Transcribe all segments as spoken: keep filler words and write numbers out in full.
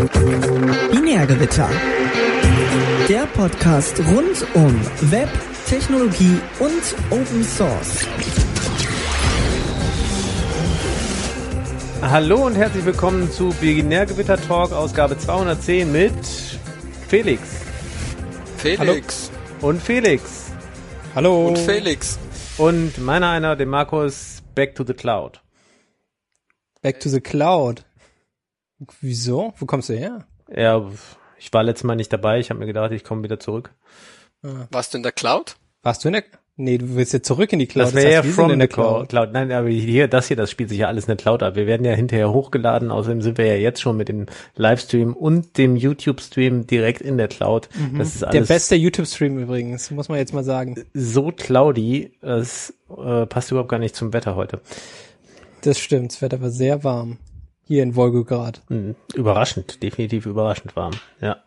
Binärgewitter. Der Podcast rund um Web, Technologie und Open Source. Hallo und herzlich willkommen zu Binärgewitter Talk, Ausgabe zweihundertzehn mit Felix. Felix. Hallo. Und Felix. Hallo. Und Felix. Und meiner einer, dem Markus, Back to the Cloud. Back to the Cloud. Wieso? Wo kommst du her? Ja, ich war letztes Mal nicht dabei. Ich habe mir gedacht, ich komme wieder zurück. Ah. Warst du in der Cloud? Warst du in der... Nee, du willst jetzt zurück in die Cloud. Das wäre ja heißt, from in der the Cloud. Cloud. Nein, aber hier, das hier, das spielt sich ja alles in der Cloud ab. Wir werden ja hinterher hochgeladen. Außerdem sind wir ja jetzt schon mit dem Livestream und dem YouTube-Stream direkt in der Cloud. Mhm. Das ist alles der beste YouTube-Stream übrigens, muss man jetzt mal sagen. So cloudy, das äh, passt überhaupt gar nicht zum Wetter heute. Das stimmt, das Wetter war sehr warm. Hier in Wolgograd. Mhm. Überraschend, definitiv überraschend warm, ja.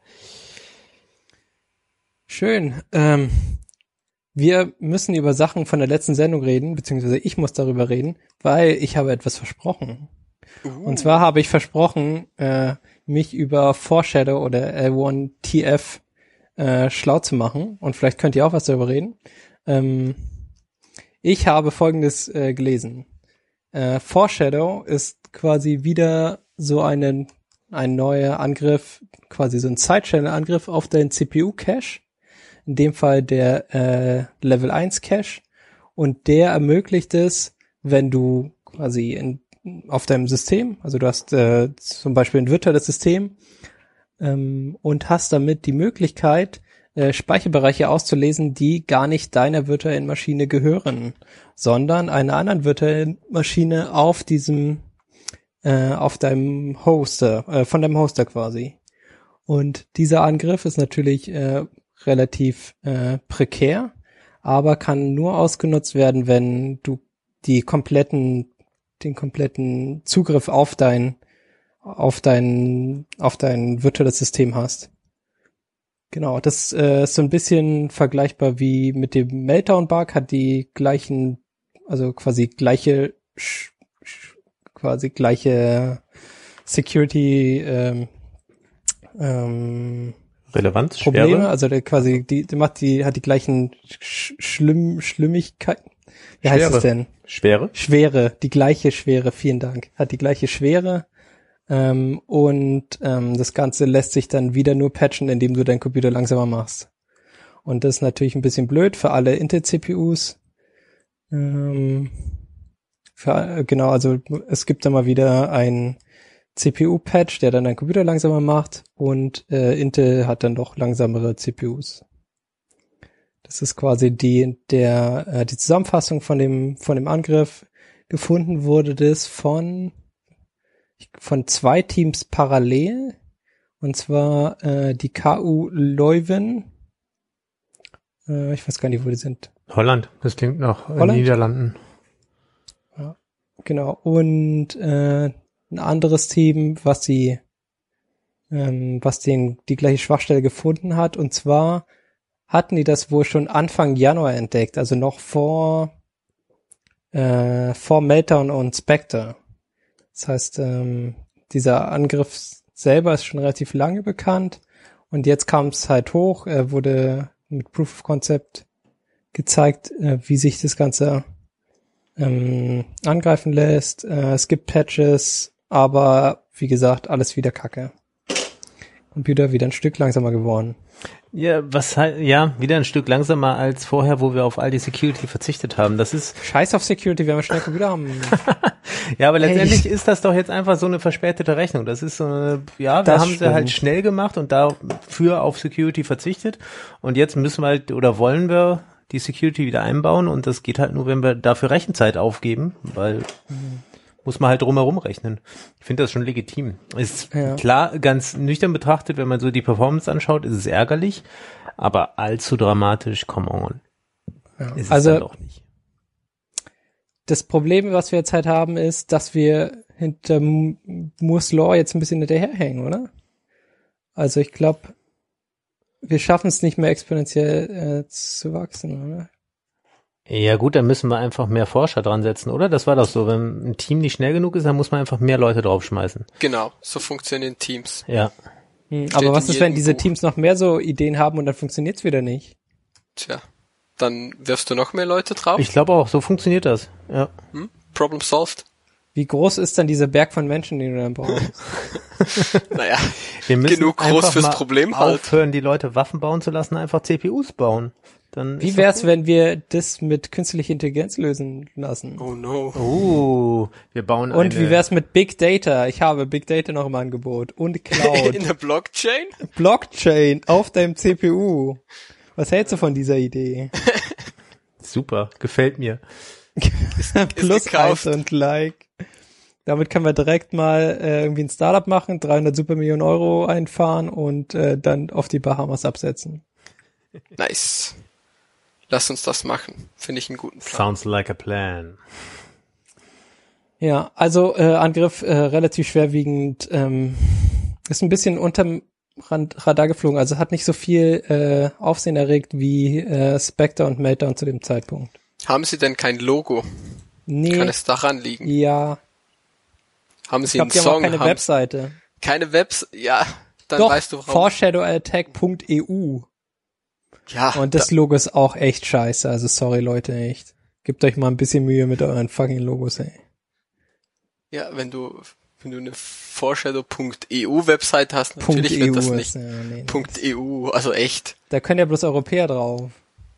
Schön. Ähm, wir müssen über Sachen von der letzten Sendung reden, beziehungsweise ich muss darüber reden, weil ich habe etwas versprochen. Uh. Und zwar habe ich versprochen, äh, mich über Foreshadow oder L eins T F äh, schlau zu machen. Und vielleicht könnt ihr auch was darüber reden. Ähm, ich habe Folgendes äh, gelesen. Äh, Foreshadow ist quasi wieder so einen, ein neuer Angriff, quasi so ein Side-Channel-Angriff auf deinen C P U-Cache. In dem Fall der äh, Level eins Cache. Und der ermöglicht es, wenn du quasi in, auf deinem System, also du hast äh, zum Beispiel ein virtuelles System ähm, und hast damit die Möglichkeit, äh, Speicherbereiche auszulesen, die gar nicht deiner virtuellen Maschine gehören, sondern einer anderen virtuellen Maschine auf diesem, äh, auf deinem Hoster, äh, von deinem Hoster quasi. Und dieser Angriff ist natürlich äh, relativ äh, prekär, aber kann nur ausgenutzt werden, wenn du die kompletten, den kompletten Zugriff auf dein, auf dein, auf dein virtuelles System hast. Genau, das äh, ist so ein bisschen vergleichbar wie mit dem Meltdown-Bug, hat die gleichen, also quasi gleiche, sch, sch, quasi gleiche Security, ähm, ähm, Relevanz, Probleme, Schwere? Also der quasi, die, die macht die, hat die gleichen Sch Schlimm, Schlimmigkeiten. Wie Schwere. heißt es denn? Schwere? Schwere, die gleiche Schwere, vielen Dank. Hat die gleiche Schwere, ähm, und, ähm, das Ganze lässt sich dann wieder nur patchen, indem du deinen Computer langsamer machst. Und das ist natürlich ein bisschen blöd für alle Intel-C P Us. Ähm, für, genau, also es gibt da mal wieder ein C P U-Patch, der dann deinen Computer langsamer macht und äh, Intel hat dann doch langsamere C P Us. Das ist quasi die der äh, die Zusammenfassung von dem von dem Angriff. Gefunden wurde das von von zwei Teams parallel, und zwar äh, die K U Leuven. Äh, ich weiß gar nicht, wo die sind. Holland, das klingt nach Holland? Niederlanden. Ja, genau. Und äh, ein anderes Team, was sie, ähm, was den die gleiche Schwachstelle gefunden hat, und zwar hatten die das wohl schon Anfang Januar entdeckt, also noch vor äh, vor Meltdown und Spectre. Das heißt, ähm, dieser Angriff selber ist schon relativ lange bekannt und jetzt kam es halt hoch, er wurde mit Proof of Concept gezeigt, äh, wie sich das Ganze ähm, angreifen lässt. Äh, es gibt Patches, aber wie gesagt, alles wieder Kacke. Computer wieder ein Stück langsamer geworden. Ja, was halt, ja, wieder ein Stück langsamer als vorher, wo wir auf all die Security verzichtet haben. Das ist Scheiß auf Security, wenn wir schnell Computer haben. Ja, aber letztendlich Ey. ist das doch jetzt einfach so eine verspätete Rechnung. Das ist so eine, ja, wir Das haben stimmt. sie halt schnell gemacht und dafür auf Security verzichtet. Und jetzt müssen wir halt, oder wollen wir die Security wieder einbauen, und das geht halt nur, wenn wir dafür Rechenzeit aufgeben, weil mhm. muss man halt drumherum rechnen. Ich finde das schon legitim. Ist Ja. klar, ganz nüchtern betrachtet, wenn man so die Performance anschaut, ist es ärgerlich, aber allzu dramatisch, come on. Ja. Ist es Also dann doch nicht. Das Problem, was wir jetzt halt haben, ist, dass wir hinter Moore's Law jetzt ein bisschen hinterherhängen, oder? Also ich glaube, wir schaffen es nicht mehr exponentiell äh, zu wachsen, oder? Ja gut, dann müssen wir einfach mehr Forscher dran setzen, oder? Das war doch so, wenn ein Team nicht schnell genug ist, dann muss man einfach mehr Leute draufschmeißen. Genau, so funktionieren Teams. Ja. Hm, aber was ist, wenn diese Buch. Teams noch mehr so Ideen haben und dann funktioniert's wieder nicht? Tja, dann wirfst du noch mehr Leute drauf. Ich glaube auch, so funktioniert das. Ja. Hm? Problem solved. Wie groß ist dann dieser Berg von Menschen, den du dann brauchst? Naja, Wir müssen genug groß fürs mal Problem halt. aufhören, die Leute Waffen bauen zu lassen, einfach C P Us bauen. Dann Wie wär's, wenn wir das mit künstlicher Intelligenz lösen lassen? Oh no. Oh, wir bauen Und eine... wie wär's mit Big Data? Ich habe Big Data noch im Angebot. Und Cloud. In der Blockchain? Blockchain auf deinem C P U. Was hältst du von dieser Idee? Super, gefällt mir. Plus gekauft. eins und Like. Damit können wir direkt mal äh, irgendwie ein Startup machen, dreihundert Super Millionen Euro einfahren und äh, dann auf die Bahamas absetzen. Nice. Lass uns das machen. Finde ich einen guten Plan. Sounds like a plan. Ja, also äh, Angriff äh, relativ schwerwiegend. Ähm, ist ein bisschen unterm Rand, Radar geflogen. Also hat nicht so viel äh, Aufsehen erregt wie äh, Spectre und Meltdown zu dem Zeitpunkt. Haben Sie denn kein Logo? Nee. Kann es daran liegen? Ja. Haben Ich Sie glaube, einen die haben Song? auch keine haben Webseite. keine Webs? Ja, dann Doch, weißt du warum. foreshadowattack punkt e u. Ja, Und das da, Logo ist auch echt scheiße. Also sorry, Leute, echt. Gebt euch mal ein bisschen Mühe mit euren fucking Logos, ey. ja, wenn du wenn du eine foreshadow punkt e u Website hast, natürlich Punkt wird das .eu nicht. ist, ja, nee, Punkt nee. .eu, also echt. Da können ja bloß Europäer drauf.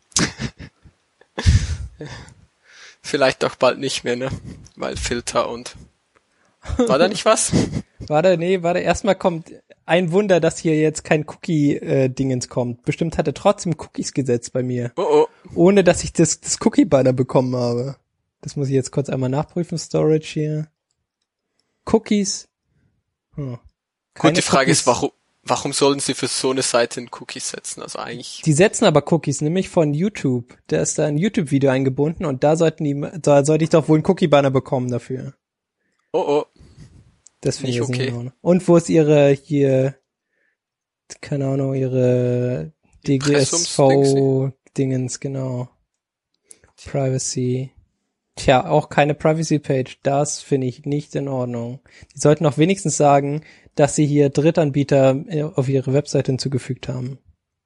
Vielleicht auch bald nicht mehr, ne? Weil Filter und war da nicht was? Warte, nee, warte, erstmal kommt ein Wunder, dass hier jetzt kein Cookie-Dingens kommt. Bestimmt hat er trotzdem Cookies gesetzt bei mir. Oh oh. Ohne, dass ich das, das Cookie-Banner bekommen habe. Das muss ich jetzt kurz einmal nachprüfen. Storage hier. Cookies. Hm. Keine Gut, die Frage Cookies. ist, warum warum sollen sie für so eine Seite einen Cookie setzen? Also eigentlich. Die setzen aber Cookies, nämlich von YouTube. Da ist da ein YouTube-Video eingebunden und da sollten die, da sollte ich doch wohl einen Cookie-Banner bekommen dafür. Oh oh. Das finde ich Nicht jetzt okay. nicht in Ordnung. Und wo ist ihre, hier, keine Ahnung, ihre D G S V-Dingens, genau. Privacy. Tja, auch keine Privacy-Page. Das finde ich nicht in Ordnung. Die sollten auch wenigstens sagen, dass sie hier Drittanbieter auf ihre Webseite hinzugefügt haben.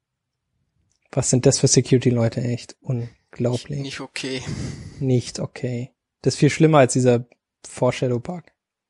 Was sind das für Security-Leute? Echt unglaublich. Nicht okay. Nicht okay. Das ist viel schlimmer als dieser Foreshadow-Bug.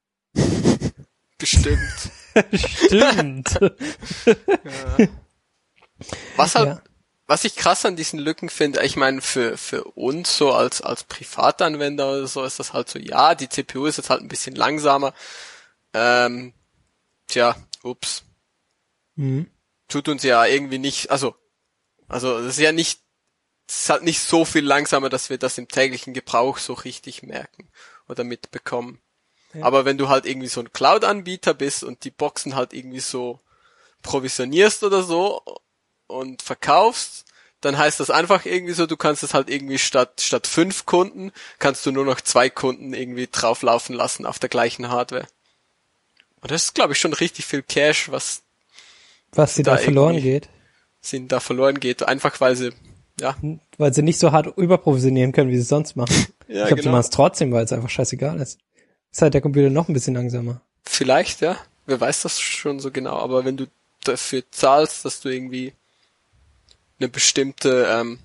Bestimmt. Stimmt. Ja. Was halt, Ja. was ich krass an diesen Lücken finde, ich meine, für, für uns so als, als Privatanwender oder so ist das halt so, ja, die C P U ist jetzt halt ein bisschen langsamer. Ähm, tja, ups. Mhm. Tut uns ja irgendwie nicht, also, also, das ist ja nicht, es ist halt nicht so viel langsamer, dass wir das im täglichen Gebrauch so richtig merken oder mitbekommen. Ja. Aber wenn du halt irgendwie so ein Cloud-Anbieter bist und die Boxen halt irgendwie so provisionierst oder so und verkaufst, dann heißt das einfach irgendwie so, du kannst es halt irgendwie statt statt fünf Kunden, kannst du nur noch zwei Kunden irgendwie drauflaufen lassen auf der gleichen Hardware. Und das ist, glaube ich, schon richtig viel Cash, was Was sie da, Da verloren irgendwie- geht. sind da verloren geht, einfach weil sie, ja, Weil sie nicht so hart überprovisionieren können, wie sie es sonst machen. ja ich glaube, sie genau. machen es trotzdem, weil es einfach scheißegal ist. Ist halt der Computer noch ein bisschen langsamer. Vielleicht, ja. Wer weiß das schon so genau, aber wenn du dafür zahlst, dass du irgendwie eine bestimmte, ähm,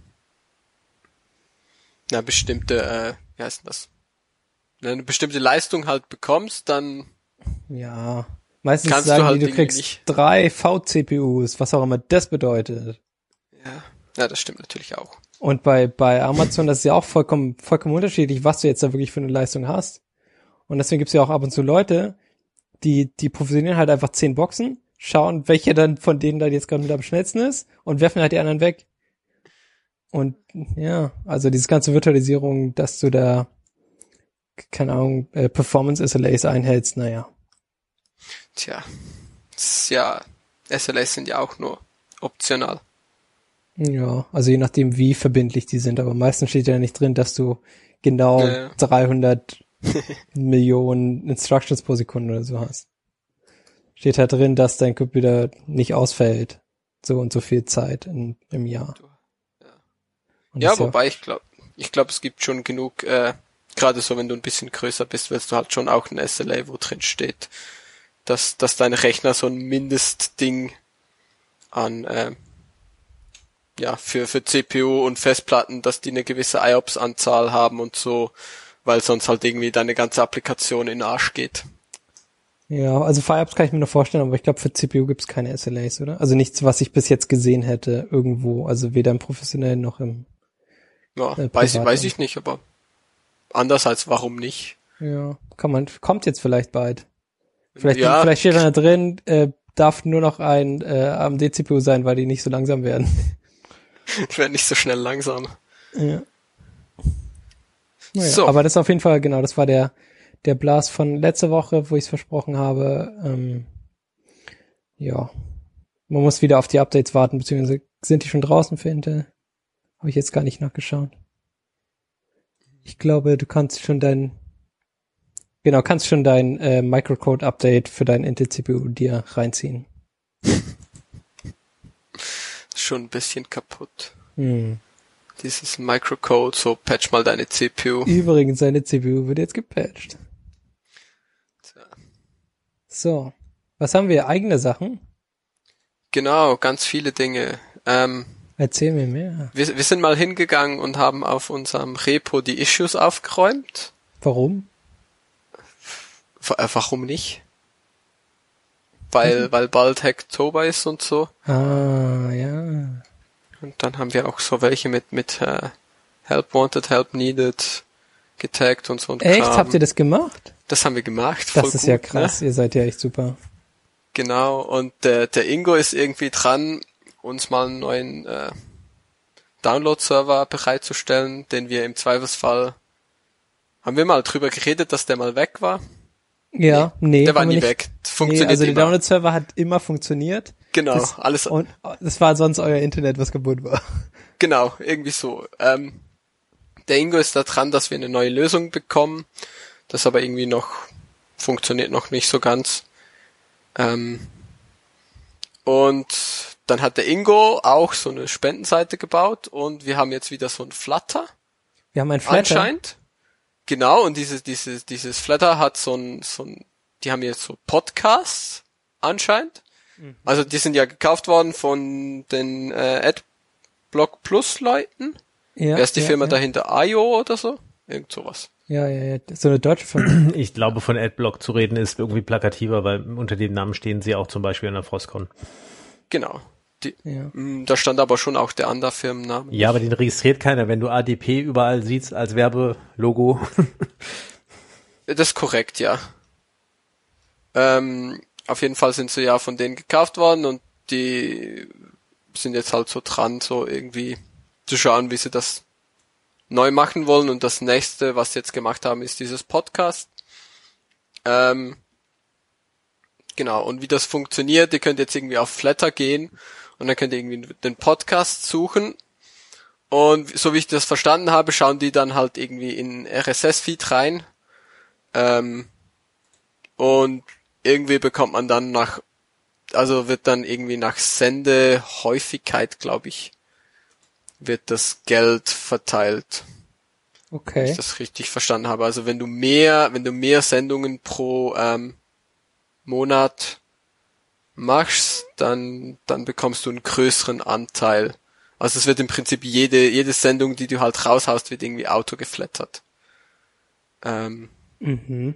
eine bestimmte, äh, wie heißt denn das? Eine bestimmte Leistung halt bekommst, dann Ja. Meistens Kannst sagen du halt die, du irgendwie kriegst nicht. drei V-C P Us, was auch immer das bedeutet. ja, ja, das stimmt natürlich auch. Und bei, bei Amazon, das ist ja auch vollkommen, vollkommen unterschiedlich, was du jetzt da wirklich für eine Leistung hast. Und deswegen gibt's ja auch ab und zu Leute, die, die provisionieren halt einfach zehn Boxen, schauen, welche dann von denen dann jetzt gerade mit am schnellsten ist und werfen halt die anderen weg. Und ja, also diese ganze Virtualisierung, dass du da, keine Ahnung, äh, Performance-S L As einhältst, naja. Tja, das ist ja, S L As sind ja auch nur optional. Ja, also je nachdem, wie verbindlich die sind, aber meistens steht ja nicht drin, dass du genau Ja, ja. dreihundert Millionen Instructions pro Sekunde oder so hast. Steht halt drin, dass dein Computer nicht ausfällt. So und so viel Zeit in, im Jahr. Und Ja, das ist wobei ich glaube, ich glaube, es gibt schon genug, äh, gerade so, wenn du ein bisschen größer bist, willst du halt schon auch ein S L A, wo drin steht, dass, dass dein Rechner so ein Mindestding an, äh, ja, für, für C P U und Festplatten, dass die eine gewisse I O P S-Anzahl haben und so, weil sonst halt irgendwie deine ganze Applikation in den Arsch geht. Ja, also für I O P S kann ich mir noch vorstellen, aber ich glaube, für C P U gibt's keine S L As, oder? Also nichts, was ich bis jetzt gesehen hätte, irgendwo, also weder im professionellen noch im Ja, äh, weiß ich, weiß ich nicht, aber andererseits, warum nicht? Ja, kann man, kommt jetzt vielleicht bald. Vielleicht, Ja. vielleicht steht da drin, äh, darf nur noch ein äh, A M D-C P U sein, weil die nicht so langsam werden. Ich werde nicht so schnell langsam. Ja. Naja, So. aber das ist auf jeden Fall, genau, das war der der Blast von letzter Woche, wo ich es versprochen habe. Ähm, ja, man muss wieder auf die Updates warten, beziehungsweise sind die schon draußen für Intel? Habe ich jetzt gar nicht nachgeschaut. Ich glaube, du kannst schon dein genau, kannst schon dein äh, Microcode-Update für dein Intel-C P U dir reinziehen. Schon ein bisschen kaputt. Hm. Dieses Microcode, so patch mal deine C P U. Übrigens, seine C P U wird jetzt gepatcht. So, was haben wir? Eigene Sachen? Genau, ganz viele Dinge. Ähm, Erzähl mir mehr. wir, wir sind mal hingegangen und haben auf unserem Repo die Issues aufgeräumt. Warum? W- äh, warum nicht? Weil, weil bald Hacktober ist und so. Ah, ja. Und dann haben wir auch so welche mit, mit äh, Help Wanted, Help Needed getaggt und so. Und Echt? Kram. Habt ihr das gemacht? Das haben wir gemacht. Das voll ist gut, ja krass. Ne? Ihr seid ja echt super. Genau, und der, der Ingo ist irgendwie dran, uns mal einen neuen äh, Download-Server bereitzustellen, den wir im Zweifelsfall, haben wir mal drüber geredet, dass der mal weg war? Ja, nee. Der war haben wir nie nicht. weg. Funktioniert Nee, also der immer. Download-Server hat immer funktioniert. Genau, das, alles, Und das war sonst euer Internet, was kaputt war. genau, irgendwie so. Ähm, der Ingo ist da dran, dass wir eine neue Lösung bekommen, das aber irgendwie noch, funktioniert noch nicht so ganz. Ähm, und dann hat der Ingo auch so eine Spendenseite gebaut und wir haben jetzt wieder so ein Flutter. Wir haben ein Flatter. Anscheinend. Genau, und dieses, dieses, dieses Flutter hat so ein, so ein, die haben jetzt so Podcasts anscheinend. Mhm. Also die sind ja gekauft worden von den äh, Adblock Plus Leuten. Ja, Wer ist die ja, Firma ja. dahinter? I O oder so? Irgend sowas. Ja, ja, ja. So eine deutsche Firma. Ich glaube, von Adblock zu reden ist irgendwie plakativer, weil unter dem Namen stehen sie auch zum Beispiel an der Frostcon. Genau. Die, Ja. mh, da stand aber schon auch der andere Firmenname. Ja, aber den registriert keiner, wenn du A D P überall siehst als Werbelogo. Das ist korrekt, ja. Ähm, auf jeden Fall sind sie ja von denen gekauft worden und die sind jetzt halt so dran, so irgendwie zu schauen, wie sie das neu machen wollen. Und das nächste, was sie jetzt gemacht haben, ist dieses Podcast. Ähm, genau, und wie das funktioniert, ihr könnt jetzt irgendwie auf Flatter gehen und dann könnt ihr irgendwie den Podcast suchen. Und so wie ich das verstanden habe, schauen die dann halt irgendwie in R S S-Feed rein. Ähm, und irgendwie bekommt man dann nach, also wird dann irgendwie nach Sendehäufigkeit, glaube ich, wird das Geld verteilt. Wenn Okay. ich das richtig verstanden habe. Also wenn du mehr, wenn du mehr Sendungen pro ähm, Monat machst, dann dann bekommst du einen größeren Anteil. Also es wird im Prinzip jede jede Sendung, die du halt raushaust, wird irgendwie auto geflattert. Ähm, Mhm.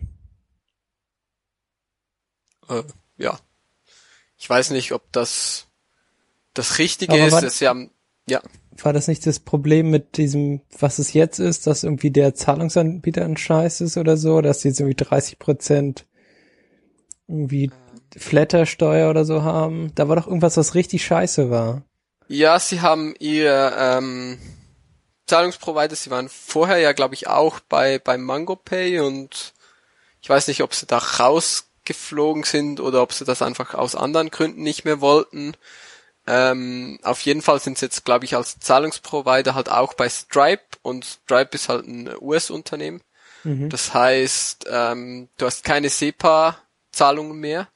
äh, ja. Ich weiß nicht, ob das das Richtige Aber ist. war- Dass sie haben, ja. War das nicht das Problem mit diesem, was es jetzt ist, dass irgendwie der Zahlungsanbieter ein Scheiß ist oder so, dass die jetzt irgendwie dreißig Prozent irgendwie Flattersteuer oder so haben? Da war doch irgendwas, was richtig scheiße war. Ja, sie haben ihr ähm, Zahlungsprovider, sie waren vorher ja, glaube ich, auch bei bei MangoPay und ich weiß nicht, ob sie da rausgeflogen sind oder ob sie das einfach aus anderen Gründen nicht mehr wollten. Ähm, auf jeden Fall sind sie jetzt, glaube ich, als Zahlungsprovider halt auch bei Stripe und Stripe ist halt ein U S-Unternehmen. Mhm. Das heißt, ähm, du hast keine SEPA-Zahlungen mehr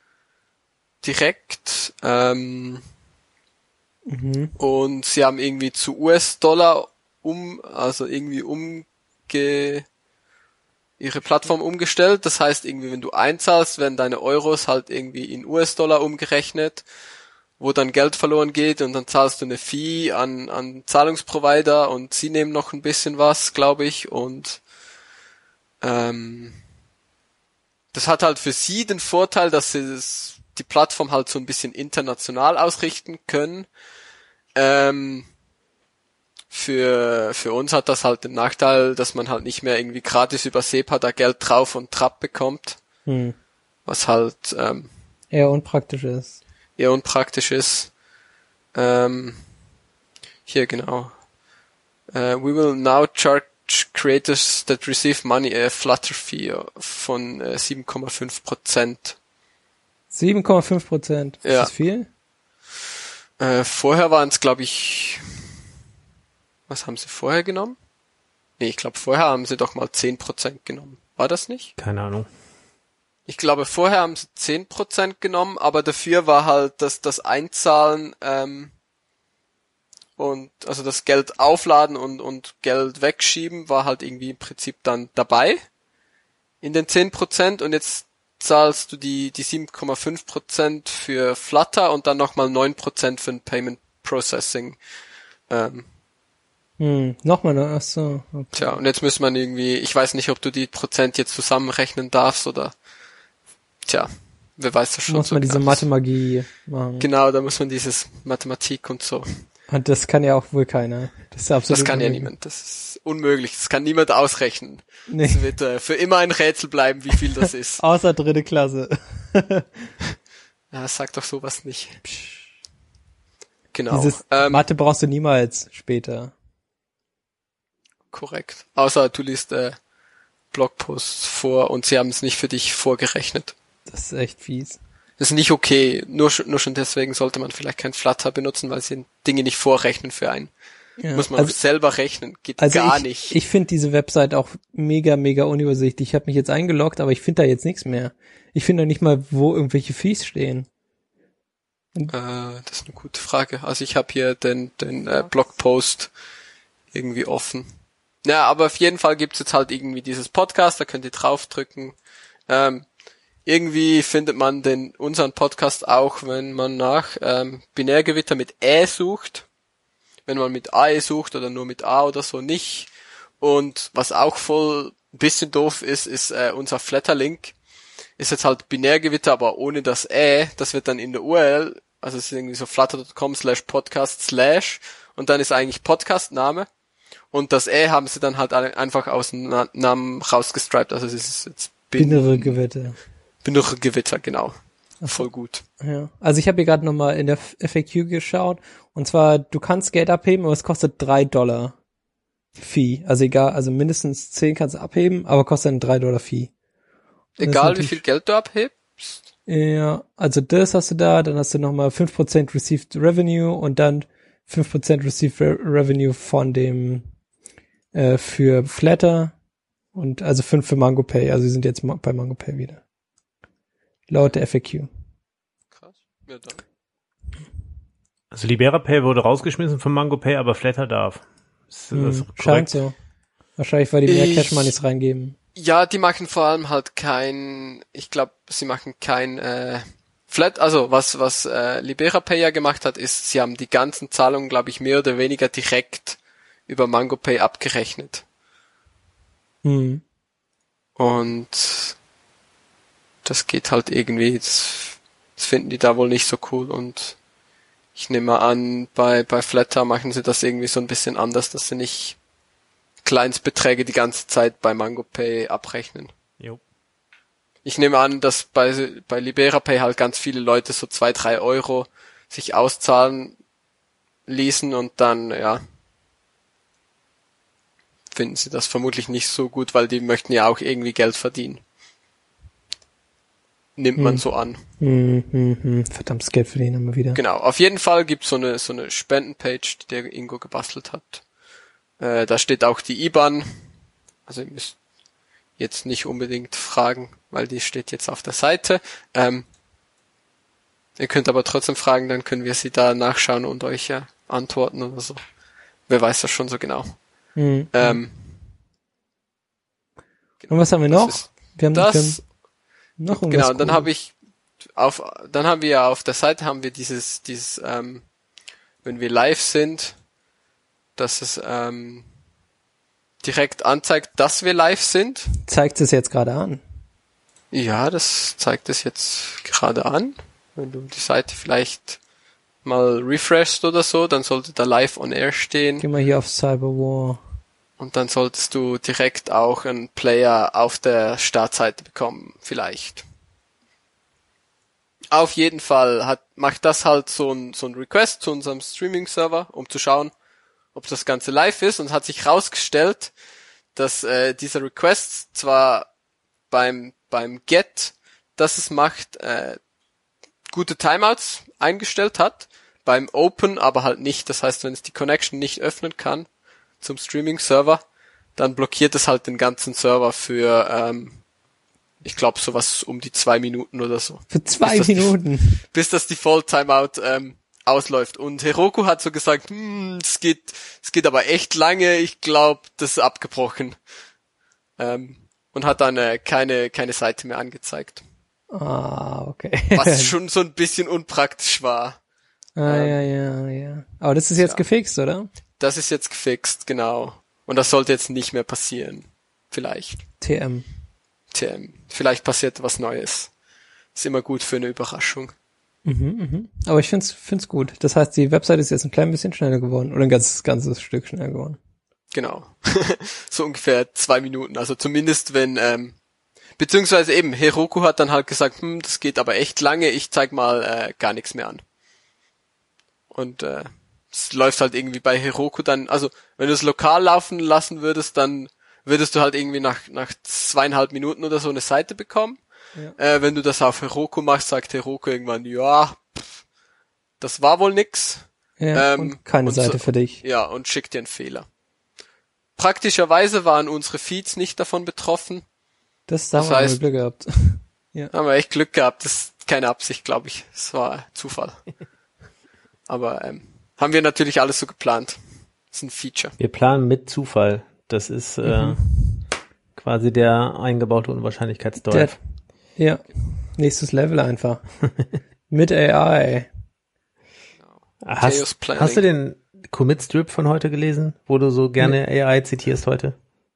direkt. Ähm, Mhm. Und sie haben irgendwie zu U S-Dollar um, also irgendwie umge, ihre Plattform umgestellt. Das heißt irgendwie, wenn du einzahlst, werden deine Euros halt irgendwie in U S-Dollar umgerechnet, wo dann Geld verloren geht und dann zahlst du eine Fee an, an Zahlungsprovider und sie nehmen noch ein bisschen was, glaube ich, und ähm, das hat halt für sie den Vorteil, dass sie das, die Plattform halt so ein bisschen international ausrichten können. Ähm, für für uns hat das halt den Nachteil, dass man halt nicht mehr irgendwie gratis über SEPA da Geld drauf und Trab bekommt, Hm. was halt ähm, Eher unpraktisch ist. eher unpraktisch ist. Ähm, hier genau. Uh, we will now charge creators that receive money a Flutter fee von äh, sieben Komma fünf Prozent. sieben Komma fünf Prozent. Ist Ja. das viel? Äh, vorher waren es, glaube ich, was haben sie vorher genommen? Nee, ich glaube, vorher haben sie doch mal zehn Prozent genommen. War das nicht? Keine Ahnung. Ich glaube, vorher haben sie zehn Prozent genommen, aber dafür war halt das, das Einzahlen ähm, und also das Geld aufladen und, und Geld wegschieben war halt irgendwie im Prinzip dann dabei in den zehn Prozent und jetzt zahlst du die die sieben Komma fünf Prozent für Flutter und dann nochmal neun Prozent für ein Payment Processing. Ähm, Hm, nochmal, ne? Ach so. Okay. tja, und jetzt muss man irgendwie, ich weiß nicht, ob du die Prozent jetzt zusammenrechnen darfst oder, tja, wer weiß das schon. Muss so man diese genau. Mathe-Magie machen. Genau, da muss man dieses Mathematik und so. Und das kann ja auch wohl keiner. Das ist ja absolut Das kann ja unmöglich. niemand. Das ist unmöglich. Das kann niemand ausrechnen. Nee. Es wird äh, für immer ein Rätsel bleiben, wie viel das ist. Außer dritte Klasse. Ja, sag doch sowas nicht. Genau. Dieses ähm, Mathe brauchst du niemals später. korrekt. Außer du liest äh, Blogposts vor und sie haben es nicht für dich vorgerechnet. Das ist echt fies. Das ist nicht okay. Nur, schon- nur schon deswegen sollte man vielleicht kein Flutter benutzen, weil sie Dinge nicht vorrechnen für einen. Ja. Muss man also, selber rechnen. Geht also gar ich, nicht. Ich finde diese Website auch mega, mega unübersichtlich. Ich habe mich jetzt eingeloggt, aber ich finde da jetzt nichts mehr. Ich finde da nicht mal, wo irgendwelche Fees stehen. Äh, das ist eine gute Frage. Also ich habe hier den, den äh, Blogpost irgendwie offen. Ja, aber auf jeden Fall gibt's jetzt halt irgendwie dieses Podcast, da könnt ihr draufdrücken. Ähm, irgendwie findet man den unseren Podcast auch, wenn man nach ähm, Binärgewitter mit Ä sucht. Wenn man mit A E sucht oder nur mit A oder so nicht. Und was auch voll ein bisschen doof ist, ist äh, unser Flatter-Link. Ist jetzt halt Binärgewitter, aber ohne das Ä. Das wird dann in der U R L, also es ist irgendwie so flutter Punkt com slash podcast slash und dann ist eigentlich Podcast-Name. Und das Ä haben sie dann halt einfach aus dem Na- Namen rausgestript. Also es ist jetzt Bin- Innere Gewitter. Binärgewitter, genau. Voll gut. Ja. Also ich habe hier gerade nochmal in der F A Q geschaut. Und zwar, du kannst Geld abheben, aber es kostet drei Dollar Fee. Also egal, also mindestens zehn kannst du abheben, aber kostet dann drei Dollar Fee. Und das ist Egal wie natürlich- viel Geld du abhebst. Ja, also das hast du da, dann hast du nochmal fünf Prozent Received Revenue und dann fünf Prozent Received Re Revenue von dem äh, für Flatter und also fünf für MangoPay. Also sie sind jetzt ma- bei MangoPay wieder. Laut der F A Q. Krass. Ja, dann. Also LiberaPay wurde rausgeschmissen von MangoPay, aber Flatter darf. Ist das Hm, korrekt? scheint so. Wahrscheinlich, weil die mehr Ich- Cash Moneys reingeben. Ja, die machen vor allem halt kein, ich glaube, sie machen kein äh, Flat, also was was äh, LiberaPay ja gemacht hat, ist, sie haben die ganzen Zahlungen, glaube ich, mehr oder weniger direkt über MangoPay abgerechnet. Hm. Und das geht halt irgendwie, das, das finden die da wohl nicht so cool und ich nehme an, bei bei Flatter machen sie das irgendwie so ein bisschen anders, dass sie nicht Kleinstbeträge die ganze Zeit bei MangoPay abrechnen. Jo. Ich nehme an, dass bei, bei LiberaPay halt ganz viele Leute so zwei, drei Euro sich auszahlen ließen und dann, ja, finden sie das vermutlich nicht so gut, weil die möchten ja auch irgendwie Geld verdienen. Nimmt man Hm. so an. Hm, hm, hm. Verdammtes Geld verdienen immer wieder. Genau. Auf jeden Fall gibt's so eine, so eine Spendenpage, die der Ingo gebastelt hat. Äh, da steht auch die I B A N. Also ihr müsst jetzt nicht unbedingt fragen, weil die steht jetzt auf der Seite. Ähm, ihr könnt aber trotzdem fragen, dann können wir sie da nachschauen und euch ja antworten oder so. Wer weiß das schon so genau. Mhm. Ähm, Und was haben wir das noch? ist Wir haben, das, wir haben noch irgendwas genau, und dann Cooles. habe ich auf, dann haben wir ja auf der Seite haben wir dieses, dieses, ähm, wenn wir live sind, dass es ähm, direkt anzeigt, dass wir live sind. Zeigt es jetzt gerade an. Ja, das zeigt es jetzt gerade an. Wenn du die Seite vielleicht mal refreshst oder so, dann sollte da live on air stehen. Geh mal hier auf Cyberwar. Und dann solltest du direkt auch einen Player auf der Startseite bekommen, vielleicht. Auf jeden Fall hat, macht das halt so ein, so ein Request zu unserem Streaming-Server, um zu schauen, ob das Ganze live ist, und hat sich rausgestellt, dass äh, dieser Request zwar beim beim Get, dass es macht, äh, gute Timeouts eingestellt hat, beim Open aber halt nicht. Das heißt, wenn es die Connection nicht öffnen kann zum Streaming-Server, dann blockiert es halt den ganzen Server für, ähm, ich glaube, sowas um die zwei Minuten oder so. Für zwei bis das Minuten. Die, bis das Default-Timeout ähm, ausläuft. Und Heroku hat so gesagt, hm, es geht, es geht aber echt lange, ich glaube, das ist abgebrochen. Ähm, und hat dann äh, keine, keine Seite mehr angezeigt. Ah, okay. Was schon so ein bisschen unpraktisch war. Ah, ähm, ja, ja, ja. Aber das ist jetzt ja. gefixt, oder? Das ist jetzt gefixt, genau. Und das sollte jetzt nicht mehr passieren. Vielleicht. T M. Tja, vielleicht passiert was Neues. Ist immer gut für eine Überraschung. Mhm, mhm. Aber ich find's, find's gut. Das heißt, die Website ist jetzt ein klein bisschen schneller geworden. Oder ein ganzes, ganzes Stück schneller geworden. Genau. So ungefähr zwei Minuten. Also zumindest wenn, ähm, beziehungsweise eben, Heroku hat dann halt gesagt, hm, das geht aber echt lange, ich zeig mal äh, gar nichts mehr an. Und äh, es läuft halt irgendwie bei Heroku dann, also wenn du es lokal laufen lassen würdest, dann würdest du halt irgendwie nach nach zweieinhalb Minuten oder so eine Seite bekommen. Ja. Äh, wenn du das auf Heroku machst, sagt Heroku irgendwann, ja, pff, das war wohl nix. Ja, Ähm, und keine und Seite so, für dich. Ja, und schickt dir einen Fehler. Praktischerweise waren unsere Feeds nicht davon betroffen. Das, da Das haben wir heißt- Glück gehabt. Haben wir echt Glück gehabt. Das ist keine Absicht, glaube ich. Es war Zufall. Aber ähm, haben wir natürlich alles so geplant. Das ist ein Feature. Wir planen mit Zufall. Das ist äh, quasi der eingebaute Unwahrscheinlichkeitsdrive. Der, ja, nächstes Level einfach. Mit A I. Chaos Hast, Planning. hast du den Commit-Strip von heute gelesen, wo du so gerne A I zitierst heute?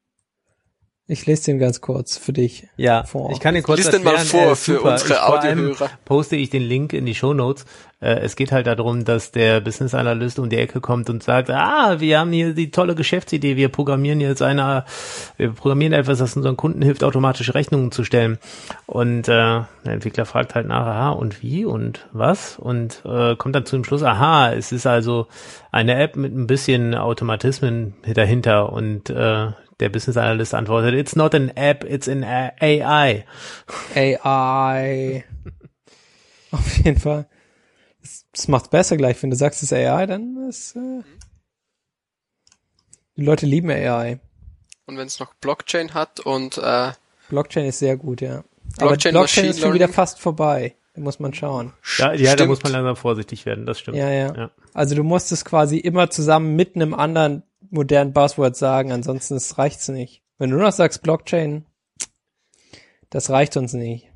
Ich lese den ganz kurz für dich. Ja, vor. ich kann den kurz Lies den erklären. mal vor er ist für super. unsere ich, vor allem Audiohörer. poste ich den Link in die Shownotes. Äh, es geht halt darum, dass der Business Analyst um die Ecke kommt und sagt, ah, wir haben hier die tolle Geschäftsidee, wir programmieren jetzt eine, wir programmieren etwas, das unseren Kunden hilft, automatische Rechnungen zu stellen. Und äh, der Entwickler fragt halt nach, aha, und wie und was? Und äh, kommt dann zu dem Schluss, aha, es ist also eine App mit ein bisschen Automatismen dahinter und äh, der Business Analyst antwortet, it's not an app, it's an A I. A I. Auf jeden Fall. Das, das macht's besser gleich. Wenn du sagst, es ist A I, dann ist, äh, die Leute lieben A I. Und wenn es noch Blockchain hat und äh, Blockchain ist sehr gut, ja. Blockchain, Aber Blockchain Machine ist schon wieder Learning. fast vorbei. Da muss man schauen. Ja, ja, da stimmt. muss man langsam vorsichtig werden, das stimmt. Ja, ja, ja. Also du musst es quasi immer zusammen mit einem anderen modernen Buzzword sagen, ansonsten es reicht's nicht. Wenn du nur noch sagst Blockchain, das reicht uns nicht.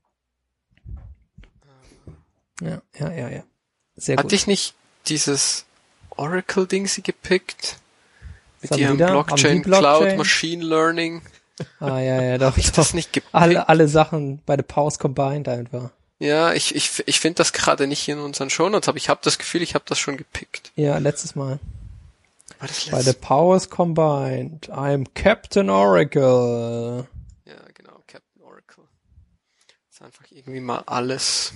Ja, ja, ja, ja. Sehr Hatte gut. ich nicht dieses Oracle-Ding sie gepickt? Mit Was haben ihrem die da? Haben Blockchain, die Blockchain? Cloud, Machine Learning. Ah, ja, ja, doch, Hab ich doch. das nicht gepickt? Alle, alle Sachen bei der Pause combined einfach. Ja, ich, ich, ich finde das gerade nicht in unseren Shownotes, aber ich habe das Gefühl, ich habe das schon gepickt. Ja, letztes Mal. War das Bei the letzte? powers combined, I'm Captain Oracle. Ja, genau, Captain Oracle. Das ist einfach irgendwie mal alles.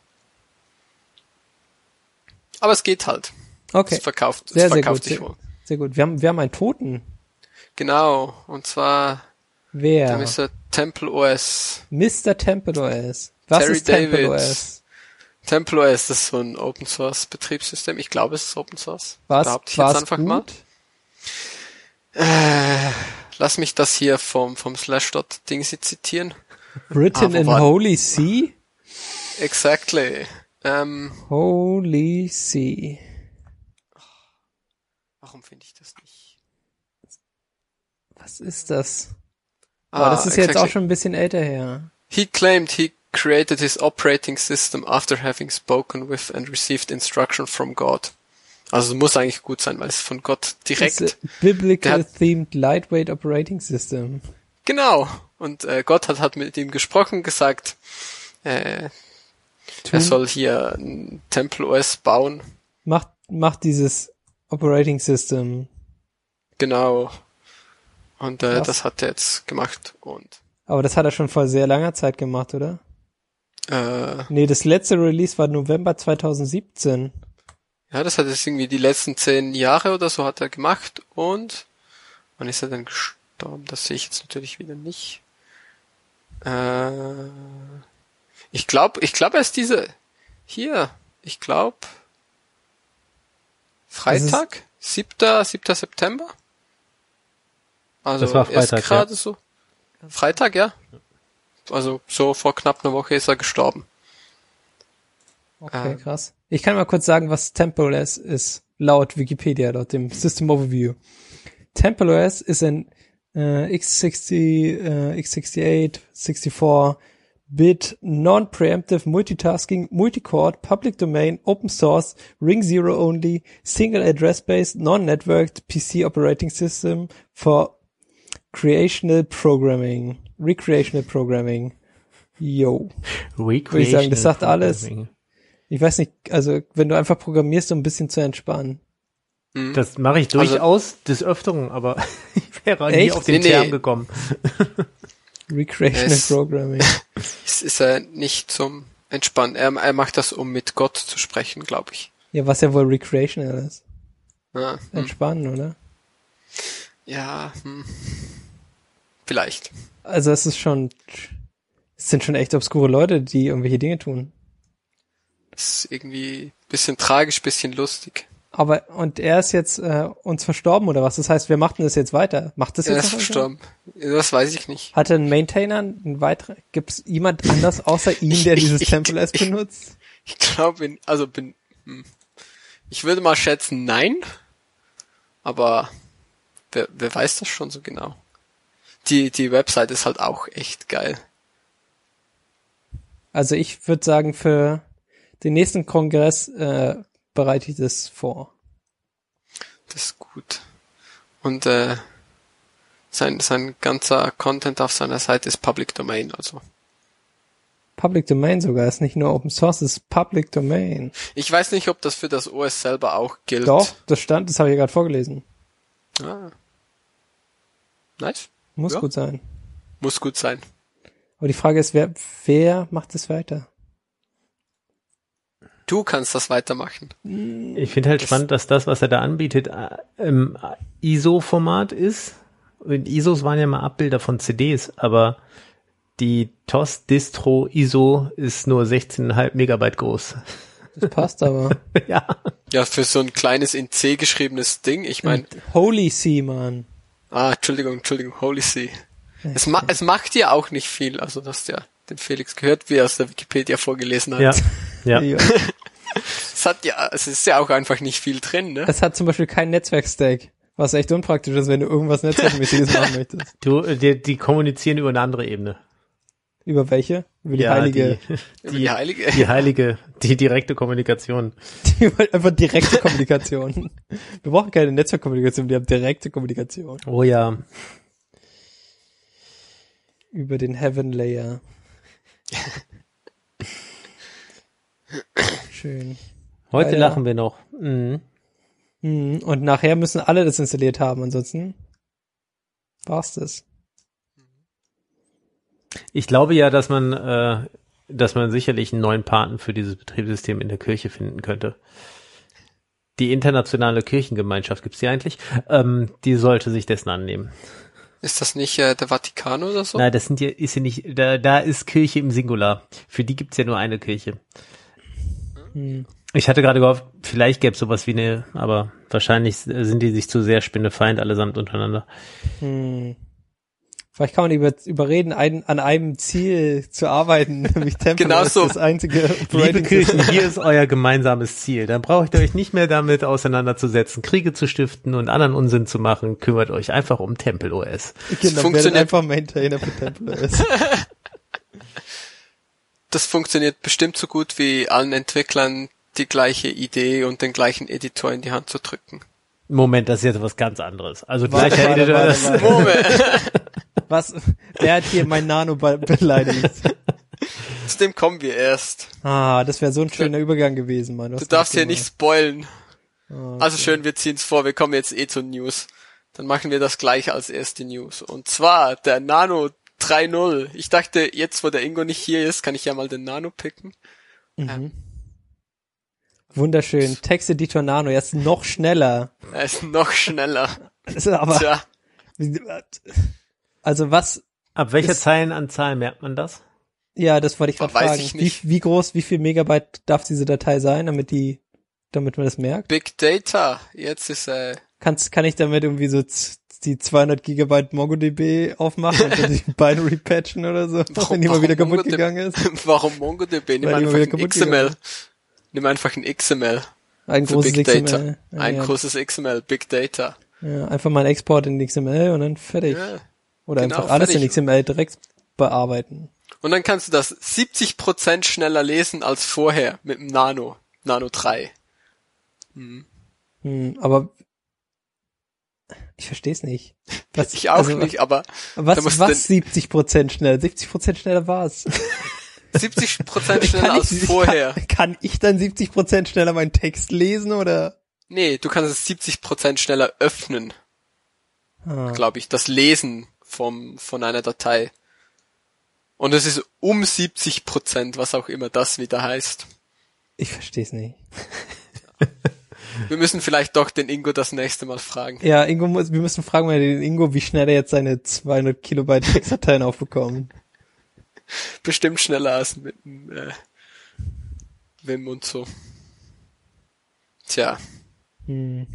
Aber es geht halt. Okay, Es verkauft, sehr, es sehr verkauft gut. sich Sehr, wohl. sehr gut. Wir haben, wir haben einen Toten. Genau, und zwar Wer? der Mister Temple O S. Mister Temple O S. Was Terry ist Temple David. O S? Temple O S, das ist so ein Open Source Betriebssystem. Ich glaube, es ist Open Source. Was, Behaupte ich war's jetzt einfach gut? mal. Äh, lass mich das hier vom, vom Slashdot-Ding zitieren. Written Ah, wo in war- Holy See? Exactly. Ähm, Holy See. warum finde ich das nicht? Was ist das? Ah, Aber das ist jetzt exactly. auch schon ein bisschen älter her. He claimed he created his operating system after having spoken with and received instruction from God. Also es muss eigentlich gut sein, weil es von Gott direkt... It's a biblical hat, themed lightweight operating system. Genau. Und äh, Gott hat, hat mit ihm gesprochen, gesagt, äh, er soll hier ein Temple O S bauen. Macht, macht dieses Operating System. Genau. Und äh, Krass. das hat er jetzt gemacht. Und Aber das hat er schon vor sehr langer Zeit gemacht, oder? äh, Nee, das letzte Release war November zwanzig siebzehn. ja, das hat jetzt irgendwie die letzten zehn Jahre oder so hat er gemacht. Und wann ist er denn gestorben? Das sehe ich jetzt natürlich wieder nicht. Äh, ich glaube, ich glaube, er ist diese hier. Ich glaube Freitag, siebter September. Also Das war er ist Freitag, gerade ja. so. Freitag, ja. Also so vor knapp einer Woche ist er gestorben. Okay, Ähm. krass. Ich kann mal kurz sagen, was Temple O S ist, laut Wikipedia, laut dem System Overview. Temple O S ist ein äh, x sechzig, äh, x sechsundachtzig, sixty-four Bit non-preemptive multitasking multi-core public domain open source ring zero only single address based non-networked P C operating system for creational programming, recreational programming. Yo. Würde ich sagen, das sagt alles. Ich weiß nicht, also wenn du einfach programmierst, um ein bisschen zu entspannen. Das mache ich durchaus des Öfteren, aber ich wäre nie Echt? auf den Nee, Term nee. gekommen. Recreational Es- Programming. Es ist er nicht zum Entspannen. Er, er macht das, um mit Gott zu sprechen, glaube ich. Ja, was ja wohl recreational ist. Ja, hm. Entspannen, oder? ja hm. Vielleicht. Also es ist schon, es sind schon echt obskure Leute, die irgendwelche Dinge tun. Ist irgendwie bisschen tragisch, bisschen lustig. Aber, und er ist jetzt äh, uns verstorben, oder was? Das heißt, wer macht denn das jetzt weiter? Macht das Er jetzt ist noch verstorben. Das weiß ich nicht. irgendwer? Hat er einen Maintainer, einen weiteren? Gibt es jemand anders außer ihm, der dieses Ich- Temple O S ich- benutzt? Ich glaube, also bin, hm. ich würde mal schätzen, nein. Aber wer, wer weiß das schon so genau? Die, die Website ist halt auch echt geil. Also ich würde sagen, für den nächsten Kongress äh, bereite ich das vor. Das ist gut. Und äh, sein, sein ganzer Content auf seiner Seite ist Public Domain, also. Public Domain sogar, ist nicht nur Open Source, ist Public Domain. Ich weiß nicht, ob das für das O S selber auch gilt. Doch, das stand, das habe ich gerade vorgelesen. Ah. Nice. Muss Ja. gut sein. Muss gut sein. Aber die Frage ist, wer, wer macht es weiter? Du kannst das weitermachen. Ich finde halt Das- spannend, dass das, was er da anbietet, äh, im I S O-Format ist. Und I S Os waren ja mal Abbilder von C Ds, aber die T O S-Distro I S O ist nur sechzehn Komma fünf Megabyte groß. Das passt aber. Ja. Ja, für so ein kleines in C geschriebenes Ding. Ich meine, Holy See, Mann. ah, Entschuldigung, Entschuldigung, Holy See. Es, ma es macht ja auch nicht viel. Also, du hast ja den Felix gehört, wie er aus der Wikipedia vorgelesen hat. Ja. Ja. Ja. Es hat ja, es ist ja auch einfach nicht viel drin, ne? Es hat zum Beispiel kein Netzwerkstack, was echt unpraktisch ist, wenn du irgendwas Netzwerkmäßiges machen möchtest. Du, die, die kommunizieren über eine andere Ebene. Über welche? Über die ja, heilige, Die, Über die, die Heilige. die heilige, die direkte Kommunikation. die, die einfach direkte Kommunikation. Wir brauchen keine Netzwerkkommunikation, wir haben direkte Kommunikation. Oh ja. Über den Heaven Layer. Schön. Heute Alter. lachen wir noch. Mhm. Mhm. Und nachher müssen alle das installiert haben, ansonsten war's das. Ich glaube ja, dass man, äh, dass man sicherlich einen neuen Paten für dieses Betriebssystem in der Kirche finden könnte. Die internationale Kirchengemeinschaft, gibt's die eigentlich? Ähm, die sollte sich dessen annehmen. Ist das nicht äh, der Vatikan oder so? Nein, das sind ja, ist ja nicht, da, da ist Kirche im Singular. Für die gibt's ja nur eine Kirche. Hm. Ich hatte gerade gehofft, vielleicht gäbe es sowas wie eine, aber wahrscheinlich sind die sich zu sehr spinnefeind allesamt untereinander. Hm. Vielleicht kann man über, überreden, ein, an einem Ziel zu arbeiten, nämlich Temple Genau ist so. das einzige Liebe Kirchen, hier ist euer gemeinsames Ziel. Dann braucht ihr euch nicht mehr damit auseinanderzusetzen, Kriege zu stiften und anderen Unsinn zu machen. Kümmert euch einfach um Temple O S. Genau, funktioniert einfach Maintainer für Temple O S. Das funktioniert bestimmt so gut wie allen Entwicklern die gleiche Idee und den gleichen Editor in die Hand zu drücken. Moment, das ist jetzt was ganz anderes. Also Warte, gleicher warte, Editor. warte, das- warte. Moment. Was? Wer hat hier mein Nano be beleidigt? Zu dem kommen wir erst. Ah, das wäre so ein schöner Übergang gewesen, Mann. Was Du darfst hast hier nicht spoilen. gemacht? Also schön, wir ziehen's vor, wir kommen jetzt eh zu News. Dann machen wir das gleich als erste News. Und zwar der Nano drei Punkt null. Ich dachte, jetzt wo der Ingo nicht hier ist, kann ich ja mal den Nano picken. Mhm. Wunderschön. Texteditor Nano, jetzt noch schneller. Er ist noch schneller. Das ist aber, Tja, also was, Ab welcher Ist- Zeilenanzahl merkt man das? ja, das wollte ich gerade Weiß fragen. ich nicht. Wie, wie groß, wie viel Megabyte darf diese Datei sein, damit die, damit man das merkt? Big Data. Jetzt ist äh, Kannst, kann ich damit irgendwie so z- die zweihundert Gigabyte MongoDB aufmachen und dann die Binary patchen oder so, Warum- wenn die mal wieder warum kaputt MongoDB? gegangen ist? warum MongoDB? Nimm Weil die einfach mal wieder ein kaputt X M L. gegangen Nimm einfach ein X M L. Ein Für großes Big X M Data. L. Ja, Ein ja. großes X M L, Big Data. Ja, einfach mal einen Export in X M L und dann fertig. Ja. Oder genau, einfach alles fertig. in X M L direkt bearbeiten. Und dann kannst du das siebzig Prozent schneller lesen als vorher mit dem Nano. Nano drei. Hm, aber ich verstehe es nicht. Was, Ich auch also, nicht, aber Was, Da musst was du- siebzig Prozent schneller? siebzig Prozent schneller war's. siebzig Prozent schneller als ich, vorher. Kann, kann ich dann siebzig Prozent schneller meinen Text lesen oder? Nee, du kannst es siebzig Prozent schneller öffnen, Ah, glaube ich. Das Lesen vom, von einer Datei. Und es ist um siebzig Prozent, was auch immer das wieder heißt. ich verstehe es nicht. Wir müssen vielleicht doch den Ingo das nächste Mal fragen. Ja, Ingo muss, wir müssen fragen mal den Ingo, wie schnell er jetzt seine zweihundert Kilobyte Textdateien aufbekommt. Bestimmt schneller als mit dem äh, Wim und so. Tja, Hm.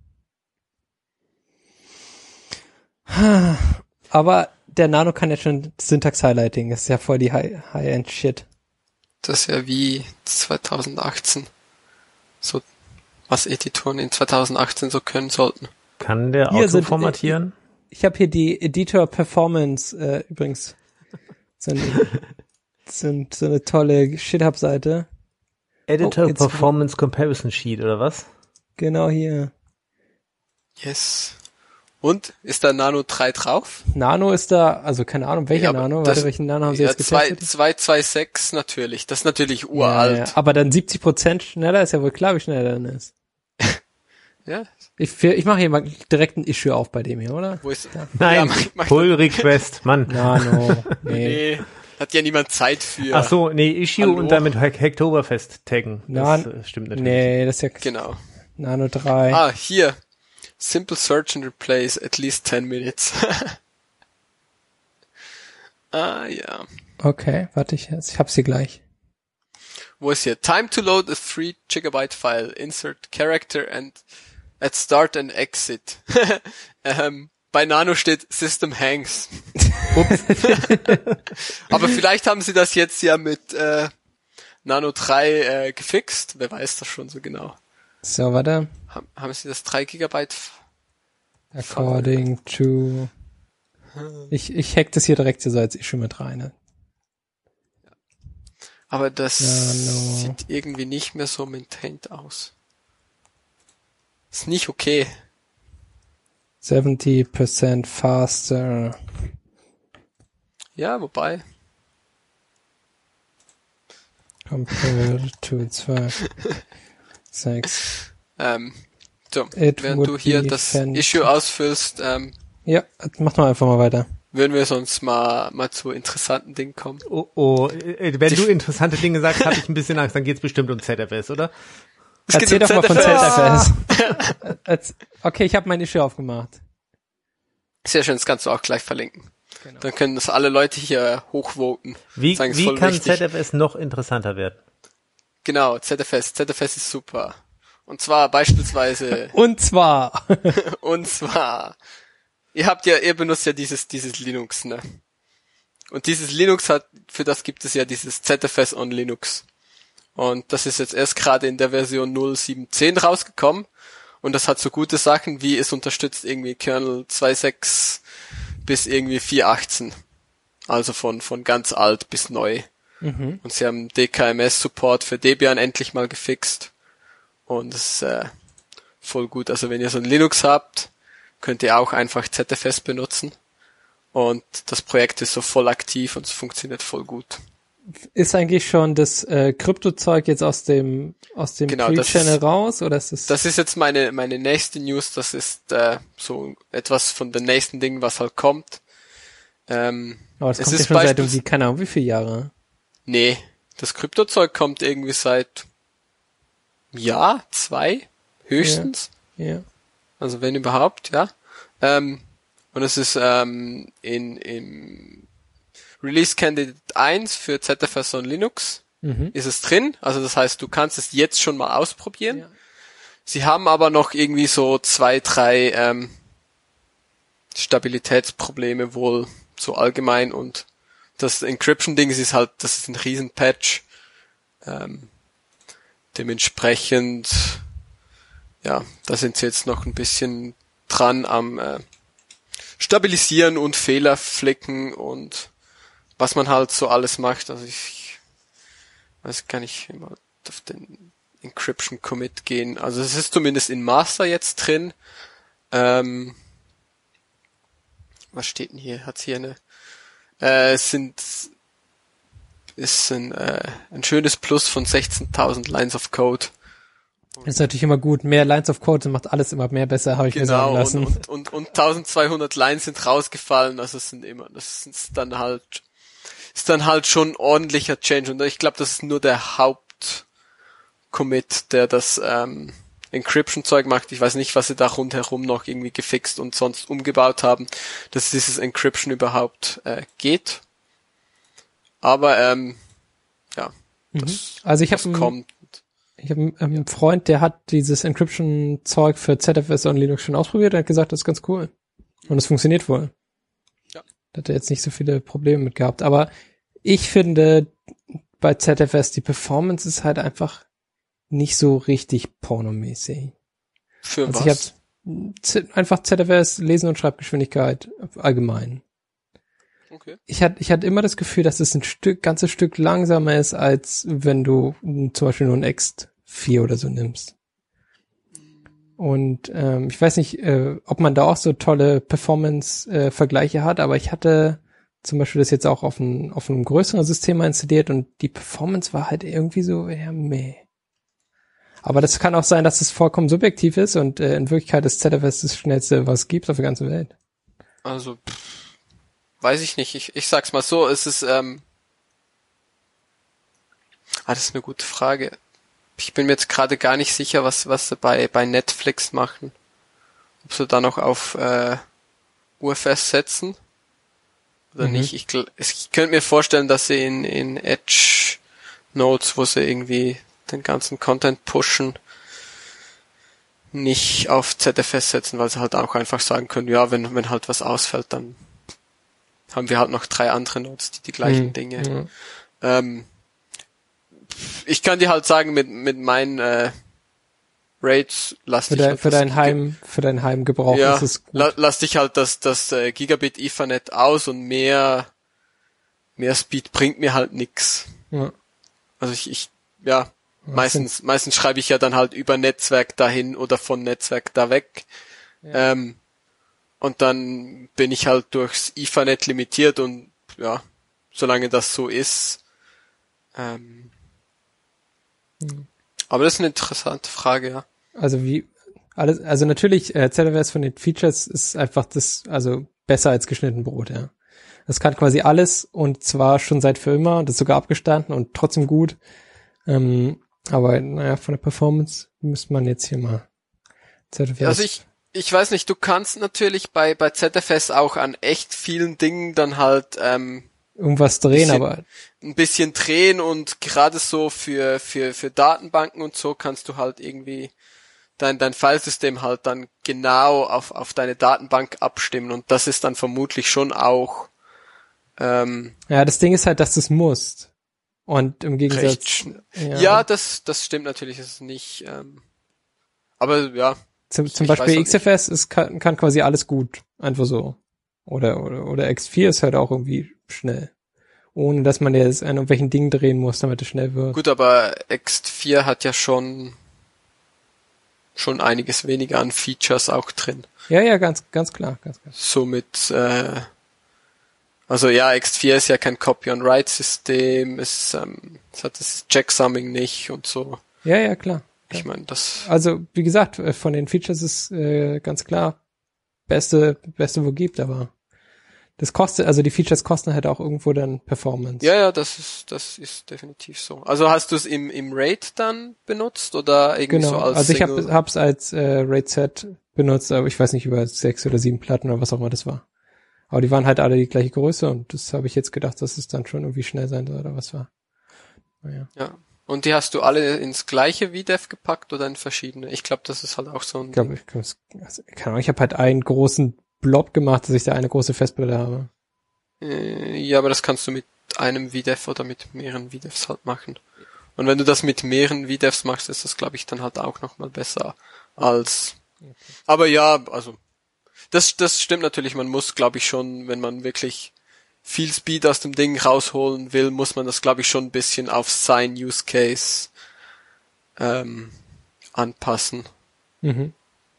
Aber der Nano kann ja schon Syntax-Highlighting. Das ist ja voll die High- High-End-Shit. das ist ja wie zweitausendachtzehn. So, was Editoren in zweitausendachtzehn so können sollten. Kann der Hier sind- autoformatieren? Ich habe hier die Editor Performance äh, übrigens. So eine, so, ein- so eine tolle GitHub-Seite. Editor oh, jetzt- Performance Comparison Sheet oder was? Genau hier. Yes. Und? Ist da Nano drei drauf? Nano ist da, also keine Ahnung, welcher Ja, aber Nano? das- Warte, welchen Nano haben sie Ja, jetzt zwei- getestet? zwei zwei sechs natürlich. Das ist natürlich Ja, uralt. ja, aber dann siebzig Prozent schneller ist ja wohl klar, wie schnell er dann ist. Ja, Ich, ich mache hier mal direkt ein Issue auf bei dem hier, oder? wo ist Nein, Ja, mach- mach- Pull Request, Mann. Nano. Nee. Nee, hat ja niemand Zeit für. Ach so, nee, Issue Hallo? und damit Hack- Hacktoberfest taggen. Das Nan- äh, stimmt natürlich. Nee, das ist ja Genau. Nano drei. Ah, hier. Simple search and replace at least ten minutes. ah, ja. Okay, warte, ich, ich hab's hier gleich. Wo ist hier? Time to load a three gigabyte file. Insert character and at start and exit. ähm, bei Nano steht System hangs. Aber vielleicht haben sie das jetzt ja mit äh, Nano drei äh, gefixt. Wer weiß das schon so genau. So, warte. Haben, haben sie das drei Gigabyte? According to... Ich, ich hack das hier direkt so als Issue mit rein. Ne? Aber das Nano. sieht irgendwie nicht mehr so maintained aus. Ist nicht okay. seventy percent faster. Ja, wobei. Compared to zwei sechs. Ähm, so, It während would du hier be das fan- Issue ausfüllst, ähm, Ja, mach doch einfach mal weiter. würden wir sonst mal, mal zu interessanten Dingen kommen. Oh, oh, äh, wenn du interessante Dinge sagst, habe ich ein bisschen Angst, dann geht's bestimmt um Z F S, oder? Es geht Erzähl um doch mal von Z Z F S. Erz- Okay, ich habe mein Issue aufgemacht. Sehr schön, das kannst du auch gleich verlinken. Genau. Dann können das alle Leute hier hochvoten. Wie, Sagen, ist wie voll kann wichtig. Z F S noch interessanter werden? Genau, Z F S. Z F S ist super. Und zwar beispielsweise, Und zwar, und zwar ihr habt ja, ihr benutzt ja dieses, dieses Linux, ne? Und dieses Linux hat, für das gibt es ja dieses Z F S on Linux. Und das ist jetzt erst gerade in der Version null Punkt sieben Punkt zehn rausgekommen. Und das hat so gute Sachen, wie es unterstützt irgendwie Kernel zwei Punkt sechs bis irgendwie vier Punkt achtzehn. Also von, von ganz alt bis neu. Mhm. Und sie haben D K M S-Support für Debian endlich mal gefixt. Und das ist äh, voll gut. Also wenn ihr so ein Linux habt, könnt ihr auch einfach Z F S benutzen. Und das Projekt ist so voll aktiv und es funktioniert voll gut. Ist eigentlich schon das äh, Kryptozeug jetzt aus dem aus dem genau, Pre-Channel raus oder ist es? Das ist jetzt meine meine nächste News. Das ist äh, so etwas von den nächsten Dingen, was halt kommt. Ähm, Aber das es kommt ist ja schon seit Beispiel- irgendwie, keine Ahnung, wie viele Jahre? Nee, das Kryptozeug kommt irgendwie seit Jahr, zwei höchstens. Ja. ja. Also wenn überhaupt, ja. Ähm, und es ist ähm, in im Release Candidate eins für Z F S on Linux mhm. ist es drin. Also das heißt, du kannst es jetzt schon mal ausprobieren. Ja. Sie haben aber noch irgendwie so zwei, drei ähm, Stabilitätsprobleme wohl so allgemein und das Encryption-Ding ist halt, das ist ein Riesen-Patch. Ähm, dementsprechend, ja, da sind sie jetzt noch ein bisschen dran am äh, Stabilisieren und Fehler flicken und was man halt so alles macht. Also ich weiß gar nicht, immer auf den Encryption Commit gehen. Also es ist zumindest in Master jetzt drin. Ähm, was steht denn hier? Hat's hier eine? Äh, es sind ist ein äh, ein schönes Plus von sechzehntausend Lines of Code. Das ist natürlich immer gut. Mehr Lines of Code macht alles immer mehr besser, habe ich genau, mir sagen lassen. Und, und, und, und tausendzweihundert Lines sind rausgefallen, also es sind immer, das ist dann halt, ist dann halt schon ordentlicher Change. Und ich glaube, das ist nur der Haupt-Commit, der das ähm, Encryption-Zeug macht. Ich weiß nicht, was sie da rundherum noch irgendwie gefixt und sonst umgebaut haben, dass dieses Encryption überhaupt äh, geht. Aber ähm, ja, das, mhm. also ich habe kommt. Ich habe einen ja. Freund, der hat dieses Encryption-Zeug für Z F S on Linux schon ausprobiert und hat gesagt, das ist ganz cool. Und es funktioniert wohl. Ja. Da hat er jetzt nicht so viele Probleme mit gehabt. Aber ich finde, bei Z F S, die Performance ist halt einfach nicht so richtig pornomäßig. Für also was? Ich habe einfach Z F S, Lesen- und Schreibgeschwindigkeit allgemein. Okay. Ich hatte, ich hatte immer das Gefühl, dass es ein Stück, ganzes Stück langsamer ist, als wenn du zum Beispiel nur ein X vier oder so nimmst. Und ähm, ich weiß nicht, äh, ob man da auch so tolle Performance-Vergleiche äh, hat, aber ich hatte zum Beispiel das jetzt auch auf, ein, auf einem größeren System installiert und die Performance war halt irgendwie so eher meh. Aber das kann auch sein, dass es vollkommen subjektiv ist und äh, in Wirklichkeit ist Z F S das schnellste, was es gibt auf der ganzen Welt. Also weiß ich nicht. Ich, ich sag's mal so, es ist, ähm, ah, das ist eine gute Frage. Ich bin mir jetzt gerade gar nicht sicher, was, was sie bei, bei Netflix machen. Ob sie da noch auf, äh, U F S setzen oder mhm. nicht. Ich, ich könnte mir vorstellen, dass sie in, in Edge Notes, wo sie irgendwie den ganzen Content pushen, nicht auf Z F S setzen, weil sie halt auch einfach sagen können, ja, wenn, wenn halt was ausfällt, dann haben wir halt noch drei andere Nodes, die die gleichen mhm. Dinge. Mhm. Ähm, ich kann dir halt sagen, mit mit meinen äh, Rates lass für dich dein, halt für dein Heim für dein Heimgebrauch ja, ist es gut. La, lass dich halt das das äh, Gigabit Ethernet aus und mehr mehr Speed bringt mir halt nix. Ja. Also ich ich ja, ja meistens sind... meistens schreibe ich ja dann halt über Netzwerk dahin oder von Netzwerk da weg. Ja. Ähm, Und dann bin ich halt durchs Ethernet limitiert und ja, solange das so ist. Ähm, hm. Aber das ist eine interessante Frage, ja. Also wie alles, also natürlich äh, Z F S von den Features ist einfach das, also besser als geschnitten Brot, ja. Das kann quasi alles und zwar schon seit für immer und ist sogar abgestanden und trotzdem gut. Ähm, aber naja, von der Performance müsste man jetzt hier mal Z F S. Ja, also ich Ich weiß nicht, du kannst natürlich bei bei Z F S auch an echt vielen Dingen dann halt ähm, irgendwas drehen, bisschen, aber ein bisschen drehen und gerade so für für für Datenbanken und so kannst du halt irgendwie dein, dein Filesystem halt dann genau auf, auf deine Datenbank abstimmen und das ist dann vermutlich schon auch, ähm, Ja, das Ding ist halt, dass du es musst. Und im Gegensatz, recht schn- ja, ja, das, das stimmt natürlich, ist es nicht, ähm, aber ja. zum, zum ich weiß Beispiel halt X F S ist, kann, kann quasi alles gut. Einfach so. Oder, oder, oder X vier ist halt auch irgendwie schnell. Ohne, dass man jetzt an irgendwelchen Dingen drehen muss, damit es schnell wird. Gut, aber X vier hat ja schon, schon einiges weniger an Features auch drin. Ja, ja, ganz, ganz klar, ganz klar. Somit, äh, also ja, X vier ist ja kein Copy-on-Write-System, es, ähm, es hat das Checksumming nicht und so. Ja, ja, klar. Ich meine, das, Also, wie gesagt, äh, von den Features ist äh, ganz klar beste, beste wo gibt, aber das kostet, also die Features kosten halt auch irgendwo dann Performance. ja, ja, das ist, das ist definitiv so. Also hast du es im, im RAID dann benutzt oder irgendwie Genau, so als also ich Single? hab, hab's als äh, RAID-Set benutzt, aber ich weiß nicht, über sechs oder sieben Platten oder was auch immer das war. Aber die waren halt alle die gleiche Größe und das habe ich jetzt gedacht, dass es dann schon irgendwie schnell sein soll oder was war. Naja. Ja. Und die hast du alle ins gleiche V D E F gepackt oder in verschiedene? Ich glaube, das ist halt auch so ein Ich glaube, ich, glaub, es- also, keine Ahnung, ich habe halt einen großen Blob gemacht, dass ich da eine große Festplatte habe. Äh, ja, aber das kannst du mit einem V D E F oder mit mehreren V D E Fs halt machen. Und wenn du das mit mehreren V D E Fs machst, ist das, glaube ich, dann halt auch nochmal besser als... Okay. Aber ja, also das das stimmt natürlich. Man muss, glaube ich, schon, wenn man wirklich viel Speed aus dem Ding rausholen will, muss man das, glaube ich, schon ein bisschen auf sein Use Case ähm, anpassen. Mhm.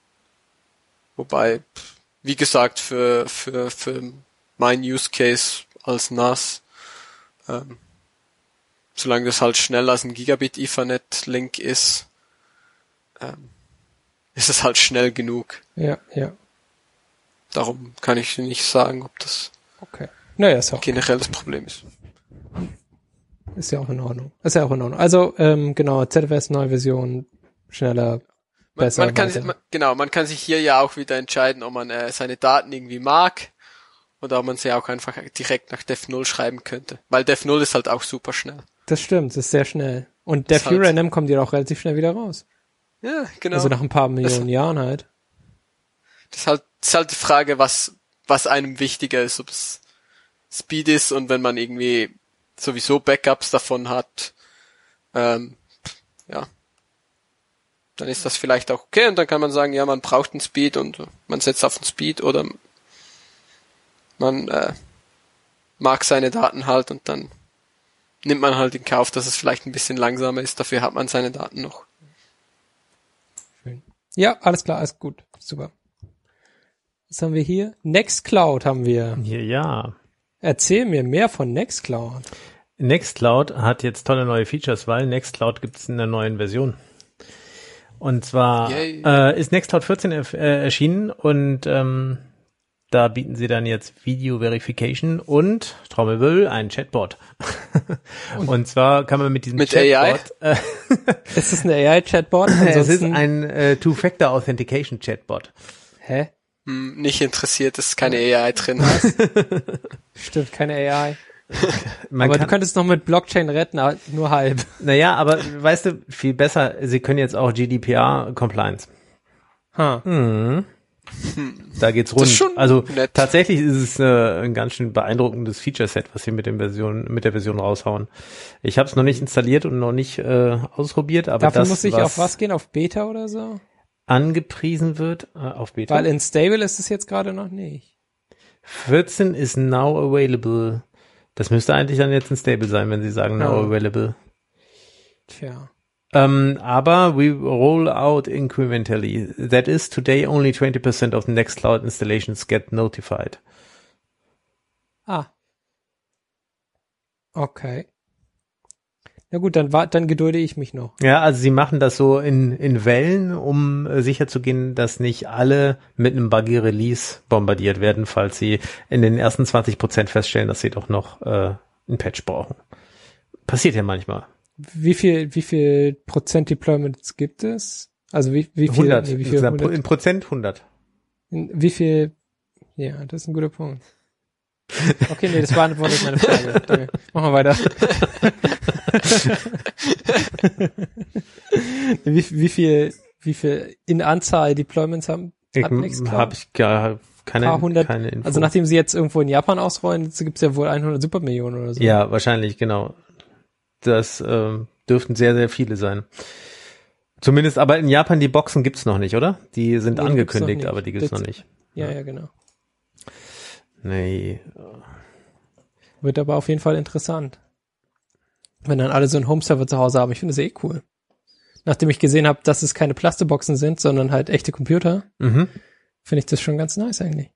Wobei, wie gesagt, für für für mein Use Case als N A S, ähm, solange das halt schneller als ein Gigabit Ethernet Link ist, ähm, ist es halt schnell genug. Ja, ja. Darum kann ich nicht sagen, ob das Okay. Naja, ist ja auch, generell das Problem ist. ist ja auch in Ordnung. Ist ja auch in Ordnung. Also, ähm, genau, Z F S neue Version, schneller, Man, besser, man kann weiter. man, genau, man kann sich hier ja auch wieder entscheiden, ob man äh, seine Daten irgendwie mag oder ob man sie auch einfach direkt nach Def null schreiben könnte. Weil Def null ist halt auch super schnell. Das stimmt, das ist sehr schnell. Und Das der halt- Random kommt ja auch relativ schnell wieder raus. Ja, genau. Also nach ein paar Millionen Jahren halt. Das ist halt, das ist halt die Frage, was, was einem wichtiger ist, ob es Speed ist und wenn man irgendwie sowieso Backups davon hat, ähm, ja, dann ist das vielleicht auch okay und dann kann man sagen, ja, man braucht einen Speed und man setzt auf den Speed oder man äh, mag seine Daten halt und dann nimmt man halt in Kauf, dass es vielleicht ein bisschen langsamer ist, dafür hat man seine Daten noch. Schön. Ja, alles klar, alles gut. Super. Was haben wir hier? Nextcloud haben wir. Ja, ja. Erzähl mir mehr von Nextcloud. Nextcloud hat jetzt tolle neue Features, weil Nextcloud gibt es in der neuen Version. Und zwar äh, ist Nextcloud vierzehn äh, erschienen und ähm, da bieten sie dann jetzt Video Verification und Trommelwirbel ein Chatbot. Und zwar kann man mit diesem Mit Chatbot A I? Äh, Ist das ein A I-Chatbot? es ist ein äh, Two-Factor Authentication Chatbot. Hä? Hm, nicht interessiert, ist keine A I drin. Stimmt, keine A I. Man aber kann, du könntest noch mit Blockchain retten, aber nur halb. naja, aber weißt du, viel besser, sie können jetzt auch G D P R-Compliance. Ha. Mhm. Da geht's rund. Das ist schon Also nett. tatsächlich ist es äh, ein ganz schön beeindruckendes Feature-Set, was sie mit dem Version, mit der Version raushauen. Ich habe es noch nicht installiert und noch nicht äh, ausprobiert, aber Dafür das, muss ich was auf was gehen? Auf Beta oder so? angepriesen wird, äh, auf Beta. Weil in Stable ist es jetzt gerade noch nicht. vierzehn is now available. Das müsste eigentlich dann jetzt ein Stable sein, wenn sie sagen now Ja. available. Tja. Um, aber we roll out incrementally. That is, today only twenty percent of the Nextcloud installations get notified. Ah. Okay. Na gut, dann war, dann gedulde ich mich noch. Ja, also sie machen das so in, in Wellen, um äh, sicherzugehen, dass nicht alle mit einem buggy Release bombardiert werden, falls sie in den ersten zwanzig Prozent feststellen, dass sie doch noch äh, ein Patch brauchen. Passiert ja manchmal. Wie viel, wie viel Prozent Deployments gibt es? Also wie, wie viel? hundert. Nee, wie viel? Insgesamt hundert? In Prozent hundert. In, wie viel? Ja, das ist ein guter Punkt. Okay, nee, das war nicht meine Frage. Danke. Machen wir weiter. wie, wie viel, wie viel in Anzahl Deployments haben? Ich habe ich gar keine, paar hundert, keine Info. Also nachdem sie jetzt irgendwo in Japan ausrollen, gibt's ja wohl hundert Supermillionen oder so. Ja, wahrscheinlich, genau. Das äh, dürften sehr, sehr viele sein. Zumindest, aber in Japan, die Boxen gibt's noch nicht, oder? Die sind Nee, die angekündigt, gibt's noch aber die gibt's Das- noch nicht. Ja, Ja. ja, genau. Nee. Wird aber auf jeden Fall interessant. Wenn dann alle so einen Home-Server zu Hause haben. Ich finde das eh cool. Nachdem ich gesehen habe, dass es keine Plastikboxen sind, sondern halt echte Computer, Mhm. finde ich das schon ganz nice eigentlich.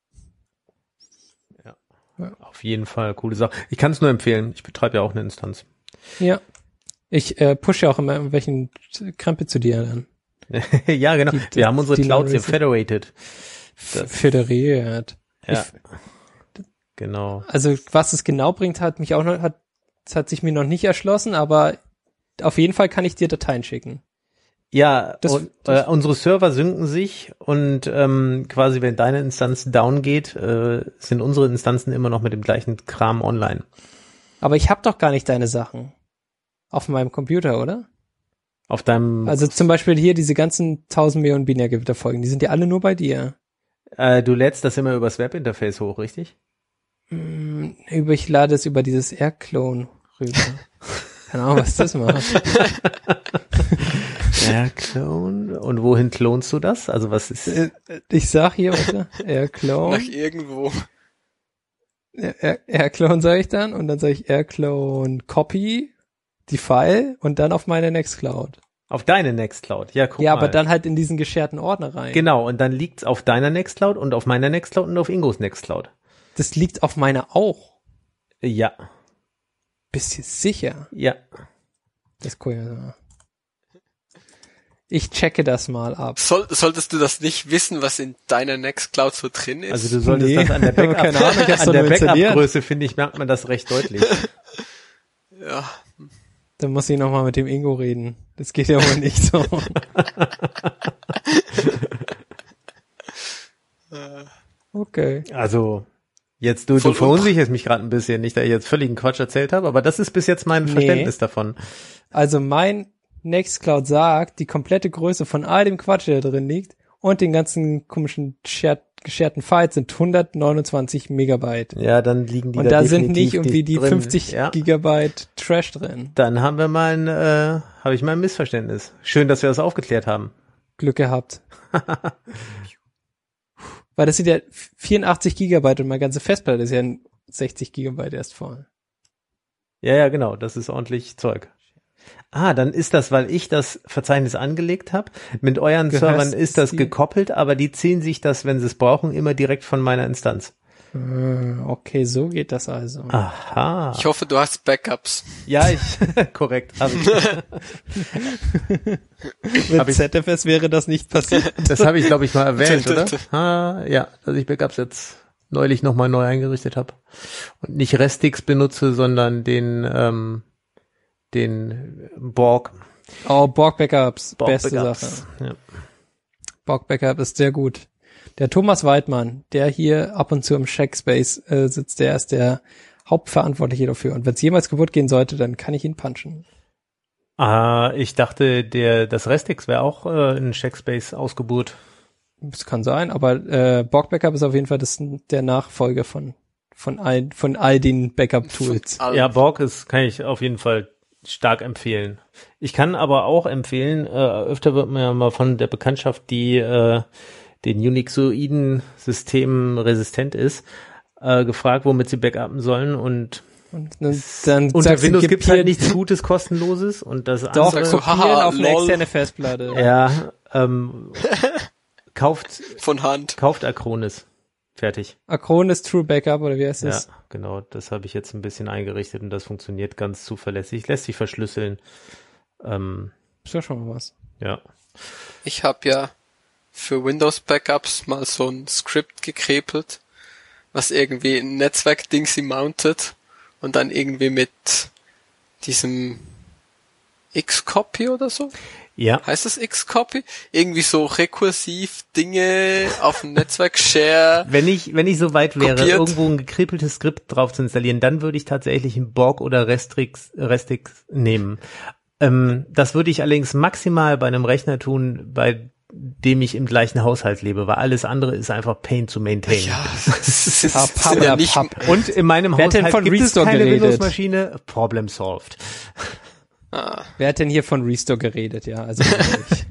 Auf jeden Fall, coole Sache. Ich kann es nur empfehlen. Ich betreibe ja auch eine Instanz. Ja. Ich äh, pushe ja auch immer irgendwelchen Krempel zu dir dann. Ja, genau. Die- Wir haben unsere die Clouds hier Non-Resi- federated. F- Föderiert. Ja, Ich, genau. also was es genau bringt, hat mich auch noch, hat, das hat sich mir noch nicht erschlossen, aber auf jeden Fall kann ich dir Dateien schicken. Ja, Das- und, das- äh, unsere Server synken sich und ähm, quasi, wenn deine Instanz down geht, äh, sind unsere Instanzen immer noch mit dem gleichen Kram online. Aber ich habe doch gar nicht deine Sachen auf meinem Computer, oder? Auf deinem, Also zum Beispiel hier diese ganzen tausend Millionen Binärgewitterfolgen, die sind ja alle nur bei dir. äh, du lädst das immer übers Webinterface hoch, richtig? Hm, über, ich lade es über dieses Airclone rüber. Keine Ahnung, was das macht. Airclone. Und wohin klonst du das? Also was ist? Äh, Ich sag hier, warte, Airclone. Nach irgendwo. Air, Airclone sage ich dann und dann sage ich Airclone Copy, die File und dann auf meine Nextcloud. Auf deine Nextcloud. Ja, guck Ja, mal. aber dann halt in diesen gescherten Ordner rein. Genau, und dann liegt's auf deiner Nextcloud und auf meiner Nextcloud und auf Ingos Nextcloud. Das liegt auf meiner auch. Ja, Bist du sicher? ja. Das ist cool. Ich checke das mal ab. Soll, solltest du das nicht wissen, was in deiner Nextcloud so drin ist? Also du solltest Nee, das an der aber Backup, keine Ahnung, ich hab's an doch der nur installiert. Backup-Größe, finde ich, merkt man das recht deutlich. ja. Dann muss ich nochmal mit dem Ingo reden. Das geht ja wohl nicht so. Okay. Also, jetzt du, Voll du verunsicherst mich gerade ein bisschen, nicht, dass ich jetzt völligen Quatsch erzählt habe, aber das ist bis jetzt mein Nee. Verständnis davon. Also mein Nextcloud sagt, die komplette Größe von all dem Quatsch, der da drin liegt und den ganzen komischen shared, gescherten Files sind hundertneunundzwanzig Megabyte. Ja, dann liegen die Und da da sind definitiv nicht irgendwie die drin. fünfzig Ja. Gigabyte Trash drin. Dann haben wir mal ein, äh, habe ich mal ein Missverständnis. Schön, dass wir das aufgeklärt haben. Glück gehabt. Weil das sind ja vierundachtzig Gigabyte und meine ganze Festplatte ist ja sechzig Gigabyte erst voll. Ja, ja, genau, das ist ordentlich Zeug. Ah, dann ist das, weil ich das Verzeichnis angelegt habe. Mit euren Gehörst Servern ist das die- gekoppelt, aber die ziehen sich das, wenn sie es brauchen, immer direkt von meiner Instanz. Äh, Okay, so geht das also. Aha. Ich hoffe, du hast Backups. Ja, ich, korrekt. Hab ich. Mit hab ich- Z F S wäre das nicht passiert. Das habe ich, glaube ich, mal erwähnt, oder? Ah, ja, dass ich Backups jetzt neulich nochmal neu eingerichtet habe. Und nicht Restix benutze, sondern den, ähm, den Borg. Oh, Borg Backups, Borg beste Backups. Sache. Ja. Borg Backup ist sehr gut. Der Thomas Weidmann, der hier ab und zu im Shackspace äh, sitzt, der ist der Hauptverantwortliche dafür. Und wenn es jemals kaputt gehen sollte, dann kann ich ihn punchen. Ah, ich dachte, der das Restix wäre auch äh, in Shackspace ausgebucht. Das kann sein, aber äh, Borg Backup ist auf jeden Fall das, der Nachfolger von von all, von all den Backup-Tools. All- Ja, Borg ist, kann ich auf jeden Fall stark empfehlen. Ich kann aber auch empfehlen, äh, öfter wird mir ja mal von der Bekanntschaft, die äh, den Unixoiden-Systemen resistent ist, äh, gefragt, womit sie backuppen sollen, und Und dann, dann unter sagst du, Windows gib gibt's hier halt nichts Gutes, kostenloses, und das doch Sagst andere, du, haha, kopieren auf eine lol. externe Festplatte. ja, ähm, kauft, Von Hand. kauft Acronis. Fertig. Acronis True Backup oder wie heißt Ja, das? genau, das habe ich jetzt ein bisschen eingerichtet und das funktioniert ganz zuverlässig, lässt sich verschlüsseln. Ähm, Ist ja schon mal was. ja. Ich habe ja für Windows Backups mal so ein Skript gekrepelt, was irgendwie ein Netzwerk-Dingsy mountet und dann irgendwie mit diesem Xcopy oder so, Ja. heißt das Xcopy? Irgendwie so rekursiv Dinge auf dem Netzwerk-Share. Wenn ich, wenn ich so weit wäre, Kopiert. irgendwo ein gekrippeltes Skript drauf zu installieren, dann würde ich tatsächlich einen Borg oder Restrix, Restix nehmen. Ähm, das würde ich allerdings maximal bei einem Rechner tun, bei dem ich im gleichen Haushalt lebe, weil alles andere ist einfach Pain to maintain. Ja, das ist, Papp, sind ja Papp, nicht, Papp. Und in meinem Wer hat denn Haushalt von gibt es Restore keine geredet? Windows-Maschine. Problem solved. ah, Wer hat denn hier von Restore geredet? Ja, also ich.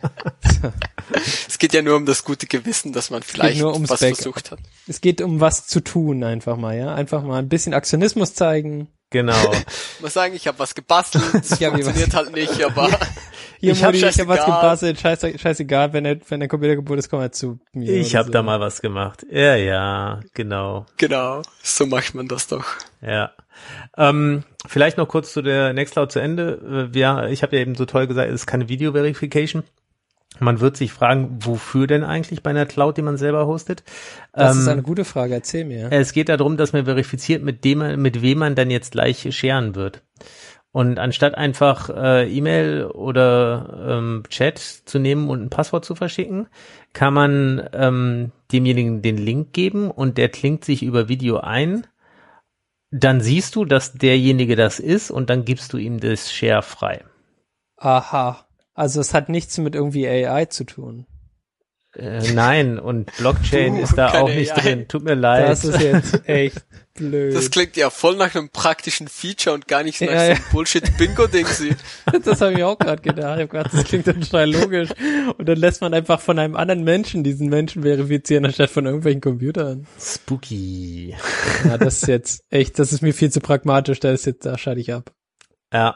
es geht ja nur um das gute Gewissen, dass man vielleicht nur ums was Backup. versucht hat. Es geht um was zu tun einfach mal, ja. Einfach mal ein bisschen Aktionismus zeigen. Genau. Ich muss sagen, ich habe was gebastelt, es Ich hab funktioniert halt nicht, aber Hier, Ich hab Modi, ich hab was scheißegal. gebastelt, scheiße, scheißegal, wenn der, wenn der Computer kaputt ist, komm mal zu mir. Ich oder habe so. da mal was gemacht. Ja, ja, genau. genau, so macht man das doch. Ja. Ähm, vielleicht noch kurz zu der Nextcloud zu Ende. Wir, ich habe ja eben so toll gesagt, es ist keine Video-Verification. Man wird sich fragen, wofür denn eigentlich bei einer Cloud, die man selber hostet? Das ähm, ist eine gute Frage, erzähl mir. Es geht darum, dass man verifiziert, mit dem, mit wem man dann jetzt gleich scheren wird. Und anstatt einfach äh, E-Mail oder ähm, Chat zu nehmen und ein Passwort zu verschicken, kann man ähm, demjenigen den Link geben und der klingt sich über Video ein. Dann siehst du, dass derjenige das ist und dann gibst du ihm das Share frei. Aha. Also es hat nichts mit irgendwie A I zu tun. Äh, nein, und Blockchain Puh, ist da keine auch nicht A I. drin. Tut mir leid. Das ist jetzt echt blöd. Das klingt ja voll nach einem praktischen Feature und gar nicht nach Ja, so ja. einem Bullshit-Bingo-Ding. Das habe ich auch gerade gedacht. Ich habe gedacht, das klingt total logisch. Und dann lässt man einfach von einem anderen Menschen diesen Menschen verifizieren, anstatt von irgendwelchen Computern. Spooky. Ja, das ist jetzt echt, das ist mir viel zu pragmatisch. Da ist jetzt, da schalte ich ab. Ja.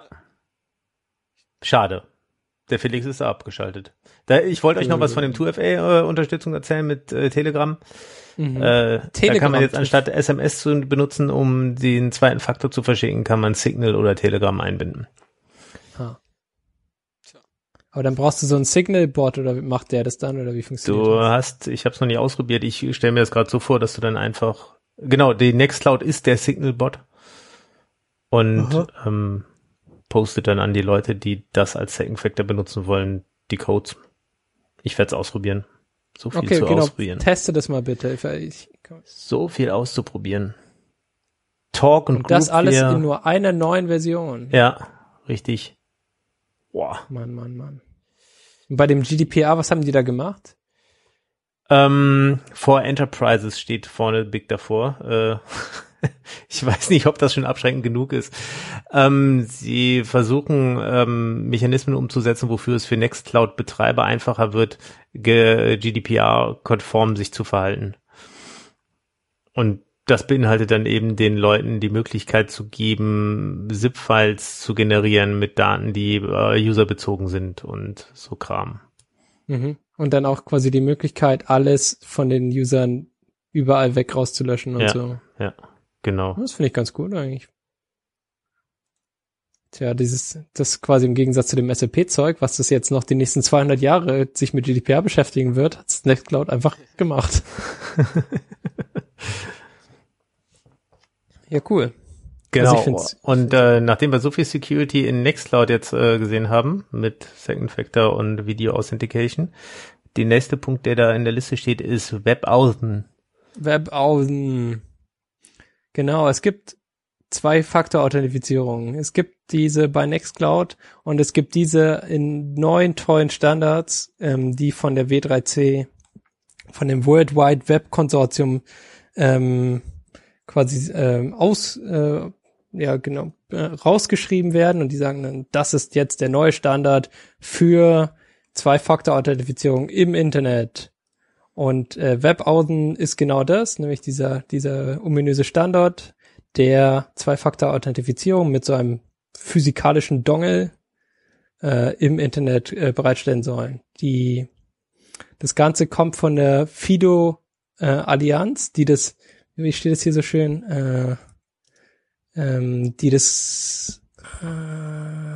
Schade. Der Felix ist da abgeschaltet. Da, ich wollte euch noch was von dem zwei F A-Unterstützung erzählen mit äh, Telegram. Mhm. Äh, da Telegram. kann man jetzt anstatt S M S zu benutzen, um den zweiten Faktor zu verschicken, kann man Signal oder Telegram einbinden. Ah. Aber dann brauchst du so einen Signal-Bot oder macht der das dann oder wie funktioniert Du das? hast, ich habe es noch nicht ausprobiert, ich stelle mir das gerade so vor, dass du dann einfach, genau, die Nextcloud ist der Signal-Bot und Aha. ähm, postet dann an die Leute, die das als Second Factor benutzen wollen, die Codes. Ich werde es ausprobieren. So viel Okay, zu genau. ausprobieren. Teste das mal bitte. Ich, ich, So viel auszuprobieren. Talk und, und das Group alles wär- in nur einer neuen Version. Ja, richtig. Boah. Mann, Mann, Mann. Und bei dem G D P R, was haben die da gemacht? Ähm, for Enterprises steht vorne big davor. Äh, ich weiß nicht, ob das schon abschreckend genug ist. Ähm, sie versuchen, ähm, Mechanismen umzusetzen, wofür es für Nextcloud-Betreiber einfacher wird, G D P R-konform sich zu verhalten. Und das beinhaltet dann eben den Leuten die Möglichkeit zu geben, ZIP-Files zu generieren mit Daten, die äh, userbezogen sind und so Kram. Mhm. Und dann auch quasi die Möglichkeit, alles von den Usern überall weg rauszulöschen und Ja. so. Ja, genau. Das finde ich ganz gut eigentlich. Tja, dieses, das quasi im Gegensatz zu dem S A P-Zeug, was das jetzt noch die nächsten zweihundert Jahre sich mit G D P R beschäftigen wird, hat das Nextcloud einfach gemacht. Ja, cool. Genau. Also ich find's- und äh, nachdem wir so viel Security in Nextcloud jetzt äh, gesehen haben, mit Second Factor und Video Authentication, der nächste Punkt, der da in der Liste steht, ist WebAuthn. WebAuthn. Genau, es gibt Zwei-Faktor-Authentifizierung. Es gibt diese bei Nextcloud und es gibt diese in neuen tollen Standards, ähm, die von der W drei C, von dem World Wide Web Konsortium ähm, quasi ähm, aus, äh, ja genau, äh, rausgeschrieben werden und die sagen dann, das ist jetzt der neue Standard für Zwei-Faktor-Authentifizierung im Internet. Und äh, WebAuthn ist genau das, nämlich dieser dieser ominöse Standard der Zwei-Faktor-Authentifizierung mit so einem physikalischen Dongle äh, im Internet äh, bereitstellen sollen. Die das Ganze kommt von der FIDO äh, Allianz, die das, wie steht es hier so schön, äh, ähm, die das äh,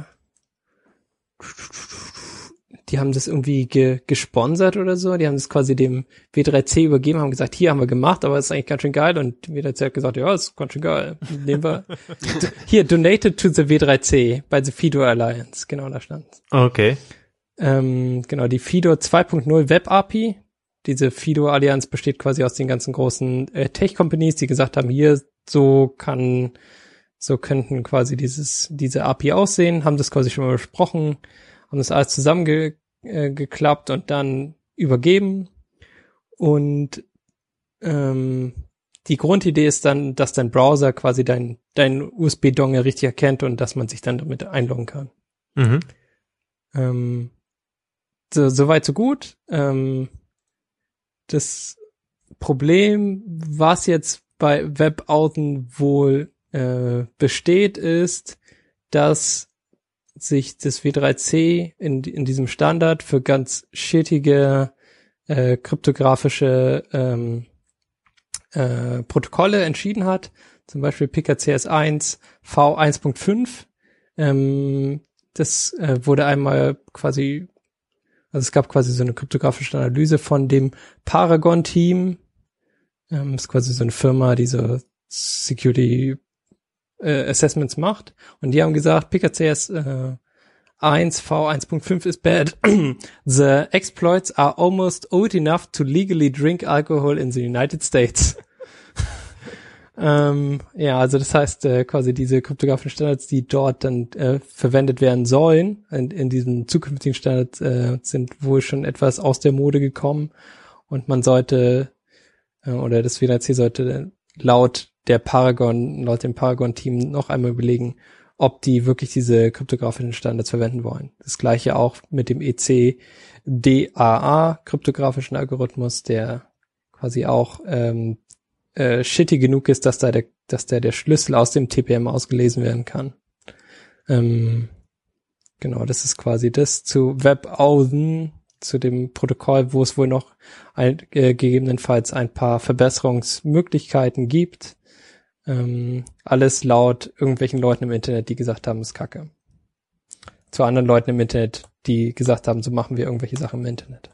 die haben das irgendwie ge gesponsert oder so, die haben das quasi dem W drei C übergeben, haben gesagt, hier haben wir gemacht, aber das ist eigentlich ganz schön geil und W drei C hat gesagt, ja, ist ganz schön geil, nehmen wir. Hier, donated to the W drei C bei the FIDO Alliance, genau, da stand. Okay. Ähm, genau, die FIDO zwei Punkt null Web A P I, diese FIDO Allianz besteht quasi aus den ganzen großen äh, Tech-Companies, die gesagt haben, hier, so kann so könnten quasi dieses diese A P I aussehen, haben das quasi schon mal besprochen, haben das alles zusammengeklappt und dann übergeben. Und ähm, die Grundidee ist dann, dass dein Browser quasi dein dein U S B-Dongle richtig erkennt und dass man sich dann damit einloggen kann. Mhm. Ähm, so, so weit, so gut. Ähm, das Problem, was jetzt bei WebAuthn wohl äh, besteht, ist, dass sich das W drei C in, in diesem Standard für ganz shittige äh, kryptografische ähm, äh, Protokolle entschieden hat. Zum Beispiel P K C S eins V eins Punkt fünf. Ähm, das äh, wurde einmal quasi, also es gab quasi so eine kryptografische Analyse von dem Paragon-Team. Ähm, ist quasi so eine Firma, die so Security äh, Assessments macht. Und die haben gesagt, P K C S äh, eins V eins Punkt fünf is bad. The exploits are almost old enough to legally drink alcohol in the United States. ähm, ja, also das heißt äh, quasi diese kryptografischen Standards, die dort dann äh, verwendet werden sollen, in, in diesen zukünftigen Standards äh, sind wohl schon etwas aus der Mode gekommen und man sollte äh, oder das W drei C sollte laut der Paragon, laut dem Paragon-Team noch einmal überlegen, ob die wirklich diese kryptografischen Standards verwenden wollen. Das gleiche auch mit dem E C D A A kryptografischen Algorithmus, der quasi auch ähm, äh, shitty genug ist, dass da der, dass der der Schlüssel aus dem T P M ausgelesen werden kann. Ähm, genau, das ist quasi das zu WebAuthn, zu dem Protokoll, wo es wohl noch ein, äh, gegebenenfalls ein paar Verbesserungsmöglichkeiten gibt. Ähm, alles laut irgendwelchen Leuten im Internet, die gesagt haben, ist Kacke. Zu anderen Leuten im Internet, die gesagt haben, so machen wir irgendwelche Sachen im Internet.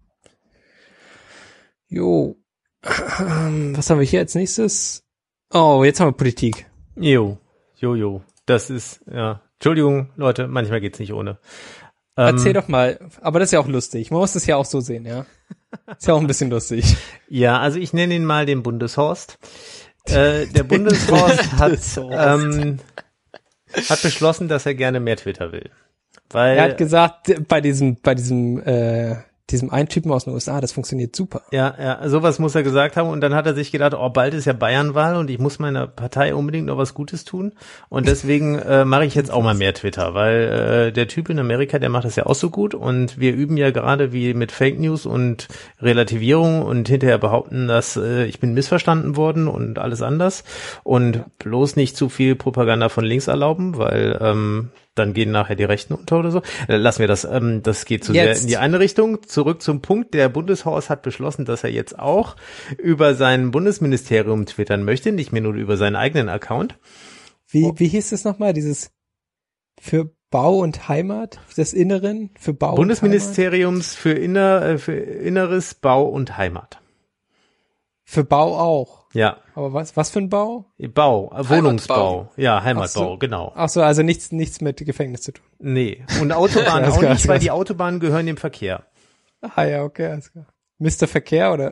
Jo. Was haben wir hier als nächstes? Oh, jetzt haben wir Politik. Jo, jo, jo. Das ist, ja. Entschuldigung, Leute, manchmal geht's nicht ohne. Erzähl ähm, doch mal, aber das ist ja auch lustig. Man muss das ja auch so sehen, ja. Ist ja auch ein bisschen lustig. Ja, also ich nenne ihn mal den Bundeshorst. Äh, der Bundeshorst hat, ähm, hat beschlossen, dass er gerne mehr Twitter will. Weil, Er hat gesagt, bei diesem, bei diesem, äh, diesem einen Typen aus den U S A, das funktioniert super. Ja, ja, sowas muss er gesagt haben und dann hat er sich gedacht, oh, bald ist ja Bayernwahl und ich muss meiner Partei unbedingt noch was Gutes tun und deswegen äh, mache ich jetzt auch mal mehr Twitter, weil äh, der Typ in Amerika, der macht das ja auch so gut und wir üben ja gerade wie mit Fake News und Relativierung und hinterher behaupten, dass äh, ich bin missverstanden worden und alles anders und bloß nicht zu viel Propaganda von links erlauben, weil ähm, dann gehen nachher die Rechten unter oder so. Lassen wir das, ähm, das geht zu sehr in die eine Richtung. Zurück zum Punkt, der Bundeshorst hat beschlossen, dass er jetzt auch über sein Bundesministerium twittern möchte, nicht mehr nur über seinen eigenen Account. Wie, wie hieß es nochmal, dieses für Bau und Heimat, des Inneren, für Bau Bundesministeriums für, Inner, äh, für Inneres, Bau und Heimat. Für Bau auch. Ja. Aber was, was für ein Bau? Bau, äh, Wohnungsbau. Ja, Heimatbau, Ach so. Genau. Ach so, also nichts, nichts mit Gefängnis zu tun. Nee. Und Autobahn Ja, auch klar, nicht, weil klar. die Autobahnen gehören dem Verkehr. Ah ja, okay, alles klar. Mister Verkehr oder?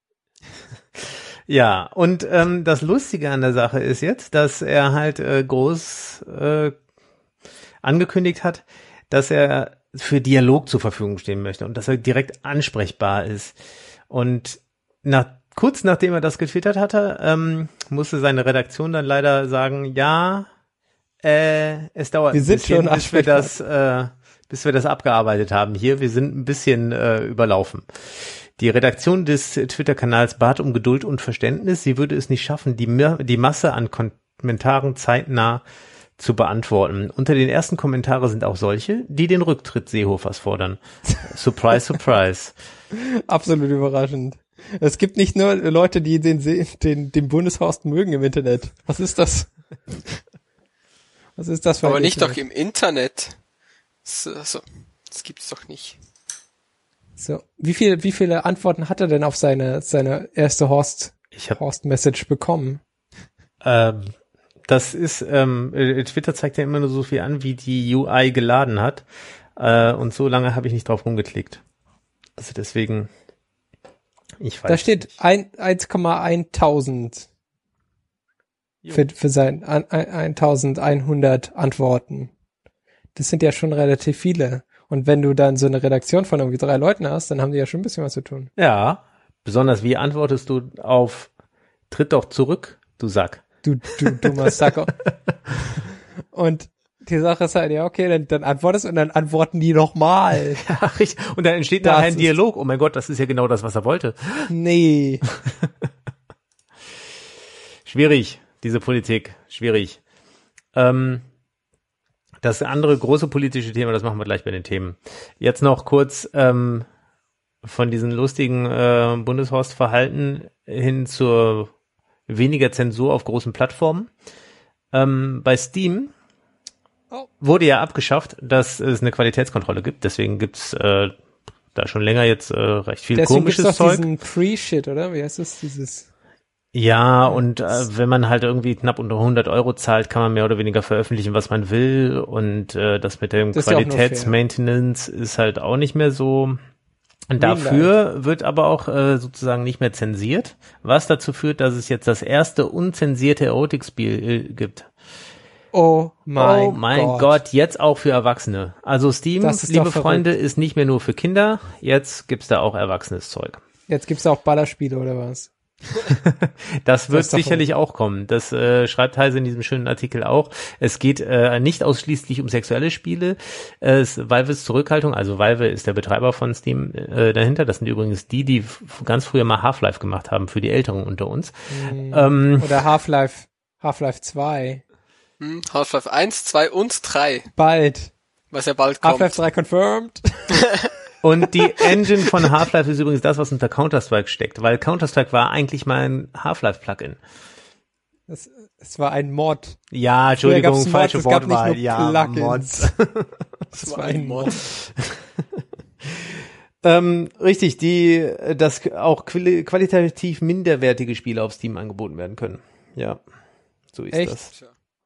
Ja, und ähm, das Lustige an der Sache ist jetzt, dass er halt äh, groß äh, angekündigt hat, dass er für Dialog zur Verfügung stehen möchte und dass er direkt ansprechbar ist. Und nach, kurz nachdem er das getwittert hatte, ähm, musste seine Redaktion dann leider sagen, ja, äh, es dauert Wir ein sind bisschen, schon bis wir das, äh, bis wir das abgearbeitet haben hier. Wir sind ein bisschen äh, überlaufen. Die Redaktion des Twitter-Kanals bat um Geduld und Verständnis. Sie würde es nicht schaffen, die, die Masse an Kommentaren zeitnah zu beantworten. Unter den ersten Kommentaren sind auch solche, die den Rücktritt Seehofers fordern. Surprise, surprise. Absolut überraschend. Es gibt nicht nur Leute, die den, den, den Bundeshorst mögen im Internet. Was ist das? Was ist das für ein Aber nicht Internet? doch im Internet. So, so. Das gibt's doch nicht. So, wie viele, wie viele Antworten hat er denn auf seine, seine erste Horst, Ich hab, Horst-Message bekommen? Ähm, das ist, ähm, Twitter zeigt ja immer nur so viel an, wie die U I geladen hat. Äh, und so lange habe ich nicht drauf rumgeklickt. Also deswegen, ich weiß Da steht nicht. ein, eins Komma eins tausend. für, für sein an, eintausendeinhundert Antworten. Das sind ja schon relativ viele. Und wenn du dann so eine Redaktion von irgendwie drei Leuten hast, dann haben die ja schon ein bisschen was zu tun. Ja, besonders wie antwortest du auf Tritt doch zurück, du Sack. Du, du dummer Sacker. Und die Sache ist halt, ja, okay, dann, dann antwortest und dann antworten die nochmal. Ja, richtig. Und dann entsteht da ein Dialog. Oh mein Gott, das ist ja genau das, was er wollte. Nee. Schwierig, diese Politik. Schwierig. Ähm, das andere große politische Thema, das machen wir gleich bei den Themen. Jetzt noch kurz ähm, von diesen lustigen äh, Bundeshorst-Verhalten hin zur weniger Zensur auf großen Plattformen. Ähm, bei Steam oh. wurde ja abgeschafft, dass es eine Qualitätskontrolle gibt. Deswegen gibt's äh, da schon länger jetzt äh, recht viel Deswegen komisches gibt's doch Zeug. Diesen Pre-Shit, oder? Wie heißt das? Dieses Ja, und äh, wenn man halt irgendwie knapp unter hundert Euro zahlt, kann man mehr oder weniger veröffentlichen, was man will. Und äh, das mit dem das Qualitätsmaintenance ist, ist halt auch nicht mehr so. Und dafür wird aber auch äh, sozusagen nicht mehr zensiert, was dazu führt, dass es jetzt das erste unzensierte Erotikspiel äh, gibt. Oh mein, oh mein Gott. Gott, jetzt auch für Erwachsene. Also Steam, liebe Freunde, ist nicht mehr nur für Kinder, jetzt gibt's da auch erwachsenes Zeug. Jetzt gibt's da auch Ballerspiele oder was? Das wird das sicherlich auch kommen. Das äh, schreibt Heise in diesem schönen Artikel auch. Es geht äh, nicht ausschließlich um sexuelle Spiele. Äh, es, Valves Zurückhaltung, also Valve ist der Betreiber von Steam äh, dahinter. Das sind übrigens die, die f- ganz früher mal Half-Life gemacht haben für die Älteren unter uns. Mhm. Ähm, Oder Half-Life, Half-Life zwei. Hm, Half-Life eins, zwei und drei. Bald. Was ja bald kommt. Half-Life drei confirmed. Und die Engine von Half-Life ist übrigens das, was unter Counter-Strike steckt, weil Counter-Strike war eigentlich mal ein Half-Life-Plugin. Es, es war ein Mod. Ja, Entschuldigung, Mods, falsche es gab Wortwahl. nicht nur Ja, Plugins. Mods. Es war ein Mod. ähm, richtig, die, dass auch quali- qualitativ minderwertige Spiele auf Steam angeboten werden können. Ja, so ist Echt? das.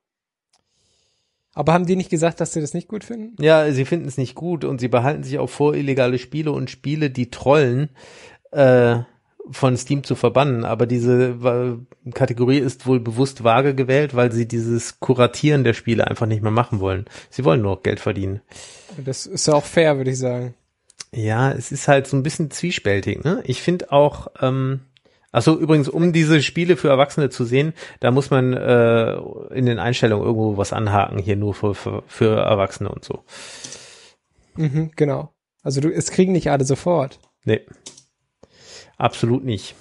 Aber haben die nicht gesagt, dass sie das nicht gut finden? Ja, sie finden es nicht gut und sie behalten sich auch vor, illegale Spiele und Spiele, die trollen, äh, von Steam zu verbannen. Aber diese äh, Kategorie ist wohl bewusst vage gewählt, weil sie dieses Kuratieren der Spiele einfach nicht mehr machen wollen. Sie wollen nur noch Geld verdienen. Das ist ja auch fair, würde ich sagen. Ja, es ist halt so ein bisschen zwiespältig, ne? Ich finde auch, ähm, ach so, übrigens, um diese Spiele für Erwachsene zu sehen, da muss man äh, in den Einstellungen irgendwo was anhaken, hier nur für, für, für Erwachsene und so. Mhm, genau. Also du, es kriegen nicht alle sofort. Nee, absolut nicht.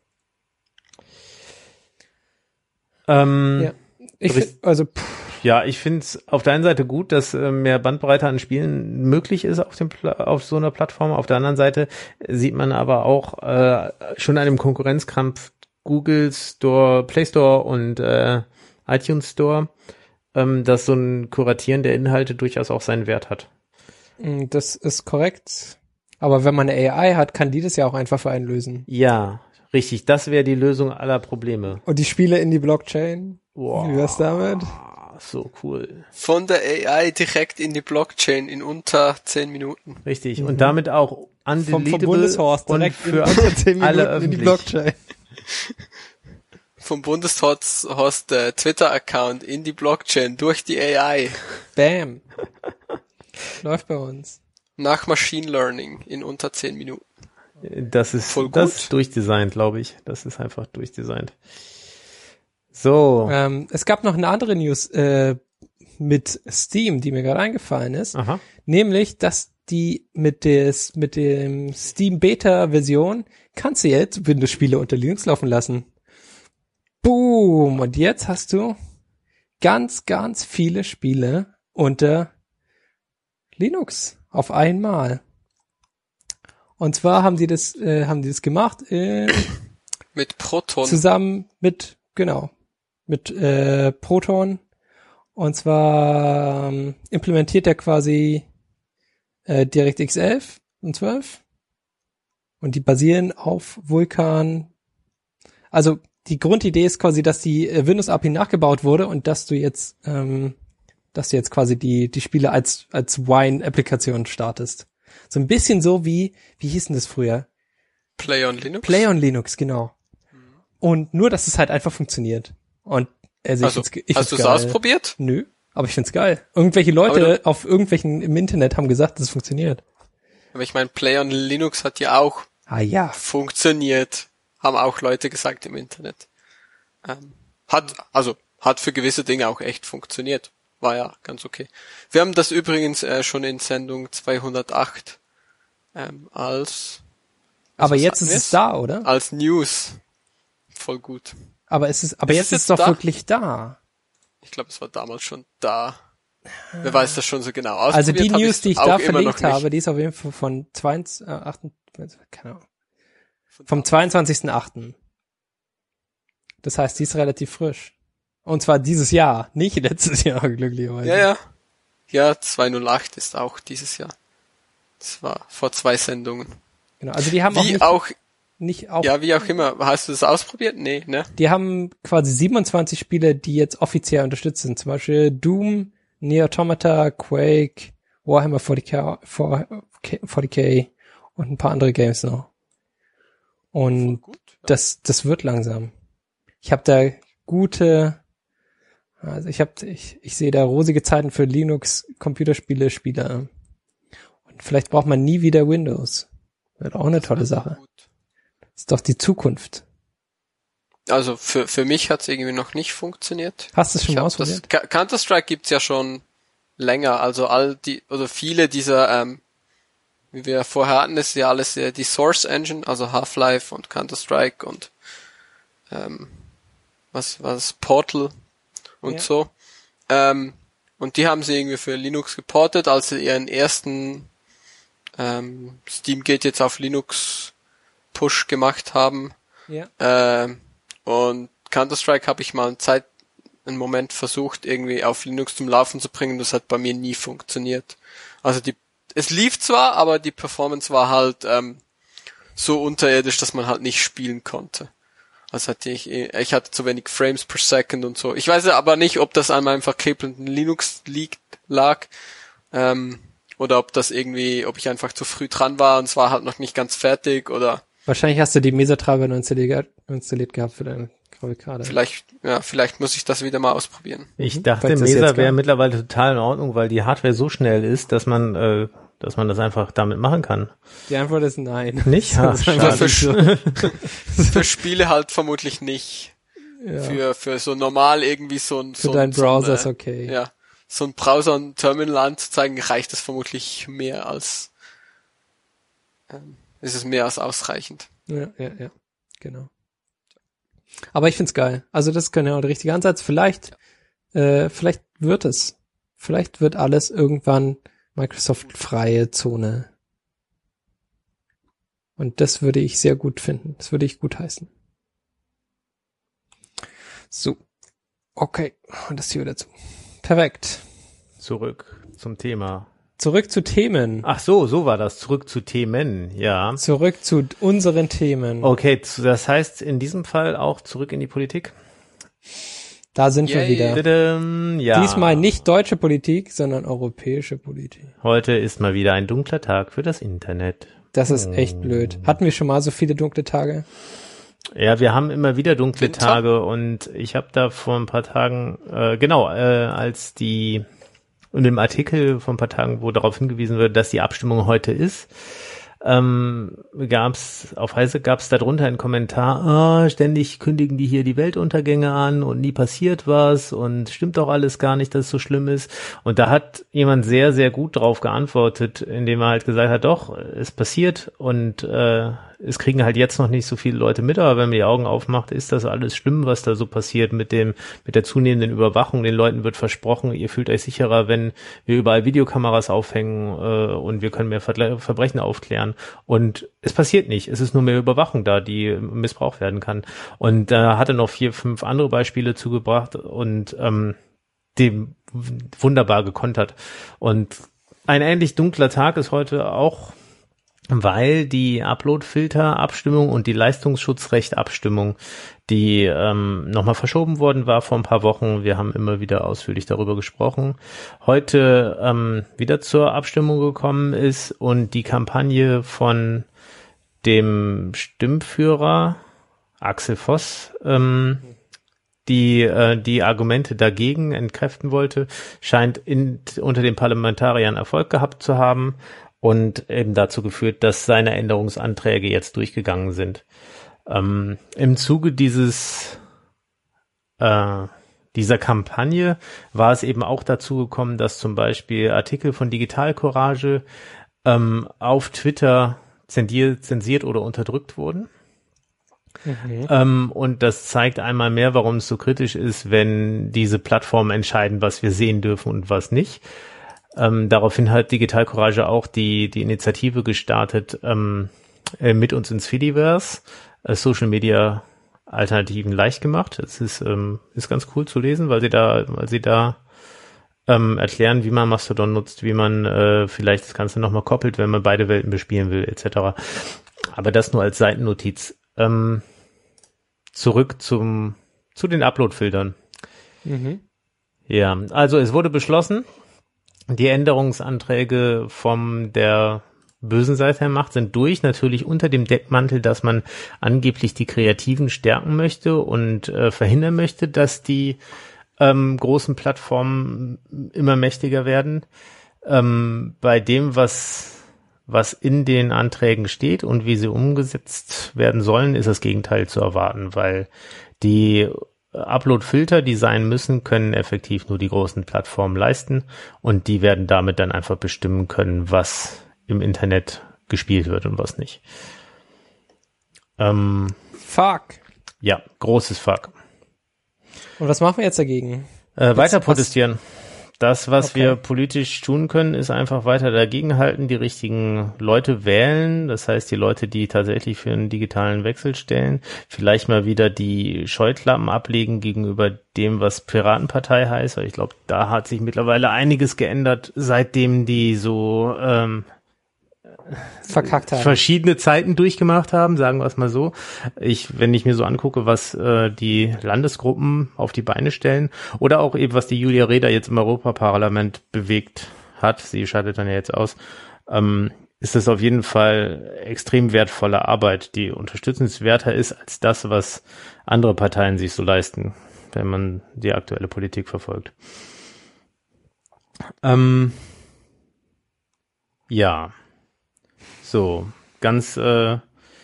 Ähm, Ja, ich find, also pff, Ja, ich finde es auf der einen Seite gut, dass äh, mehr Bandbreite an Spielen möglich ist auf dem Pla- auf so einer Plattform. Auf der anderen Seite sieht man aber auch äh, schon an dem Konkurrenzkampf Google Store, Play Store und äh, iTunes Store, ähm, dass so ein Kuratieren der Inhalte durchaus auch seinen Wert hat. das ist korrekt. Aber wenn man eine A I hat, kann die das ja auch einfach für einen lösen. Ja, richtig. Das wäre die Lösung aller Probleme. Und die Spiele in die Blockchain? Wow. Wie wär's damit? So cool. Von der A I direkt in die Blockchain in unter zehn Minuten. Richtig. Mhm. Und damit auch Vom, vom undeletable Bundeshorst und direkt für in unter zehn alle Minuten in die öffentlich. Blockchain. Vom Bundeshorst äh, Twitter-Account in die Blockchain durch die A I. Bam. Läuft bei uns. Nach Machine Learning in unter zehn Minuten. Das ist, Voll gut. das ist durchdesignt, glaube ich. Das ist einfach durchdesignt. So. Ähm, es gab noch eine andere News äh, mit Steam, die mir gerade eingefallen ist. Aha. Nämlich, dass die mit des mit dem Steam Beta Version kannst du jetzt Windows-Spiele unter Linux laufen lassen. Boom! Und jetzt hast du ganz, ganz viele Spiele unter Linux auf einmal. Und zwar haben die das, äh, haben die das gemacht äh, Mit Proton. zusammen mit, genau, mit äh, Proton. Und zwar ähm, implementiert er quasi äh, DirectX elf und zwölf. Und die basieren auf Vulkan. Also die Grundidee ist quasi, dass die äh, Windows-A P I nachgebaut wurde und dass du jetzt, ähm, dass du jetzt quasi die die Spiele als als Wine-Applikation startest. So ein bisschen so wie, wie hieß denn das früher? Play on Linux. Play on Linux, genau. Und nur, dass es halt einfach funktioniert. Und Also, Also, ich ich hast du es geil. ausprobiert? Nö, aber ich find's geil. Irgendwelche Leute du, auf irgendwelchen im Internet haben gesagt, dass es funktioniert. Aber ich meine, Play on Linux hat ja auch Ah ja. funktioniert. Haben auch Leute gesagt im Internet. Ähm, hat, also, hat für gewisse Dinge auch echt funktioniert. War ja ganz okay. Wir haben das übrigens äh, schon in Sendung zweihundertacht ähm, als Aber was jetzt hatten ist es wir's? da, oder? Als News. Voll gut. Aber es ist, aber Ist jetzt es ist es doch da? wirklich da. Ich glaube, es war damals schon da. Wer weiß das schon so genau. Also die Ausprobiert hab News, die ich auch da immer verlinkt noch nicht. habe, die ist auf jeden Fall von zweiundzwanzig, äh, achtundzwanzig, keine Ahnung, vom zweiundzwanzigsten achten Das heißt, die ist relativ frisch. Und zwar dieses Jahr, nicht letztes Jahr, glücklicherweise. Ja, ja. Ja, zweihundertacht ist auch dieses Jahr. Das war vor zwei Sendungen. Genau, also die haben auch Wie nicht, auch, nicht auch, ja, wie auch immer. Hast du das ausprobiert? Nee, ne? die haben quasi siebenundzwanzig Spiele, die jetzt offiziell unterstützt sind. Zum Beispiel Doom, Nier Automata, Quake, Warhammer forty K, forty K und ein paar andere Games noch. Und Gut. das, das wird langsam. Ich habe da gute, also ich habe, ich, ich sehe da rosige Zeiten für Linux-Computerspiele-Spieler. Und vielleicht braucht man nie wieder Windows. Wird auch eine tolle Sache. Gut. Ist doch die Zukunft. Also für für mich hat's irgendwie noch nicht funktioniert. Hast du es schon Ich mal hab ausprobiert? das, Counter-Strike gibt's ja schon länger. Also all die oder viele dieser, ähm, wie wir vorher hatten, ist ja alles äh, die Source Engine, also Half-Life und Counter-Strike und ähm, was was Portal und Ja. so. Ähm, und die haben sie irgendwie für Linux geportet, als sie ihren ersten ähm, Steam geht jetzt auf Linux Push gemacht haben. Ja. Ähm, und Counter-Strike habe ich mal eine Zeit, einen Moment versucht, irgendwie auf Linux zum Laufen zu bringen. Das hat bei mir nie funktioniert. Also die, es lief zwar, aber die Performance war halt ähm, so unterirdisch, dass man halt nicht spielen konnte. Also hatte ich, ich hatte zu wenig Frames per Second und so. Ich weiß aber nicht, ob das an meinem verkripelten Linux liegt, lag, ähm, oder ob das irgendwie, ob ich einfach zu früh dran war und es war halt noch nicht ganz fertig oder Wahrscheinlich hast du die Mesa-Treiber nur installiert, installiert gehabt für deine Grafikkarte. vielleicht, ja, vielleicht muss ich das wieder mal ausprobieren. Ich Mhm. dachte, Falls das jetzt Mesa gab. wäre mittlerweile total in Ordnung, weil die Hardware so schnell ist, dass man, äh, dass man das einfach damit machen kann. Die Antwort ist nein. Nicht? Ha, Das ist schade. Für, einfach für, für Spiele halt vermutlich nicht. Ja. Für, für so normal irgendwie so ein, Für so deinen ein, Browser so ist ein, okay. äh, ja, so ein Browser und Terminal anzuzeigen, reicht es vermutlich mehr als, ähm, ist es mehr als ausreichend. Ja, ja, ja, genau. Aber ich find's geil. Also das ist genau der richtige Ansatz. Vielleicht, äh, vielleicht wird es. Vielleicht wird alles irgendwann Microsoft-freie Zone. Und das würde ich sehr gut finden. Das würde ich gut heißen. So. Okay. Und das hier wieder zu. Perfekt. Zurück zum Thema. Zurück zu Themen. Ach so, so war das. Zurück zu Themen, ja. Zurück zu unseren Themen. Okay, z- das heißt in diesem Fall auch zurück in die Politik? Da sind wir Yay. wieder. Tadam, ja. Diesmal nicht deutsche Politik, sondern europäische Politik. Heute ist mal wieder ein dunkler Tag für das Internet. Das ist echt blöd. Hatten wir schon mal so viele dunkle Tage? Ja, wir haben immer wieder dunkle Winter? Tage und ich habe da vor ein paar Tagen, äh, genau, äh, als die, in dem Artikel vor ein paar Tagen, wo darauf hingewiesen wird, dass die Abstimmung heute ist, ähm, gab's, auf Heise gab's darunter einen Kommentar, ah, ständig kündigen die hier die Weltuntergänge an und nie passiert was und stimmt doch alles gar nicht, dass es so schlimm ist. Und da hat jemand sehr, sehr gut drauf geantwortet, indem er halt gesagt hat, doch, es passiert und äh, es kriegen halt jetzt noch nicht so viele Leute mit, aber wenn man die Augen aufmacht, ist das alles schlimm, was da so passiert mit dem, mit der zunehmenden Überwachung. Den Leuten wird versprochen, ihr fühlt euch sicherer, wenn wir überall Videokameras aufhängen äh, und wir können mehr Vergle- Verbrechen aufklären. Und es passiert nicht. Es ist nur mehr Überwachung da, die missbraucht werden kann. Und da hat er noch vier, fünf andere Beispiele zugebracht und ähm, dem wunderbar gekontert. Und ein ähnlich dunkler Tag ist heute auch, weil die Upload-Filter-Abstimmung und die Leistungsschutzrecht-Abstimmung, die ähm, nochmal verschoben worden war vor ein paar Wochen. Wir haben immer wieder ausführlich darüber gesprochen. Heute ähm, wieder zur Abstimmung gekommen ist und die Kampagne von dem Stimmführer Axel Voss ähm, die äh, die Argumente dagegen entkräften wollte, scheint in, unter den Parlamentariern Erfolg gehabt zu haben und eben dazu geführt, dass seine Änderungsanträge jetzt durchgegangen sind. Ähm, im Zuge dieses äh, dieser Kampagne war es eben auch dazu gekommen, dass zum Beispiel Artikel von Digital Courage ähm, auf Twitter zensiert, zensiert oder unterdrückt wurden. Mhm. Ähm, und das zeigt einmal mehr, warum es so kritisch ist, wenn diese Plattformen entscheiden, was wir sehen dürfen und was nicht. Ähm, daraufhin hat Digital Courage auch die die Initiative gestartet, ähm, äh, mit uns ins Fediverse, äh, Social Media Alternativen leicht gemacht. Es ist ähm, ist ganz cool zu lesen, weil sie da weil sie da ähm, erklären, wie man Mastodon nutzt, wie man äh, vielleicht das Ganze nochmal koppelt, wenn man beide Welten bespielen will, et cetera. Aber das nur als Seitennotiz. Ähm, zurück zum zu den Upload-Filtern. Mhm. Ja, also es wurde beschlossen, die Änderungsanträge von der bösen Seite der Macht sind durch, natürlich unter dem Deckmantel, dass man angeblich die Kreativen stärken möchte und äh, verhindern möchte, dass die ähm, großen Plattformen immer mächtiger werden. Ähm, bei dem, was was in den Anträgen steht und wie sie umgesetzt werden sollen, ist das Gegenteil zu erwarten, weil die Upload-Filter, die sein müssen, können effektiv nur die großen Plattformen leisten und die werden damit dann einfach bestimmen können, was im Internet gespielt wird und was nicht. Ähm, Fuck. Ja, großes Fuck. Und was machen wir jetzt dagegen? Äh, weiter protestieren. Das, was okay. wir politisch tun können, ist einfach weiter dagegenhalten, die richtigen Leute wählen. Das heißt, die Leute, die tatsächlich für einen digitalen Wechsel stellen, vielleicht mal wieder die Scheuklappen ablegen gegenüber dem, was Piratenpartei heißt. Weil ich glaube, da hat sich mittlerweile einiges geändert, seitdem die so ähm, verkackt haben. Verschiedene Zeiten durchgemacht haben, sagen wir es mal so. Ich, wenn ich mir so angucke, was äh, die Landesgruppen auf die Beine stellen oder auch eben, was die Julia Reda jetzt im Europaparlament bewegt hat, sie scheidet dann ja jetzt aus, ähm, ist das auf jeden Fall extrem wertvolle Arbeit, die unterstützenswerter ist als das, was andere Parteien sich so leisten, wenn man die aktuelle Politik verfolgt. Ähm, ja. So, ganz äh,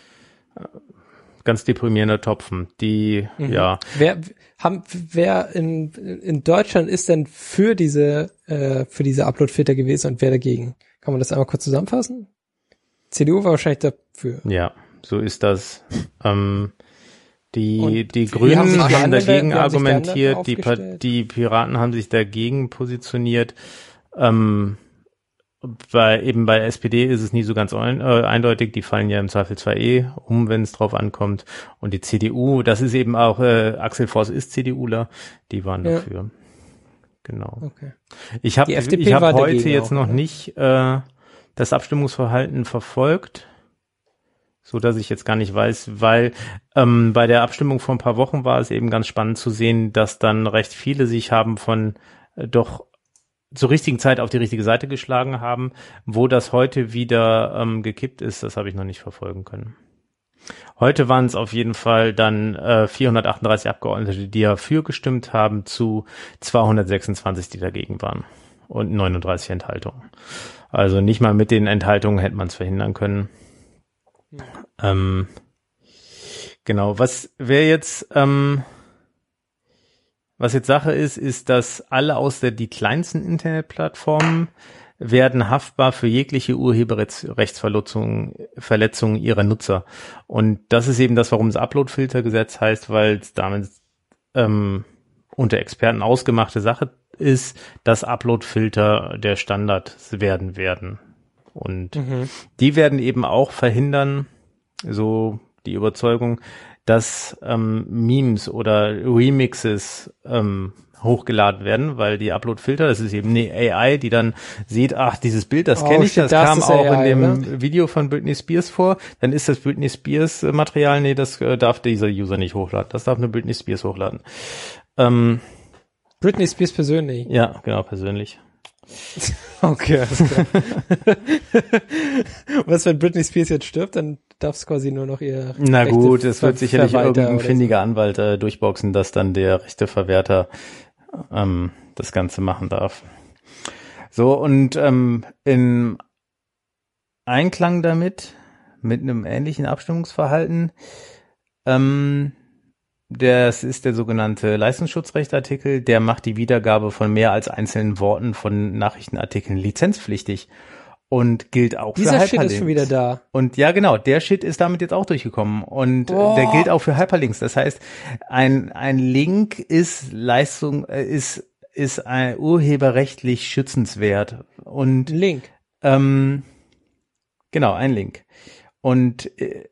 ganz deprimierender Topfen. Die, mhm. ja. Wer haben, wer in in Deutschland ist denn für diese äh, für diese Upload-Filter gewesen und wer dagegen? Kann man das einmal kurz zusammenfassen? C D U war wahrscheinlich dafür. Ja, so ist das. ähm, die die Grünen haben, haben dagegen argumentiert, die die Piraten haben sich dagegen positioniert. Ähm, Bei, eben bei S P D ist es nie so ganz ein, äh, eindeutig, die fallen ja im Zweifelsfall eh um, wenn es drauf ankommt. Und die C D U, das ist eben auch, äh, Axel Voss ist CDUler, die waren ja. dafür. Genau. Okay. Ich habe ich hab heute jetzt auch, noch oder? nicht äh, das Abstimmungsverhalten verfolgt, so dass ich jetzt gar nicht weiß, weil ähm, bei der Abstimmung vor ein paar Wochen war es eben ganz spannend zu sehen, dass dann recht viele sich haben von äh, doch zur richtigen Zeit auf die richtige Seite geschlagen haben. Wo das heute wieder ähm, gekippt ist, das habe ich noch nicht verfolgen können. Heute waren es auf jeden Fall dann äh, vierhundertachtunddreißig Abgeordnete, die dafür gestimmt haben, zu zweihundertsechsundzwanzig, die dagegen waren. Und neununddreißig Enthaltungen. Also nicht mal mit den Enthaltungen hätte man es verhindern können. Ja. Ähm, genau, was wäre jetzt... Ähm, Was jetzt Sache ist, ist, dass alle aus der, die kleinsten Internetplattformen werden haftbar für jegliche Urheberrechtsverletzungen Verletzungen ihrer Nutzer. Und das ist eben das, warum das Upload-Filter-Gesetz heißt, weil es damit ähm, unter Experten ausgemachte Sache ist, dass Upload-Filter der Standard werden werden. Und mhm. die werden eben auch verhindern, so die Überzeugung, dass ähm, Memes oder Remixes ähm, hochgeladen werden, weil die Upload-Filter, das ist eben eine A I, die dann sieht, ach, dieses Bild, das kenne oh, ich, das, das kam auch A I, in dem ne? Video von Britney Spears vor, dann ist das Britney Spears Material, nee, das äh, darf dieser User nicht hochladen, das darf nur Britney Spears hochladen. Ähm, Britney Spears persönlich? Ja, genau, persönlich. Okay, alles klar. Was, wenn Britney Spears jetzt stirbt, dann darf es quasi nur noch ihr Na gut, es wird sicherlich Verwalter irgendein oder findiger Anwalt äh, durchboxen, dass dann der Rechteverwerter ähm, das Ganze machen darf. So, und ähm, in Einklang damit, mit einem ähnlichen Abstimmungsverhalten, ähm, das ist der sogenannte Leistungsschutzrechtartikel, der macht die Wiedergabe von mehr als einzelnen Worten von Nachrichtenartikeln lizenzpflichtig und gilt auch Dieser für Shit Hyperlinks. ist schon wieder da. Und ja, genau, der Shit ist damit jetzt auch durchgekommen und Oh. der gilt auch für Hyperlinks. Das heißt, ein ein Link ist Leistung äh, ist ist ein urheberrechtlich schützenswert und Link. ähm, genau, ein Link. Und äh,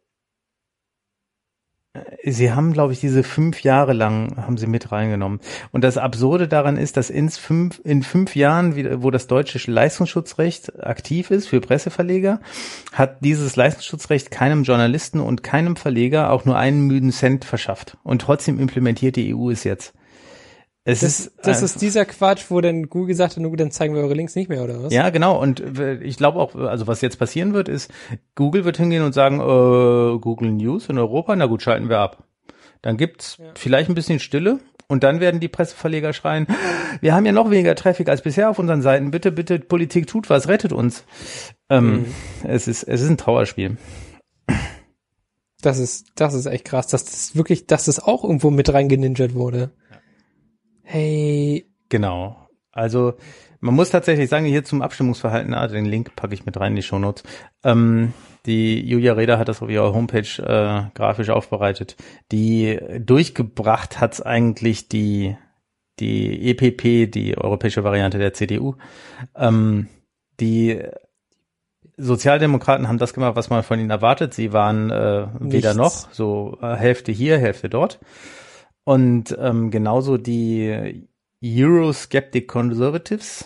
sie haben, glaube ich, diese fünf Jahre lang haben sie mit reingenommen. Und das Absurde daran ist, dass in fünf, in fünf Jahren, wo das deutsche Leistungsschutzrecht aktiv ist für Presseverleger, hat dieses Leistungsschutzrecht keinem Journalisten und keinem Verleger auch nur einen müden Cent verschafft. Und trotzdem implementiert die E U es jetzt. Es Das, ist, das äh, ist dieser Quatsch, wo dann Google gesagt hat, nur dann zeigen wir eure Links nicht mehr, oder was? Ja, genau. Und ich glaube auch, also was jetzt passieren wird, ist, Google wird hingehen und sagen, äh, Google News in Europa, na gut, schalten wir ab. Dann gibt's ja. vielleicht ein bisschen Stille und dann werden die Presseverleger schreien, wir haben ja noch weniger Traffic als bisher auf unseren Seiten, bitte, bitte, Politik tut was, rettet uns. Ähm, mhm. Es ist, es ist ein Trauerspiel. Das ist, das ist echt krass, dass das wirklich, dass das auch irgendwo mit reingeninjert wurde. Hey. Genau. Also man muss tatsächlich sagen, hier zum Abstimmungsverhalten, ah, den Link packe ich mit rein in die Shownotes. Ähm, die Julia Reda hat das auf ihrer Homepage äh, grafisch aufbereitet. Die durchgebracht hat's eigentlich die die E P P, die europäische Variante der C D U. Ähm, die Sozialdemokraten haben das gemacht, was man von ihnen erwartet. Sie waren äh, weder noch, so äh, Hälfte hier, Hälfte dort. Und ähm, genauso die Eurosceptic Conservatives,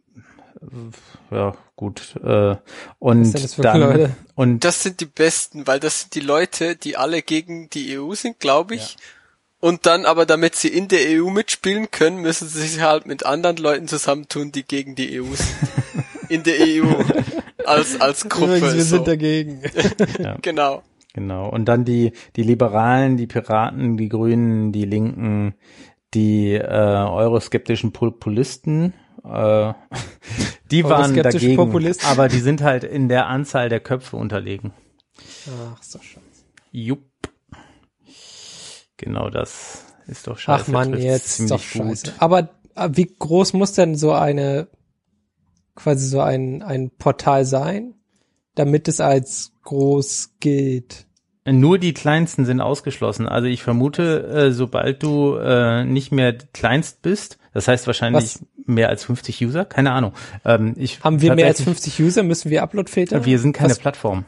ja gut, äh, und Was sind das für dann Leute? und das sind die besten, weil das sind die Leute, die alle gegen die E U sind, glaube ich. Ja. Und dann aber, damit sie in der E U mitspielen können, müssen sie sich halt mit anderen Leuten zusammentun, die gegen die E U sind. In der E U als als Gruppe. Übrigens, wir so. sind dagegen. ja. Genau. Genau. Und dann die, die Liberalen, die Piraten, die Grünen, die Linken, die äh, euroskeptischen Populisten, äh, die waren dagegen, Populisten. aber die sind halt in der Anzahl der Köpfe unterlegen. Ach, ist doch scheiße. Jupp. Genau das ist doch scheiße. Ach man, Trifft's jetzt ist doch ziemlich scheiße. gut. Aber wie groß muss denn so eine, quasi so ein, ein Portal sein, damit es als groß gilt? Nur die kleinsten sind ausgeschlossen. Also ich vermute, äh, sobald du äh, nicht mehr kleinst bist, das heißt wahrscheinlich Was? mehr als fünfzig User, keine Ahnung. Ähm, ich Haben wir mehr als fünfzig User? Müssen wir Upload-Filter? Wir sind keine Was? Plattform.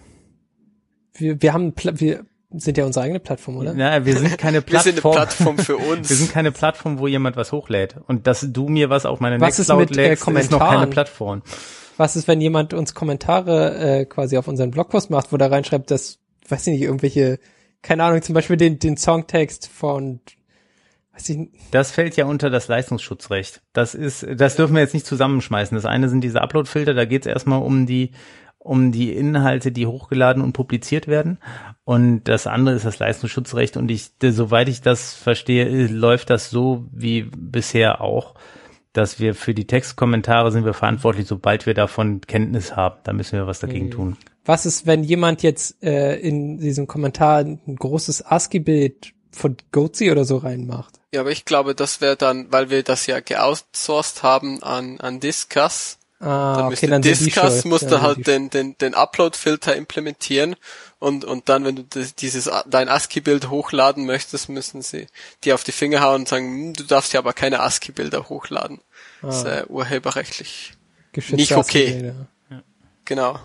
Wir, wir haben, Pla- wir sind ja unsere eigene Plattform, oder? Ja, wir sind keine Wir sind eine Plattform. Plattform für uns. Wir sind keine Plattform, wo jemand was hochlädt. Und dass du mir was auf meine Was ist Nextcloud mit, äh, lädst, ist noch keine Kommentaren? Plattform. Was ist, wenn jemand uns Kommentare äh, quasi auf unseren Blogpost macht, wo da reinschreibt, dass, weiß ich nicht, irgendwelche, keine Ahnung, zum Beispiel den, den Songtext von, weiß ich nicht. Das fällt ja unter das Leistungsschutzrecht. Das ist, das dürfen wir jetzt nicht zusammenschmeißen. Das eine sind diese Upload-Filter, da geht es erstmal um die, um die Inhalte, die hochgeladen und publiziert werden. Und das andere ist das Leistungsschutzrecht. Und ich, soweit ich das verstehe, läuft das so wie bisher auch, dass wir für die Textkommentare sind wir verantwortlich, sobald wir davon Kenntnis haben. Da müssen wir was dagegen tun. Was ist, wenn jemand jetzt äh, in diesem Kommentar ein großes ASCII-Bild von Goatse oder so reinmacht? Ja, aber ich glaube, das wäre dann, weil wir das ja geoutsourced haben an an Discuss. Ah, dann okay, müsste dann sind die Discuss schuld. musste Ja, halt die den den den Upload-Filter implementieren und und dann, wenn du das, dieses dein ASCII-Bild hochladen möchtest, müssen sie dir auf die Finger hauen und sagen, hm, du darfst ja aber keine ASCII-Bilder hochladen. Ah. Das ist äh, urheberrechtlich geschützte nicht okay. ASCII-Bilder. Genau.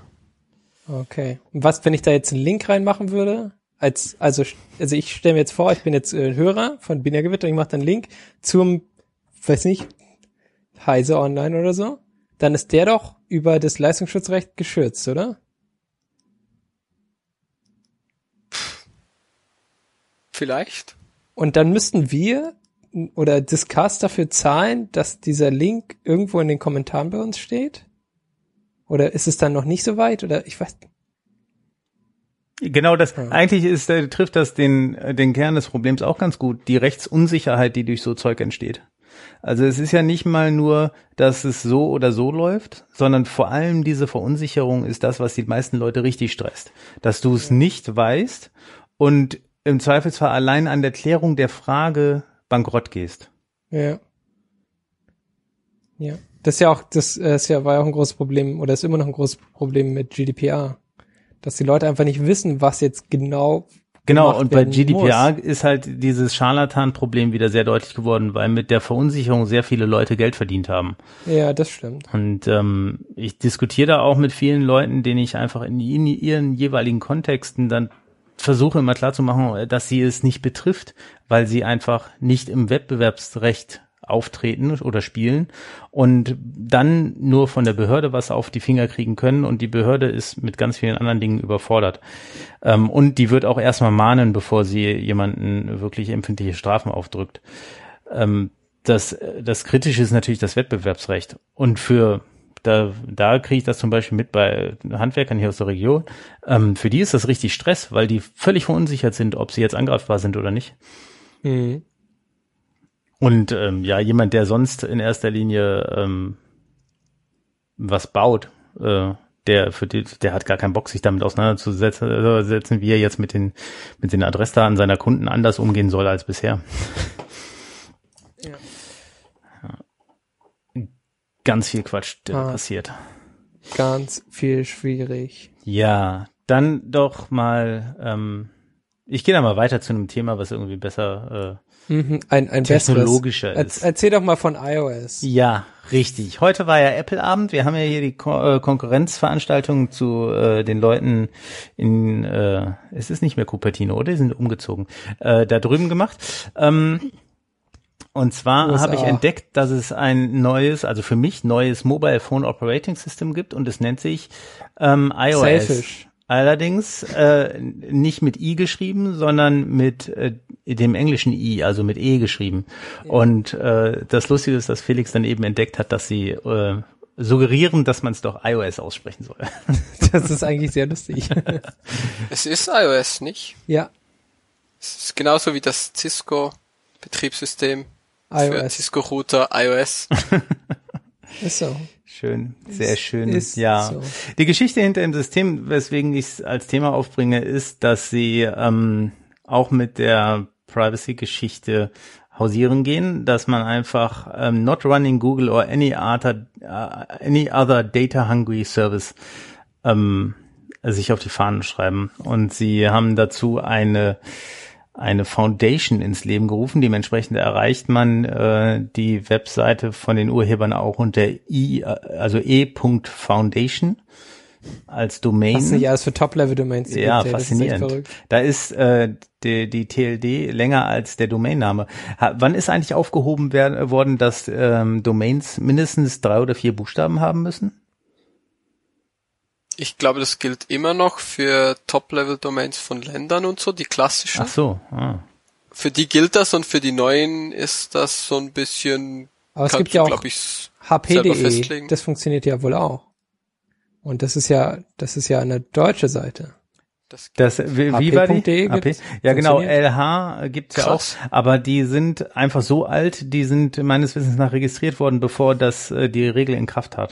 Okay. Und was, wenn ich da jetzt einen Link reinmachen würde? Als, also, also ich stelle mir jetzt vor, ich bin jetzt äh, Hörer von Binär Gewitter, ich mache dann einen Link zum, weiß nicht, Heise Online oder so. Dann ist der doch über das Leistungsschutzrecht geschützt, oder? Vielleicht. Und dann müssten wir oder Discuss dafür zahlen, dass dieser Link irgendwo in den Kommentaren bei uns steht? Oder ist es dann noch nicht so weit? Oder ich weiß. Genau, das Ja. eigentlich ist äh, trifft das den den Kern des Problems auch ganz gut, die Rechtsunsicherheit, die durch so Zeug entsteht. Also es ist ja nicht mal nur, dass es so oder so läuft, sondern vor allem diese Verunsicherung ist das, was die meisten Leute richtig stresst, dass du es nicht weißt und im Zweifelsfall allein an der Klärung der Frage bankrott gehst. Ja. Ja. Das ist ja auch, das ist ja, war ja auch ein großes Problem, oder ist immer noch ein großes Problem mit G D P R. Dass die Leute einfach nicht wissen, was jetzt genau Genau, gemacht und bei werden G D P R muss. ist halt dieses Scharlatan-Problem wieder sehr deutlich geworden, weil mit der Verunsicherung sehr viele Leute Geld verdient haben. Ja, das stimmt. Und ähm, ich diskutiere da auch mit vielen Leuten, denen ich einfach in, in ihren jeweiligen Kontexten dann versuche immer klarzumachen, dass sie es nicht betrifft, weil sie einfach nicht im Wettbewerbsrecht auftreten oder spielen und dann nur von der Behörde was auf die Finger kriegen können und die Behörde ist mit ganz vielen anderen Dingen überfordert. Ähm, und die wird auch erstmal mahnen, bevor sie jemanden wirklich empfindliche Strafen aufdrückt. Ähm, das, das Kritische ist natürlich das Wettbewerbsrecht. Und für Da, da kriege ich das zum Beispiel mit bei Handwerkern hier aus der Region. Ähm, für die ist das richtig Stress, weil die völlig verunsichert sind, ob sie jetzt angreifbar sind oder nicht. Mhm. Und ähm, ja, jemand, der sonst in erster Linie ähm, was baut, äh, der für die, der hat gar keinen Bock, sich damit auseinanderzusetzen, äh, setzen, wie er jetzt mit den mit den Adressdaten seiner Kunden anders umgehen soll als bisher. Ja. Ja. Ganz viel Quatsch, der Ah. passiert. Ganz viel schwierig. Ja, dann doch mal, ähm, ich gehe da mal weiter zu einem Thema, was irgendwie besser Mhm. Ein, ein äh, technologischer besseres. ist. Er, erzähl doch mal von iOS. Ja, richtig. Heute war ja Apple-Abend. Wir haben ja hier die Ko- äh, Konkurrenzveranstaltung zu äh, den Leuten in, äh, es ist nicht mehr Cupertino, oder? Die sind umgezogen, äh, da drüben gemacht. Ähm, und zwar U S A. habe ich entdeckt, dass es ein neues, also für mich neues Mobile Phone Operating System gibt und es nennt sich ähm, iOS. Selfish. Allerdings äh, nicht mit I geschrieben, sondern mit äh, dem englischen I, also mit E geschrieben. Ja. Und äh, das Lustige ist, dass Felix dann eben entdeckt hat, dass sie äh, suggerieren, dass man es doch iOS aussprechen soll. Das ist eigentlich sehr lustig. Es ist iOS, nicht? Ja, Es ist genauso wie das Cisco-Betriebssystem für iOS. Cisco-Router iOS. Ist so. Schön, sehr schön. ist ja. so. Die Geschichte hinter dem System, weswegen ich es als Thema aufbringe, ist, dass sie ähm, auch mit der Privacy-Geschichte hausieren gehen, dass man einfach ähm, not running Google or any other, uh, any other data-hungry service ähm, sich auf die Fahnen schreiben. Und sie haben dazu eine eine Foundation ins Leben gerufen. Dementsprechend erreicht man äh, die Webseite von den Urhebern auch unter i, also e.foundation als Domain. Was nicht alles für Top-Level-Domains gibt. Ja, ey, das ist echt faszinierend. verrückt. Da ist äh, die, die T L D länger als der Domainname. Ha, wann ist eigentlich aufgehoben werden, worden, dass ähm, Domains mindestens drei oder vier Buchstaben haben müssen? Ich glaube, das gilt immer noch für Top-Level-Domains von Ländern und so, die klassischen. Ach so. Ah. Für die gilt das und für die neuen ist das so ein bisschen, Aber es kannst gibt ja du, auch glaub ich, H P selber punkt de. festlegen. Das funktioniert ja wohl auch. Und das ist ja, das ist ja eine deutsche Seite. das Das, wie, wie war die? H P punkt de gibt's? Ja, genau, Funktioniert? L H gibt's ja auch, Krass. aber die sind einfach so alt, die sind meines Wissens nach registriert worden, bevor das äh, die Regel in Kraft hat.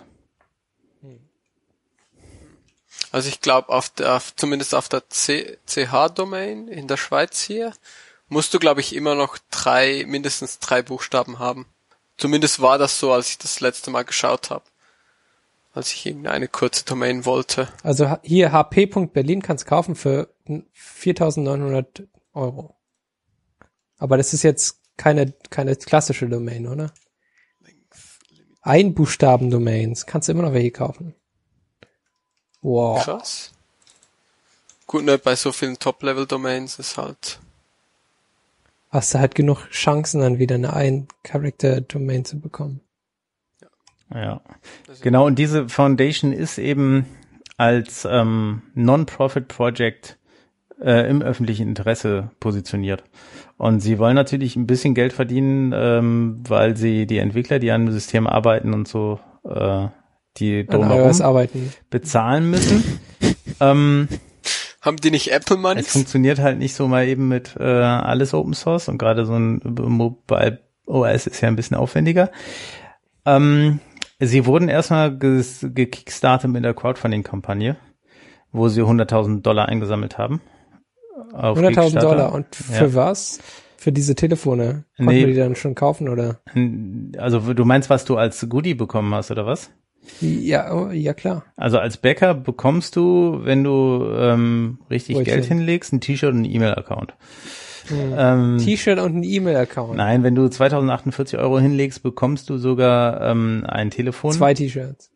Also ich glaube, auf der, auf, zumindest auf der C H-Domain in der Schweiz hier, musst du, glaube ich, immer noch drei, mindestens drei Buchstaben haben. Zumindest war das so, als ich das letzte Mal geschaut habe. Als ich irgendeine kurze Domain wollte. Also ha- hier H P Punkt Berlin kannst kaufen für viertausendneunhundert Euro. Aber das ist jetzt keine, keine klassische Domain, oder? Einbuchstaben-Domains. Kannst du immer noch welche kaufen. Wow. Krass. Gut, ne, bei so vielen Top-Level-Domains ist halt... Hast du halt genug Chancen, dann wieder eine Ein-Character-Domain zu bekommen. Ja, genau. Und diese Foundation ist eben als ähm, Non-Profit-Project äh, im öffentlichen Interesse positioniert. Und sie wollen natürlich ein bisschen Geld verdienen, ähm, weil sie die Entwickler, die an dem System arbeiten und so, äh, die drumherum arbeiten, bezahlen müssen. ähm, Haben die nicht Apple Money? Es funktioniert halt nicht so mal eben mit äh, alles Open Source und gerade so ein Mobile O S ist ja ein bisschen aufwendiger. Ähm, sie wurden erstmal gekickstartet mit der Crowdfunding-Kampagne, wo sie hunderttausend Dollar eingesammelt haben. hunderttausend Dollar und für ja. was? Für diese Telefone? Konnten nee. wir die dann schon kaufen oder? Also du meinst, was du als Goodie bekommen hast oder was? Ja, oh, ja klar. Also als Bäcker bekommst du, wenn du ähm, richtig Brötchen. Geld hinlegst, ein T-Shirt und einen E-Mail-Account. Hm. Ähm, T-Shirt und ein E-Mail-Account. Nein, wenn du zweitausendachtundvierzig Euro hinlegst, bekommst du sogar ähm, ein Telefon. Zwei T-Shirts.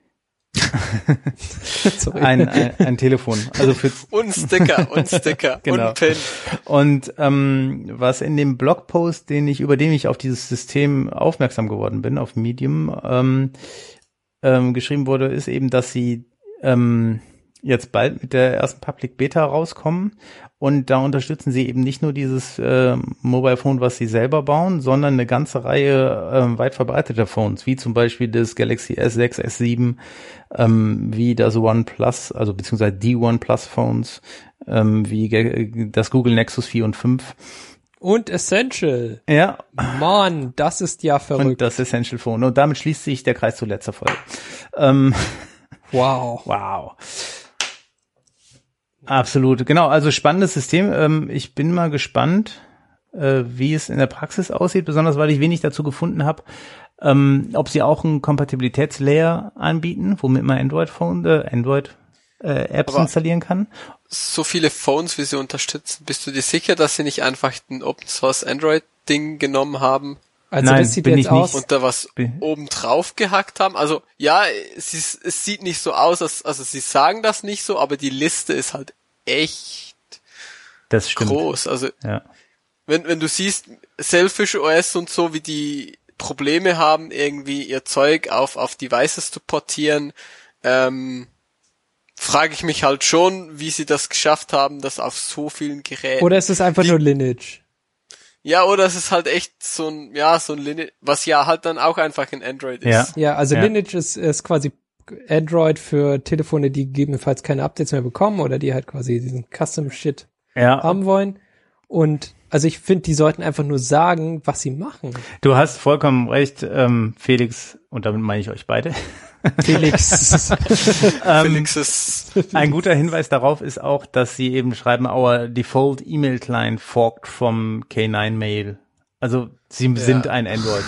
ein, ein, ein Telefon. Also für und Sticker, und Sticker, genau. und Pin. Und ähm, was in dem Blogpost, den ich, über den ich auf dieses System aufmerksam geworden bin, auf Medium, ähm, ähm, geschrieben wurde, ist eben, dass sie ähm, jetzt bald mit der ersten Public Beta rauskommen und da unterstützen sie eben nicht nur dieses äh, Mobile Phone, was sie selber bauen, sondern eine ganze Reihe äh, weit verbreiteter Phones, wie zum Beispiel das Galaxy S sechs, S sieben, ähm, wie das OnePlus, also beziehungsweise die OnePlus Phones, ähm, wie ge- das Google Nexus vier und fünf. Und Essential. Ja. Mann, das ist ja verrückt. Und das Essential Phone. Und damit schließt sich der Kreis zu letzter Folge. Ähm, wow. Wow. Absolut, genau. Also spannendes System. Ähm, ich bin mal gespannt, äh, wie es in der Praxis aussieht, besonders weil ich wenig dazu gefunden habe, ähm, ob sie auch einen Kompatibilitätslayer anbieten, womit man Android-Phone, äh, Android äh, Apps Aber installieren kann. So viele Phones, wie sie unterstützen, bist du dir sicher, dass sie nicht einfach ein Open Source Android Ding genommen haben? Also Nein, das sieht bin jetzt ich aus. Und da was oben drauf gehackt haben. Also ja, es, ist, es sieht nicht so aus, als, also sie sagen das nicht so, aber die Liste ist halt echt das stimmt. groß. Also ja. wenn wenn du siehst, Selfish O S und so, wie die Probleme haben, irgendwie ihr Zeug auf auf Devices zu portieren, ähm, frage ich mich halt schon, wie sie das geschafft haben, das auf so vielen Geräten. Oder ist es einfach die, nur Lineage? Ja, oder es ist halt echt so ein, ja, so ein Lineage, was ja halt dann auch einfach ein Android ist. Ja, ja also ja. Lineage ist, ist quasi Android für Telefone, die gegebenenfalls keine Updates mehr bekommen oder die halt quasi diesen Custom-Shit ja. haben wollen. Und also ich finde, die sollten einfach nur sagen, was sie machen. Du hast vollkommen recht, ähm, Felix, und damit meine ich euch beide. Felix. ähm, Felix ist ein guter Hinweis darauf ist auch, dass sie eben schreiben, our default email client forked from K neun Mail. Also sie ja. sind ein Android.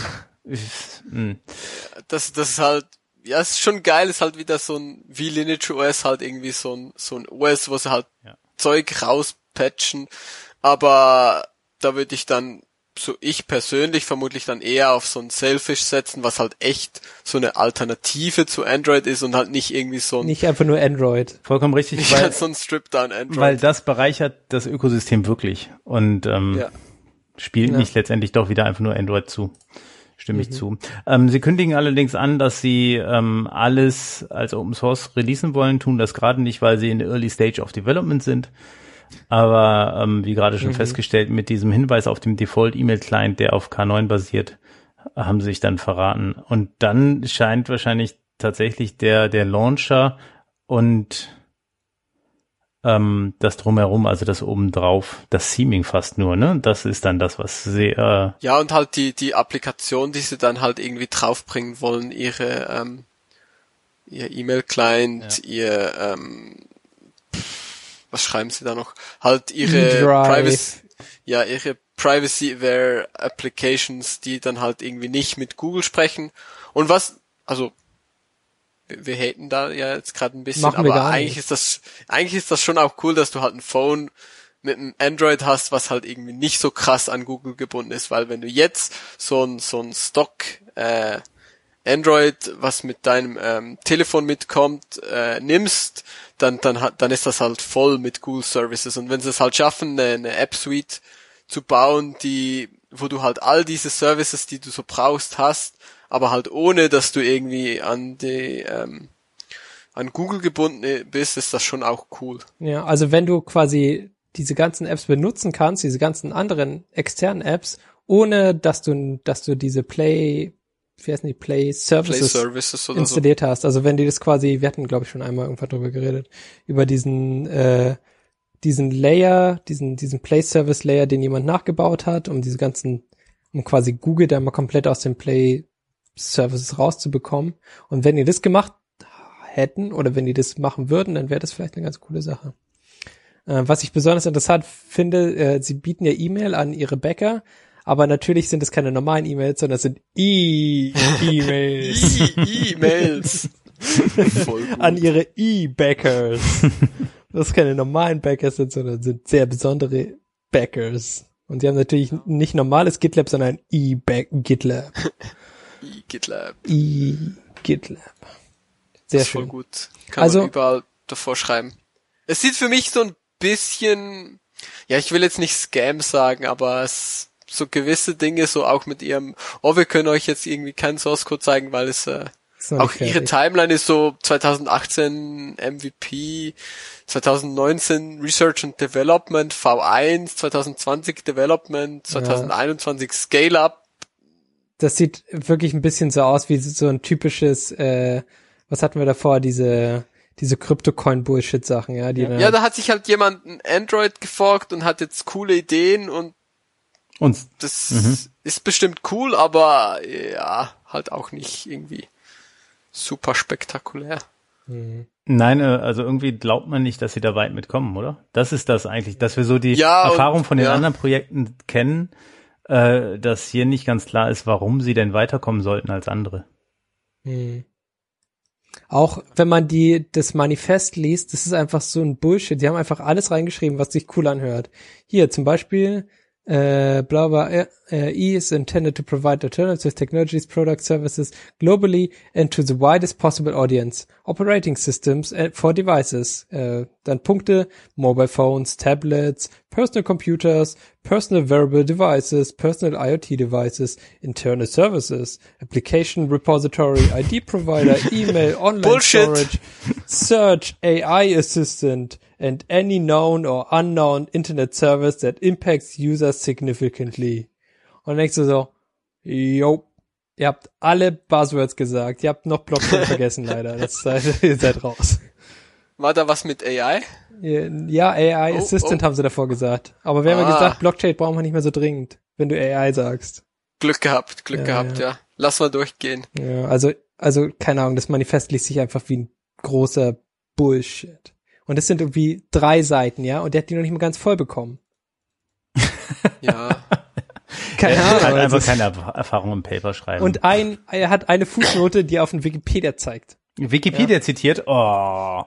das, das ist halt, ja, es ist schon geil, ist halt wieder so ein, wie Lineage O S halt irgendwie so ein, so ein O S, wo sie halt ja. Zeug rauspatchen. Aber da würde ich dann, so ich persönlich vermutlich dann eher auf so ein Selfish setzen, was halt echt so eine Alternative zu Android ist und halt nicht irgendwie so ein... Nicht einfach nur Android. Vollkommen richtig. Nicht weil, halt so ein Strip-Down-Android. Weil das bereichert das Ökosystem wirklich und ähm, ja. spielt ja. nicht letztendlich doch wieder einfach nur Android zu. Stimme ich mhm. zu. Ähm, sie kündigen allerdings an, dass sie ähm, alles als Open Source releasen wollen, tun das gerade nicht, weil sie in der Early Stage of Development sind. Aber ähm, wie gerade schon mhm. festgestellt, mit diesem Hinweis auf dem Default-E-Mail-Client, der auf K neun basiert, haben sie sich dann verraten. Und dann scheint wahrscheinlich tatsächlich der der Launcher und ähm, das Drumherum, also das obendrauf, das Theming fast nur, ne? Das ist dann das, was sehr... Äh ja, und halt die die Applikation, die sie dann halt irgendwie draufbringen wollen, ihre ähm, ihr E-Mail-Client, ja. ihr... Ähm, was schreiben sie da noch? Halt ihre Privacy, ja, ihre Privacy-Aware Applications, die dann halt irgendwie nicht mit Google sprechen. Und was, also, wir, wir haten da ja jetzt gerade ein bisschen, Machen aber eigentlich nicht. ist das, eigentlich ist das schon auch cool, dass du halt ein Phone mit einem Android hast, was halt irgendwie nicht so krass an Google gebunden ist, weil wenn du jetzt so ein, so ein Stock, äh, Android, was mit deinem ähm, Telefon mitkommt, äh, nimmst, dann dann hat dann ist das halt voll mit Google Services. Und wenn sie es halt schaffen, eine, eine App Suite zu bauen, die wo du halt all diese Services, die du so brauchst, hast, aber halt ohne, dass du irgendwie an die ähm, an Google gebunden bist, ist das schon auch cool. Ja, also wenn du quasi diese ganzen Apps benutzen kannst, diese ganzen anderen externen Apps, ohne dass du, dass du diese Play, wie heißen die, Play Services, Play Services oder installiert so. hast. Also wenn die das quasi, wir hatten, glaube ich, schon einmal irgendwann drüber geredet, über diesen, äh, diesen Layer, diesen, diesen Play Service Layer, den jemand nachgebaut hat, um diese ganzen, um quasi Google da mal komplett aus den Play Services rauszubekommen. Und wenn die das gemacht hätten oder wenn die das machen würden, dann wäre das vielleicht eine ganz coole Sache. Äh, was ich besonders interessant finde, äh, sie bieten ja E-Mail an ihre Bäcker, aber natürlich sind es keine normalen E-Mails, sondern es sind E-E-Mails. E-E-Mails. An ihre E-Backers. Das keine normalen Backers sind, sondern sind sehr besondere Backers. Und sie haben natürlich nicht normales GitLab, sondern E-GitLab. E-GitLab. E-GitLab. Sehr das ist schön. Voll gut. Kann also, man überall davor schreiben. Es sieht für mich so ein bisschen, ja, ich will jetzt nicht Scam sagen, aber es so gewisse Dinge, so auch mit ihrem, oh, wir können euch jetzt irgendwie keinen Source Code zeigen, weil es äh, auch ihre Timeline ist so zwanzig achtzehn M V P, zwanzig neunzehn Research and Development, V eins, zwanzig zwanzig Development, zwanzig einundzwanzig ja. Scale-Up. Das sieht wirklich ein bisschen so aus wie so ein typisches, äh, was hatten wir davor, diese diese Crypto-Coin-Bullshit-Sachen, ja. Die ja. dann ja, da hat sich halt jemand ein Android geforkt und hat jetzt coole Ideen und Und das mhm. ist bestimmt cool, aber ja, halt auch nicht irgendwie super spektakulär. Mhm. Nein, also irgendwie glaubt man nicht, dass sie da weit mitkommen, oder? Das ist das eigentlich, dass wir so die ja, Erfahrung und, von den ja. anderen Projekten kennen, äh, dass hier nicht ganz klar ist, warum sie denn weiterkommen sollten als andere. Mhm. Auch wenn man die das Manifest liest, das ist einfach so ein Bullshit. Die haben einfach alles reingeschrieben, was sich cool anhört. Hier zum Beispiel Uh, blah blah uh, uh, E is intended to provide alternative technologies, product services globally and to the widest possible audience. Operating systems for devices. Uh, dann Punkte: Mobile phones, tablets, personal computers, personal wearable devices, personal IoT devices, internal services, application repository, I D provider, email, online Bullshit. storage, search, A I assistant, and any known or unknown internet service that impacts users significantly. Und dann denkst du so, jo, ihr habt alle Buzzwords gesagt, ihr habt noch Blockchain vergessen leider, das seid, ihr seid raus. War da was mit A I? Ja, A I oh, Assistant oh. haben sie davor gesagt. Aber wir haben ah. ja gesagt, Blockchain brauchen wir nicht mehr so dringend, wenn du A I sagst. Glück gehabt, Glück ja, gehabt, ja. ja. Lass mal durchgehen. Ja, also, also, keine Ahnung, das Manifest liest sich einfach wie ein großer Bullshit. Und es sind irgendwie drei Seiten, ja, und der hat die noch nicht mal ganz voll bekommen. Ja. Keine er Ahnung. hat einfach also keine Erfahrung im Paper schreiben. Und ein, er hat eine Fußnote, die er auf den Wikipedia zeigt. Wikipedia ja. zitiert, oh.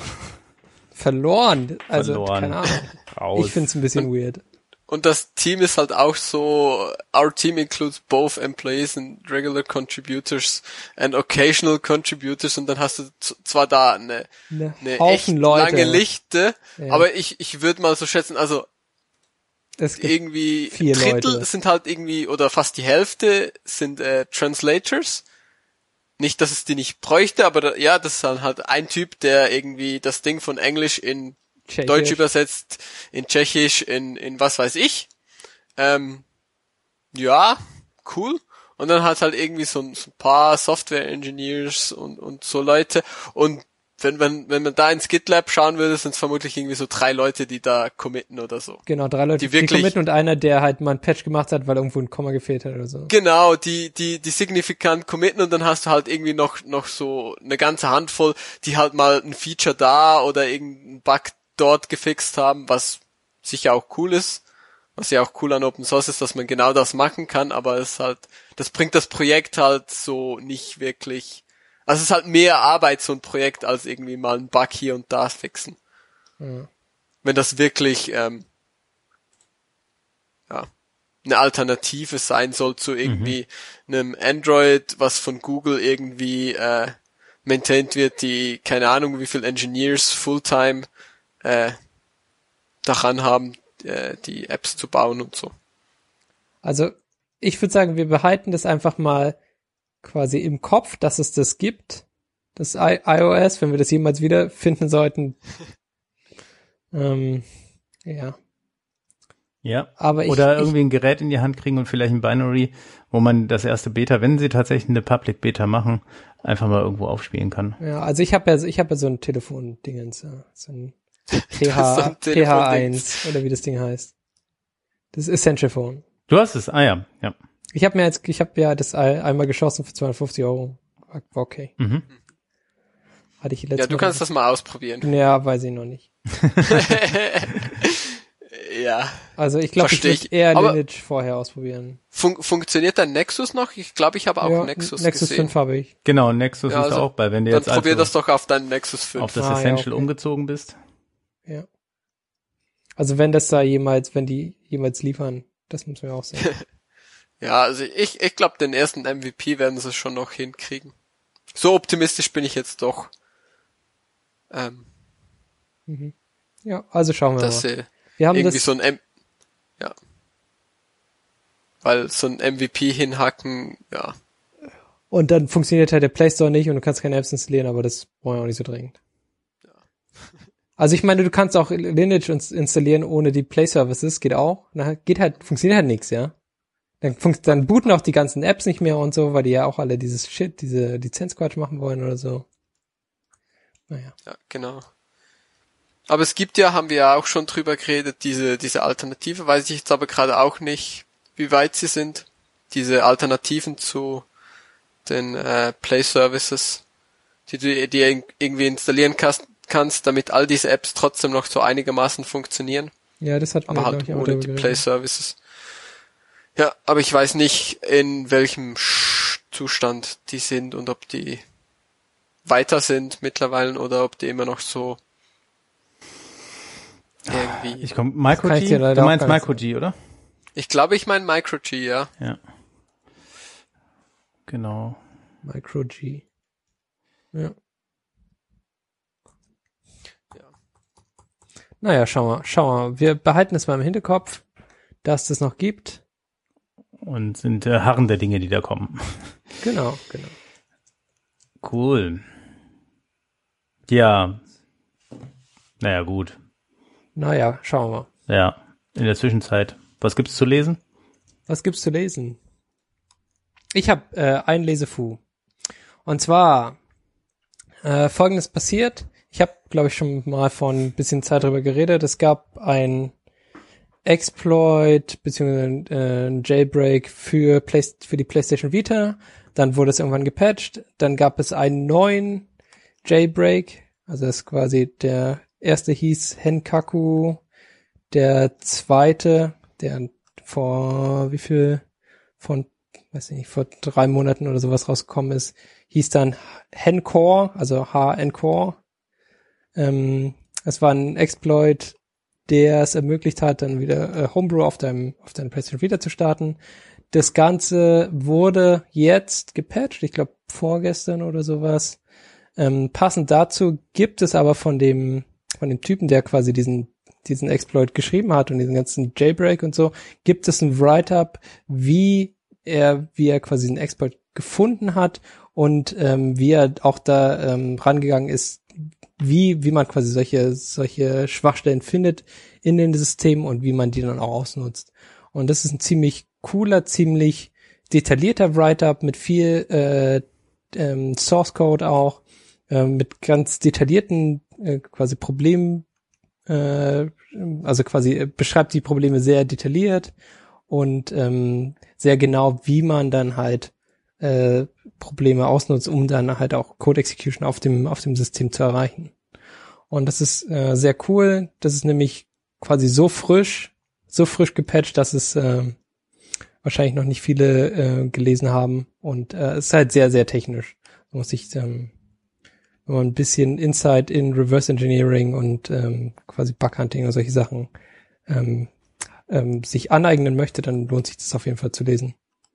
Verloren. Also, Verloren. keine Ahnung. Raus. Ich find's ein bisschen weird. Und das Team ist halt auch so, our team includes both employees and regular contributors and occasional contributors, und dann hast du z- zwar da eine, eine, eine Haufen echt Leute. lange Liste, ja. aber ich, ich würde mal so schätzen, also es gibt irgendwie vier Drittel Leute. sind halt irgendwie, oder fast die Hälfte sind äh, Translators. Nicht, dass es die nicht bräuchte, aber da, ja, das ist dann halt ein Typ, der irgendwie das Ding von Englisch in Tschechisch. Deutsch übersetzt, in Tschechisch, in, in was weiß ich. Ähm, ja, cool. Und dann hat halt irgendwie so ein, so ein paar Software-Engineers und, und so Leute. Und wenn, wenn, wenn man da ins GitLab schauen würde, sind es vermutlich irgendwie so drei Leute, die da committen oder so. Genau, drei Leute, die die, wirklich, die committen und einer, der halt mal ein Patch gemacht hat, weil irgendwo ein Komma gefehlt hat oder so. Genau, die, die, die signifikant committen, und dann hast du halt irgendwie noch, noch so eine ganze Handvoll, die halt mal ein Feature da oder irgendeinen Bug dort gefixt haben, was sicher auch cool ist, was ja auch cool an Open Source ist, dass man genau das machen kann, aber es halt, das bringt das Projekt halt so nicht wirklich, also es ist halt mehr Arbeit, so ein Projekt, als irgendwie mal einen Bug hier und da fixen. Ja. Wenn das wirklich, ähm, ja, eine Alternative sein soll zu irgendwie mhm. einem Android, was von Google irgendwie, äh, maintained wird, die, keine Ahnung, wie viel Engineers Fulltime äh, daran haben, äh, die Apps zu bauen und so. Also ich würde sagen, wir behalten das einfach mal quasi im Kopf, dass es das gibt, das I- iOS, wenn wir das jemals wieder finden sollten. ähm, ja, Ja. Aber ich, Oder ich, irgendwie ein Gerät in die Hand kriegen und vielleicht ein Binary, wo man das erste Beta, wenn sie tatsächlich eine Public Beta machen, einfach mal irgendwo aufspielen kann. Ja, also ich habe ja, ich habe ja so ein Telefon-Dingens, ja. So ein T Das ist so H, ein T H Telefondings. eins oder wie das Ding heißt. Das Essential Phone. Du hast es, ah ja, ja. Ich habe mir jetzt, ich habe ja das ein- einmal geschossen für zweihundertfünfzig Euro. War okay. Mhm. Hatte ich letztes Ja, du kannst das mal ausprobieren. Ja, weiß ich noch nicht. Ja. Also ich glaube, ich Versteh würde ich. eher Aber- Lineage vorher ausprobieren. Fun- funktioniert dein Nexus noch? Ich glaube, ich habe auch ja, Nexus, Nexus gesehen. fünf habe ich. Genau, Nexus Ja, ist also auch bei, wenn du Dann jetzt probier also das doch auf deinen Nexus fünf. auf das Ah, ja, Essential okay. umgezogen bist. Ja. Also wenn das da jemals, wenn die jemals liefern, das muss man ja auch sehen. Ja, also ich, ich glaube, den ersten M V P werden sie schon noch hinkriegen. So optimistisch bin ich jetzt doch. Ähm, Mhm. Ja, also schauen wir dass mal. sie Wir haben irgendwie das, so ein M ja. Weil so ein M V P hinhacken, ja. und dann funktioniert halt der Play Store nicht und du kannst keine Apps installieren, aber das brauchen wir auch nicht so dringend. Also ich meine, du kannst auch Lineage ins- installieren ohne die Play Services, geht auch. Na, geht halt, funktioniert halt nichts, ja. Dann, funkt, dann booten auch die ganzen Apps nicht mehr und so, weil die ja auch alle dieses Shit, diese Lizenzquatsch machen wollen oder so. Naja. Ja, genau. Aber es gibt ja, haben wir ja auch schon drüber geredet, diese, diese Alternative, weiß ich jetzt aber gerade auch nicht, wie weit sie sind. Diese Alternativen zu den äh, Play Services, die du dir irgendwie installieren kannst, kannst, damit all diese Apps trotzdem noch so einigermaßen funktionieren, Ja, das hat aber mir, glaub halt ich, auch ohne drüber die geredet. Play Services. Ja, aber ich weiß nicht, in welchem Sch- Zustand die sind und ob die weiter sind mittlerweile oder ob die immer noch so irgendwie. Ich komme, kann ich dir MicroG, leider du auch meinst gar nicht MicroG, oder? Ich glaube, ich meine MicroG, ja. Ja. Genau. Micro G. Ja. Ja. Naja, schauen wir, schauen wir. Wir behalten es mal im Hinterkopf, dass das noch gibt. Und sind äh, Harren der Dinge, die da kommen. Genau, genau. Cool. Ja. Naja, gut. Naja, schauen wir mal. Ja. In der Zwischenzeit. Was gibt's zu lesen? Was gibt's zu lesen? Ich habe äh, ein Lesefu. Und zwar äh, Folgendes passiert. Ich habe, glaube ich, schon mal vor ein bisschen Zeit drüber geredet. Es gab ein Exploit bzw. Äh, ein Jailbreak für, Play für die PlayStation Vita. Dann wurde es irgendwann gepatcht. Dann gab es einen neuen Jailbreak. Also das ist quasi der erste hieß Henkaku. Der zweite, der vor wie viel, von, weiß ich nicht, vor drei Monaten oder sowas rausgekommen ist, hieß dann Hencore, also H-Encore. Ähm, es war ein Exploit, der es ermöglicht hat, dann wieder äh, Homebrew auf deinem, auf deinem PlayStation Vita zu starten. Das Ganze wurde jetzt gepatcht, ich glaube vorgestern oder sowas. Ähm, passend dazu gibt es aber von dem, von dem Typen, der quasi diesen diesen Exploit geschrieben hat und diesen ganzen Jailbreak und so, gibt es ein Write-up, wie er, wie er quasi den Exploit gefunden hat und ähm, wie er auch da ähm, rangegangen ist, wie wie man quasi solche solche Schwachstellen findet in den Systemen und wie man die dann auch ausnutzt. Und das ist ein ziemlich cooler, ziemlich detaillierter Write-up mit viel äh, ähm, Source Code auch, äh, mit ganz detaillierten äh, quasi Problemen. Also quasi beschreibt die Probleme sehr detailliert und ähm, sehr genau, wie man dann halt äh, Probleme ausnutzt, um dann halt auch Code Execution auf dem auf dem System zu erreichen. Und das ist äh, sehr cool. Das ist nämlich quasi so frisch, so frisch gepatcht, dass es äh, wahrscheinlich noch nicht viele äh, gelesen haben. Und äh, es ist halt sehr, sehr technisch. Man muss sich ähm, wenn man ein bisschen Insight in Reverse Engineering und ähm, quasi Bug-Hunting und solche Sachen ähm, ähm, sich aneignen möchte, dann lohnt sich das auf jeden Fall zu lesen.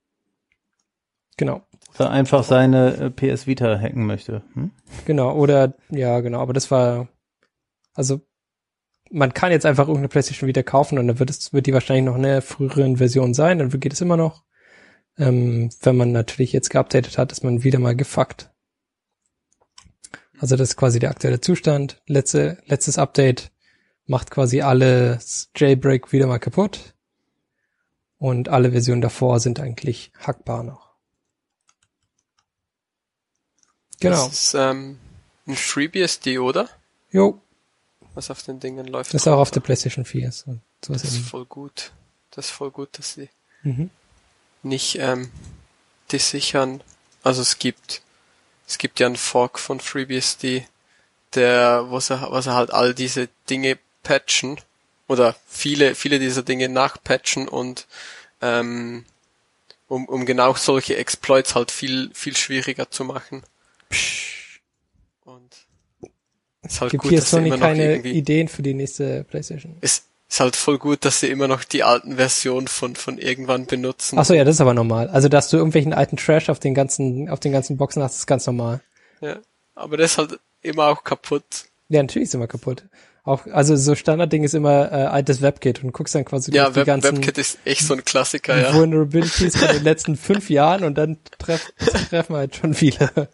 Genau. So einfach seine äh, P S Vita hacken möchte. Hm? Genau, oder, ja, genau, aber das war, also, man kann jetzt einfach irgendeine PlayStation Vita kaufen und dann wird es, wird die wahrscheinlich noch eine früheren Version sein, dann geht es immer noch. Ähm, wenn man natürlich jetzt geupdatet hat, ist man wieder mal gefuckt. Also das ist quasi der aktuelle Zustand. Letzte, letztes Update macht quasi alles Jailbreak wieder mal kaputt. Und alle Versionen davor sind eigentlich hackbar noch. Genau. Das ist ähm, ein FreeBSD, oder? Jo, Was auf den Dingen läuft. das ist auch auf der PlayStation vier. So, sowas Das ist eben. voll gut. Das ist voll gut, dass sie Mhm. nicht ähm, die sichern. Also es gibt es gibt ja einen Fork von FreeBSD, der wo sie, wo sie halt all diese Dinge patchen oder viele viele dieser Dinge nachpatchen und ähm, um um genau solche Exploits halt viel viel schwieriger zu machen. Und es ist halt Gibt gut, hier dass sie Sony immer noch keine irgendwie Ideen für die nächste PlayStation? es ist halt voll gut, dass sie immer noch die alten Versionen von von irgendwann benutzen. Ach so, ja, das ist aber normal. Also, dass du irgendwelchen alten Trash auf den ganzen, auf den ganzen Boxen hast, ist ganz normal. Ja, aber das ist halt immer auch kaputt. Ja, natürlich ist immer kaputt. Auch, also so Standardding ist immer äh, altes WebKit und du guckst dann quasi Ja, durch die Web, ganzen WebKit ist echt so ein Klassiker, ja. Vulnerabilities von den letzten fünf Jahren und dann treff, treffen halt schon viele.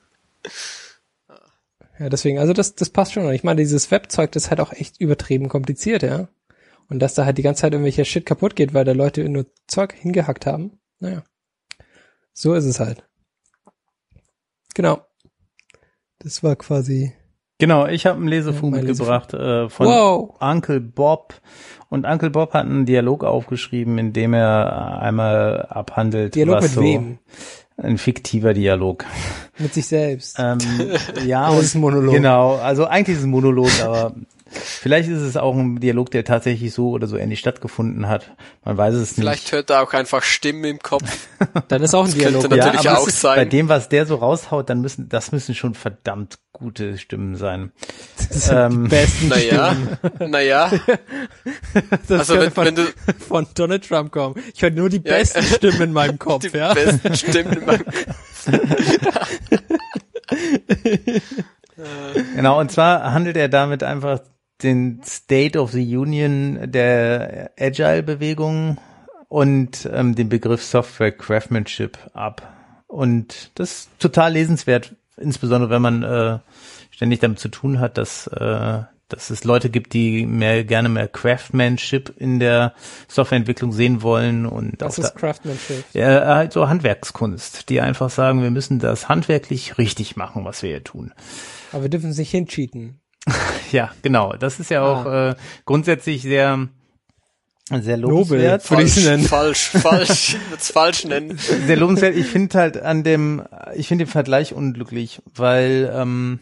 Ja, deswegen, also das, das passt schon. Und ich meine, dieses Webzeug, das ist halt auch echt übertrieben kompliziert, ja. Und dass da halt die ganze Zeit irgendwelcher Shit kaputt geht, weil da Leute nur Zeug hingehackt haben. Naja. So ist es halt. Genau. Das war quasi... Genau, ich habe einen Lesefunk Ja, mein mitgebracht äh, von Wow. Uncle Bob. Und Uncle Bob hat einen Dialog aufgeschrieben, in dem er einmal abhandelt, Dialog was mit so wem? ein fiktiver Dialog. Mit sich selbst. Ähm, ja, Oder und, ist es ein Monolog? Genau, also eigentlich ist es ein Monolog, aber vielleicht ist es auch ein Dialog, der tatsächlich so oder so ähnlich stattgefunden hat. Man weiß es Vielleicht nicht. hört er auch einfach Stimmen im Kopf. Dann ist auch ein Das könnte Dialog. natürlich ja, aber auch es ist, sein. bei dem, was der so raushaut, dann müssen, das müssen schon verdammt gute Stimmen sein. Das sind Ähm, die besten Naja, Stimmen. naja, Das also könnte wenn, von, wenn du von Donald Trump kommen. Ich höre nur die Ja, besten äh, Stimmen in meinem Kopf, die ja. besten Stimmen in meinem Genau, und zwar handelt er damit einfach den State of the Union der Agile-Bewegung und ähm, den Begriff Software Craftsmanship ab. Und das ist total lesenswert, insbesondere wenn man äh, ständig damit zu tun hat, dass äh, dass es Leute gibt, die mehr gerne mehr Craftsmanship in der Softwareentwicklung sehen wollen und Das auch ist da, Craftsmanship. ja, halt so Handwerkskunst, die einfach sagen, wir müssen das handwerklich richtig machen, was wir hier tun. Aber wir dürfen es nicht hincheaten. Ja, genau. Das ist ja auch Ah. äh, grundsätzlich sehr sehr lobenswert. Nobel, würde ich es nennen. falsch, falsch, ich würd's falsch nennen. Sehr lobenswert. Ich finde halt an dem, ich finde den Vergleich unglücklich, weil ähm,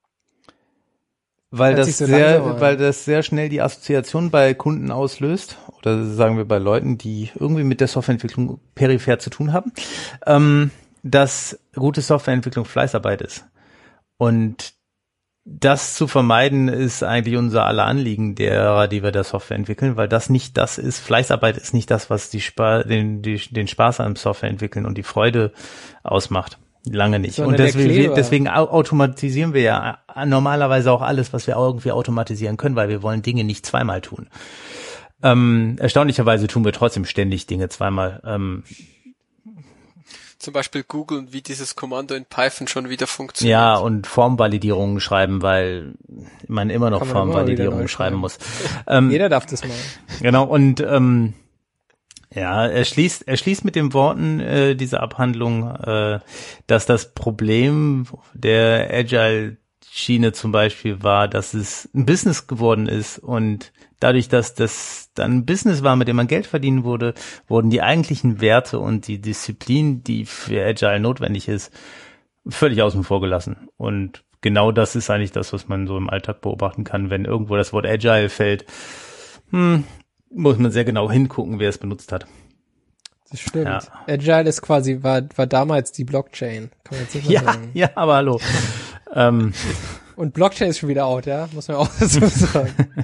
weil Hört das sich so sehr, langsam an. weil das sehr schnell die Assoziation bei Kunden auslöst oder sagen wir bei Leuten, die irgendwie mit der Softwareentwicklung peripher zu tun haben, ähm, dass gute Softwareentwicklung Fleißarbeit ist. Und das zu vermeiden ist eigentlich unser aller Anliegen derer, die wir da Software entwickeln, weil das nicht das ist, Fleißarbeit ist nicht das, was die Spa- den, die, den Spaß am Software entwickeln und die Freude ausmacht. Lange nicht. Sondern Und der deswegen, Kleber. deswegen au- automatisieren wir ja normalerweise auch alles, was wir irgendwie automatisieren können, weil wir wollen Dinge nicht zweimal tun. Ähm, erstaunlicherweise tun wir trotzdem ständig Dinge zweimal. Ähm, Zum Beispiel googeln, wie dieses Kommando in Python schon wieder funktioniert. Ja, und Formvalidierungen schreiben, weil man immer noch Kann man immer wieder Formvalidierungen neu schreiben schreiben. muss. Ähm, Jeder darf das mal. genau, und ähm, ja, er schließt, er schließt mit den Worten äh, dieser Abhandlung, äh, dass das Problem der Agile-Schiene zum Beispiel war, dass es ein Business geworden ist und dadurch, dass das dann ein Business war, mit dem man Geld verdienen wurde, wurden die eigentlichen Werte und die Disziplin, die für Agile notwendig ist, völlig außen vor gelassen. Und genau das ist eigentlich das, was man so im Alltag beobachten kann, wenn irgendwo das Wort Agile fällt. Hm, muss man sehr genau hingucken, wer es benutzt hat. Das stimmt. Ja. Agile ist quasi, war, war damals die Blockchain. Kann man jetzt nicht mehr Ja, sagen. ja, aber hallo. ähm, Und Blockchain ist schon wieder out, ja? Muss man auch dazu sagen.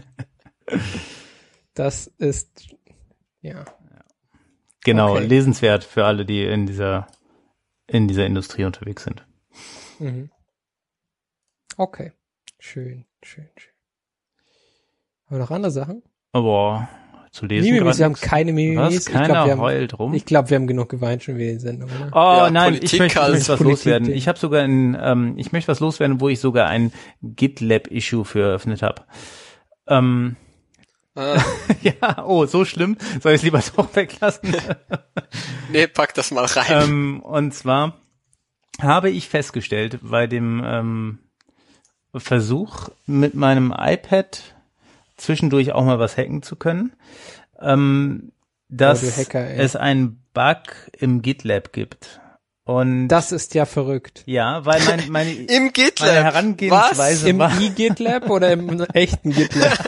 Das ist, ja. genau, Okay. lesenswert für alle, die in dieser in dieser Industrie unterwegs sind. Mhm. Okay. Schön, schön, schön. Haben wir noch andere Sachen? Aber zu lesen Mimimis, gerade wir haben nichts. keine Mimimis. Was? Ich Keiner glaub, wir haben, heult rum? Ich glaube, wir haben genug geweint schon wieder in der Sendung, oder? Oh Ja, nein, Politik ich möchte, ich als möchte was Politik- loswerden. Ich habe sogar ein, ähm, ich möchte was loswerden, wo ich sogar ein GitLab-Issue für eröffnet habe. Ähm, Ah. Ja, oh, so schlimm. Soll ich es lieber doch weglassen? Nee, pack das mal rein. ähm, und zwar habe ich festgestellt bei dem ähm, Versuch mit meinem iPad zwischendurch auch mal was hacken zu können, ähm, dass Oh, du Hacker, ey. es einen Bug im GitLab gibt. Und Das ist ja verrückt. ja, weil mein, meine, Im GitLab. meine Herangehensweise Im war e-GitLab oder im echten GitLab?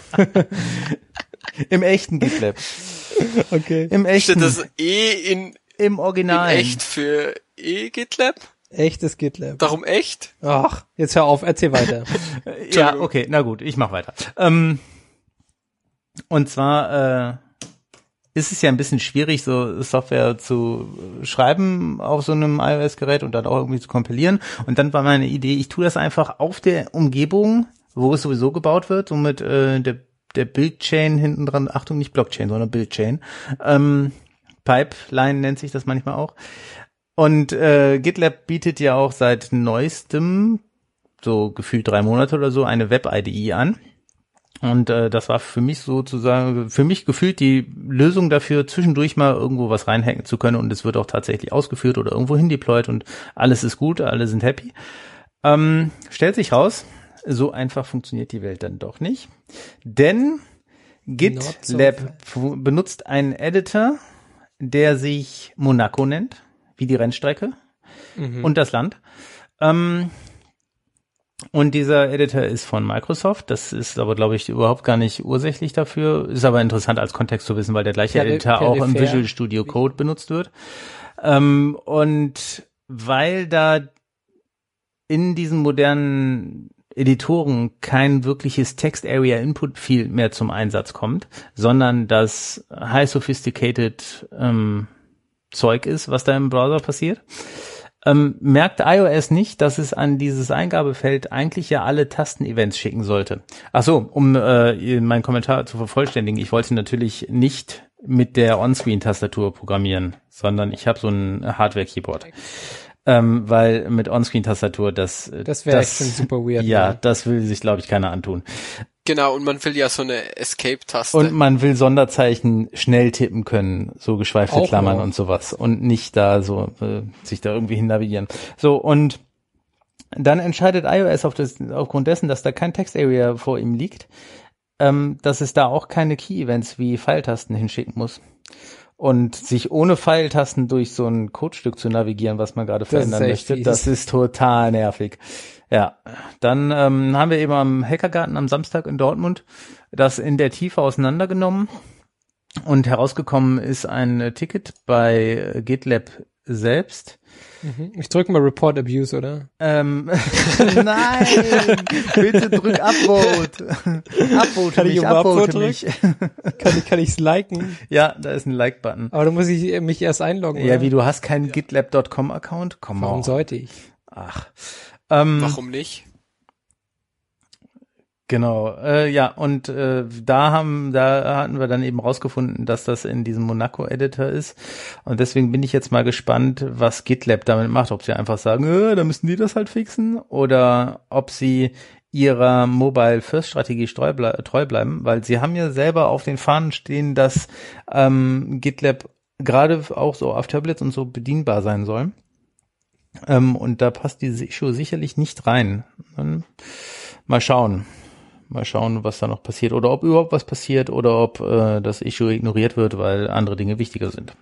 im echten GitLab. Okay. Im echten, Steht das E in, im in Original. echt für E-GitLab? Echtes GitLab. Darum echt? Ach, jetzt hör auf, erzähl weiter. Ja, okay, na gut, ich mach weiter. Ähm, und zwar äh, ist es ja ein bisschen schwierig, so Software zu schreiben auf so einem iOS-Gerät und dann auch irgendwie zu kompilieren. Und dann war meine Idee, ich tue das einfach auf der Umgebung, wo es sowieso gebaut wird, so mit äh, der, der Build-Chain hinten dran, Achtung, nicht Blockchain, sondern Build-Chain. Ähm, Pipeline nennt sich das manchmal auch. Und äh, GitLab bietet ja auch seit neuestem, so gefühlt drei Monate oder so, eine Web-I D E an. Und äh, das war für mich sozusagen, für mich gefühlt die Lösung dafür, zwischendurch mal irgendwo was reinhacken zu können und es wird auch tatsächlich ausgeführt oder irgendwo hin deployed und alles ist gut, alle sind happy. Ähm, stellt sich raus, so einfach funktioniert die Welt dann doch nicht. Denn GitLab so benutzt einen Editor, der sich Monaco nennt, wie die Rennstrecke mhm. und das Land. Ähm, Und dieser Editor ist von Microsoft. Das ist aber, glaube ich, überhaupt gar nicht ursächlich dafür. Ist aber interessant als Kontext zu wissen, weil der gleiche Peri- Editor Peripher. auch im Visual Studio Code benutzt wird. Ähm, und weil da in diesen modernen Editoren kein wirkliches Text-Area-Input-Field mehr zum Einsatz kommt, sondern das high-sophisticated ähm, Zeug ist, was da im Browser passiert, Ähm, merkt iOS nicht, dass es an dieses Eingabefeld eigentlich ja alle Tasten-Events schicken sollte. Ach so, um äh, meinen Kommentar zu vervollständigen, ich wollte natürlich nicht mit der On-Screen-Tastatur programmieren, sondern ich habe so ein Hardware-Keyboard. Ähm, weil mit On-Screen-Tastatur, das Das wäre echt das, schon super weird. Ja, ne? das will sich, glaube ich, keiner antun. Genau, und man will ja so eine Escape-Taste. Und man will Sonderzeichen schnell tippen können, so geschweifte Auch Klammern noch. und sowas und nicht da so äh, sich da irgendwie hin navigieren. So, und dann entscheidet iOS auf das, aufgrund dessen, dass da kein Text-Area vor ihm liegt, ähm, dass es da auch keine Key-Events wie Pfeiltasten hinschicken muss. Und sich ohne Pfeiltasten durch so ein Codestück zu navigieren, was man gerade verändern ist echt möchte, fies. das ist total nervig. Ja, dann ähm, haben wir eben am Hackergarten am Samstag in Dortmund das in der Tiefe auseinandergenommen und herausgekommen ist ein Ticket bei GitLab selbst. Ich drücke mal Report Abuse, oder? Ähm, nein, bitte drück Upvote. Upvote Kann ich mich, über Upvote upvote mich. Kann ich, kann ich's liken? Ja, da ist ein Like-Button. Aber da muss ich mich erst einloggen, Ja, oder? wie, du hast keinen GitLab Punkt com Account? Komm Warum on. sollte ich? Ach. Ähm, Warum nicht? Genau, äh, ja, und äh, da haben, da hatten wir dann eben rausgefunden, dass das in diesem Monaco-Editor ist. Und deswegen bin ich jetzt mal gespannt, was GitLab damit macht. Ob sie einfach sagen, äh, da müssen die das halt fixen, oder ob sie ihrer Mobile-First-Strategie treu, ble- treu bleiben, weil sie haben ja selber auf den Fahnen stehen, dass ähm, GitLab gerade auch so auf Tablets und so bedienbar sein soll. Ähm, und da passt dieses Issue sicherlich nicht rein. Dann mal schauen. Mal schauen, was da noch passiert oder ob überhaupt was passiert oder ob äh, das Issue ignoriert wird, weil andere Dinge wichtiger sind.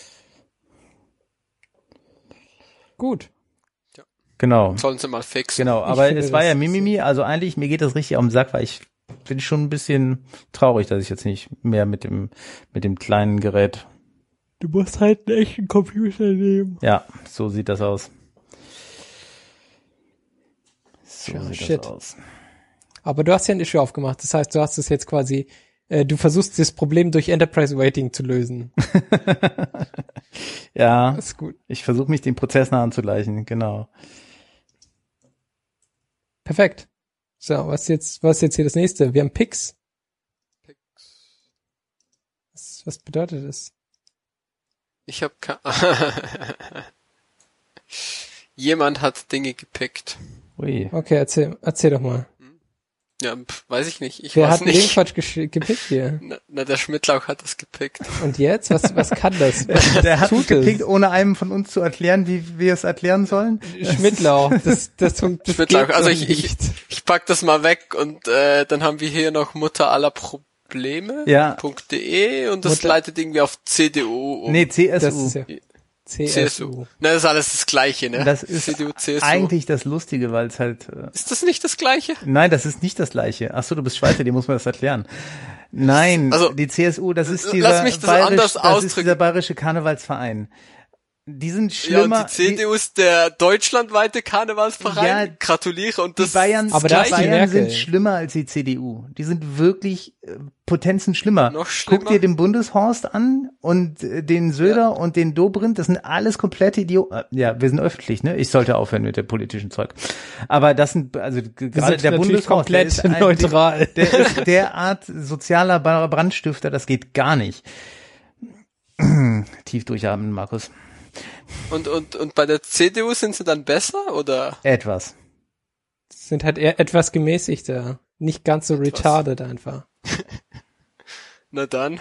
Gut. Genau. Sollen sie mal fixen. Genau, aber finde, es war das ja ist- Mimimi, also eigentlich, mir geht das richtig auf den Sack, weil ich bin schon ein bisschen traurig, dass ich jetzt nicht mehr mit dem mit dem kleinen Gerät. Du musst halt einen echten Computer nehmen. Ja, so sieht das aus. So Ja, sieht shit. das aus. Aber du hast ja ein Issue aufgemacht. Das heißt, du hast es jetzt quasi, äh, du versuchst das Problem durch Enterprise Waiting zu lösen. Ja, Das ist gut. ich versuche mich dem Prozess nah anzugleichen, genau. Perfekt. So, was jetzt, was ist jetzt hier das nächste? Wir haben Pix. Was, was bedeutet das? Ich hab ke- Jemand hat Dinge gepickt. Ui. Okay, erzähl, erzähl doch mal. Ja, pf, weiß ich nicht. Ich Wer weiß hat den Link nicht. falsch gesch- gepickt hier? Na, na, der Schmidtlauch hat das gepickt. Und jetzt? Was, was kann das? Der hat tut es gepickt, ohne einem von uns zu erklären, wie wir es erklernen sollen. Schmidtlauch. Das, das, das, das Schmidtlauch, geht also doch ich, ich, nicht. ich pack das mal weg und äh, dann haben wir hier noch Mutter aller Probleme. Ja. .de und das Mutter- leitet irgendwie auf C D U um. Nee, C S U. Das ist ja C S U. C S U. Na, das ist alles das Gleiche, ne? Das ist C D U, C S U. eigentlich das Lustige, weil es halt... Äh, Ist das nicht das Gleiche? nein, das ist nicht das Gleiche. Ach so, du bist Schweizer, dir muss man das erklären. Nein, Also, die C S U, das ist lass dieser, mich das bayerisch, anders das ist ausdrücken. dieser bayerische Karnevalsverein. Die sind Ja, und schlimmer. die C D U ist der deutschlandweite Karnevalsverein. Ja, Gratuliere und die das Bayern, Aber die da ist die Bayern Merkel. sind schlimmer als die C D U. Die sind wirklich äh, Potenzen schlimmer. Noch schlimmer? Guck dir den Bundeshorst an und äh, den Söder Ja. und den Dobrindt, das sind alles komplette Idioten. Äh, ja, wir sind öffentlich, ne? Ich sollte aufhören mit dem politischen Zeug. Aber das sind, also g- Wir gerade sind der natürlich Bundeshorst, der komplett ist ein, neutral. Der ist derart sozialer Brandstifter, das geht gar nicht. Tief durchatmen, Markus. Und, und, und bei der C D U sind sie dann besser, oder? Etwas. Sind halt eher etwas gemäßigter. Nicht ganz so Etwas. retarded einfach. Na dann.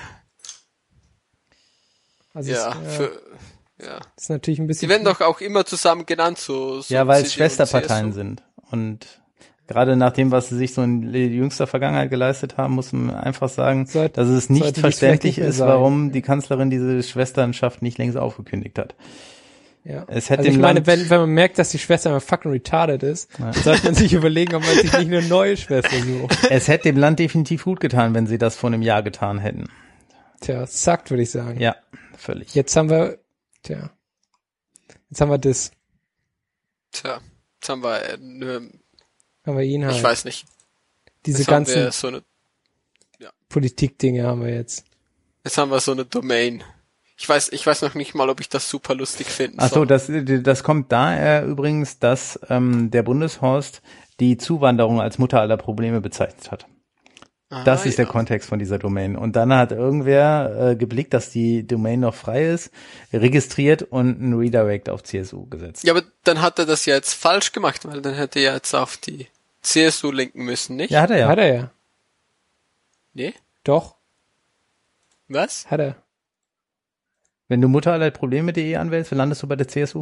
Also Ja, es, ja, für, ja. ist natürlich ein bisschen... Die werden doch auch immer zusammen genannt, so, so Ja, weil es C D U und Schwesterparteien C S U. sind. Und gerade nach dem, was sie sich so in jüngster Vergangenheit geleistet haben, muss man einfach sagen, Sollte- dass es sollte nicht dies verständlich vielleicht nicht mehr ist, sein. warum die Kanzlerin diese Schwesternschaft nicht längst aufgekündigt hat. Ja. Es hätte also ich dem meine, Land- wenn, wenn man merkt, dass die Schwester immer fucking retarded ist, sollte man sich überlegen, ob man sich nicht eine neue Schwester sucht. Es hätte dem Land definitiv gut getan, wenn sie das vor einem Jahr getan hätten. Tja, suckt, würde ich sagen. Ja, völlig. Jetzt haben wir, tja, jetzt haben wir das, Tja, jetzt haben wir, äh, ne, haben wir ihn halt. ich weiß nicht. Diese Jetzt haben ganzen wir so eine, Politikdinge haben wir jetzt. jetzt haben wir so eine Domain. Ich weiß, ich weiß noch nicht mal, ob ich das super lustig finden Ach so, soll. das, das kommt daher übrigens, dass ähm, der Bundeshorst die Zuwanderung als Mutter aller Probleme bezeichnet hat. Ah, Das ist ja. der Kontext von dieser Domain. Und dann hat irgendwer äh, geblickt, dass die Domain noch frei ist, registriert und einen Redirect auf C S U gesetzt. Ja, aber dann hat er das ja jetzt falsch gemacht, weil dann hätte er jetzt auf die C S U linken müssen, nicht? Ja, hat er ja. Hat er ja. Nee? Doch, Was? hat er. Wenn du Mutter aller Probleme.de anwählst, landest du bei der C S U?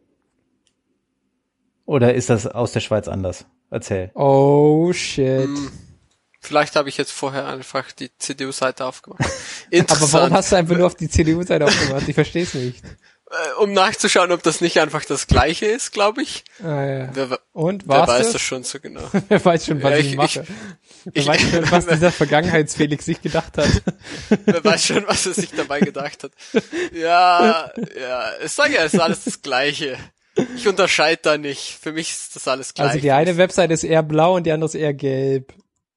Oder ist das aus der Schweiz anders? Erzähl. Oh shit. Hm. Vielleicht habe ich jetzt vorher einfach die C D U-Seite aufgemacht. Aber Interessant. warum hast du einfach nur auf die C D U-Seite aufgemacht? Ich verstehe es nicht. Äh, um nachzuschauen, ob das nicht einfach das Gleiche ist, glaube ich. Ah, ja. Wer, Und, wer war's weiß das? das schon so genau. Wer weiß schon, was Ja, ich, ich- mache. Wer ich- weiß schon, was dieser Vergangenheitsfelix sich gedacht hat. Wer weiß schon, was er sich dabei gedacht hat. Ja, ja, ich sage ja, es ist alles das Gleiche. Ich unterscheide da nicht. Für mich ist das alles gleich. Also die eine Webseite ist eher blau und die andere ist eher gelb.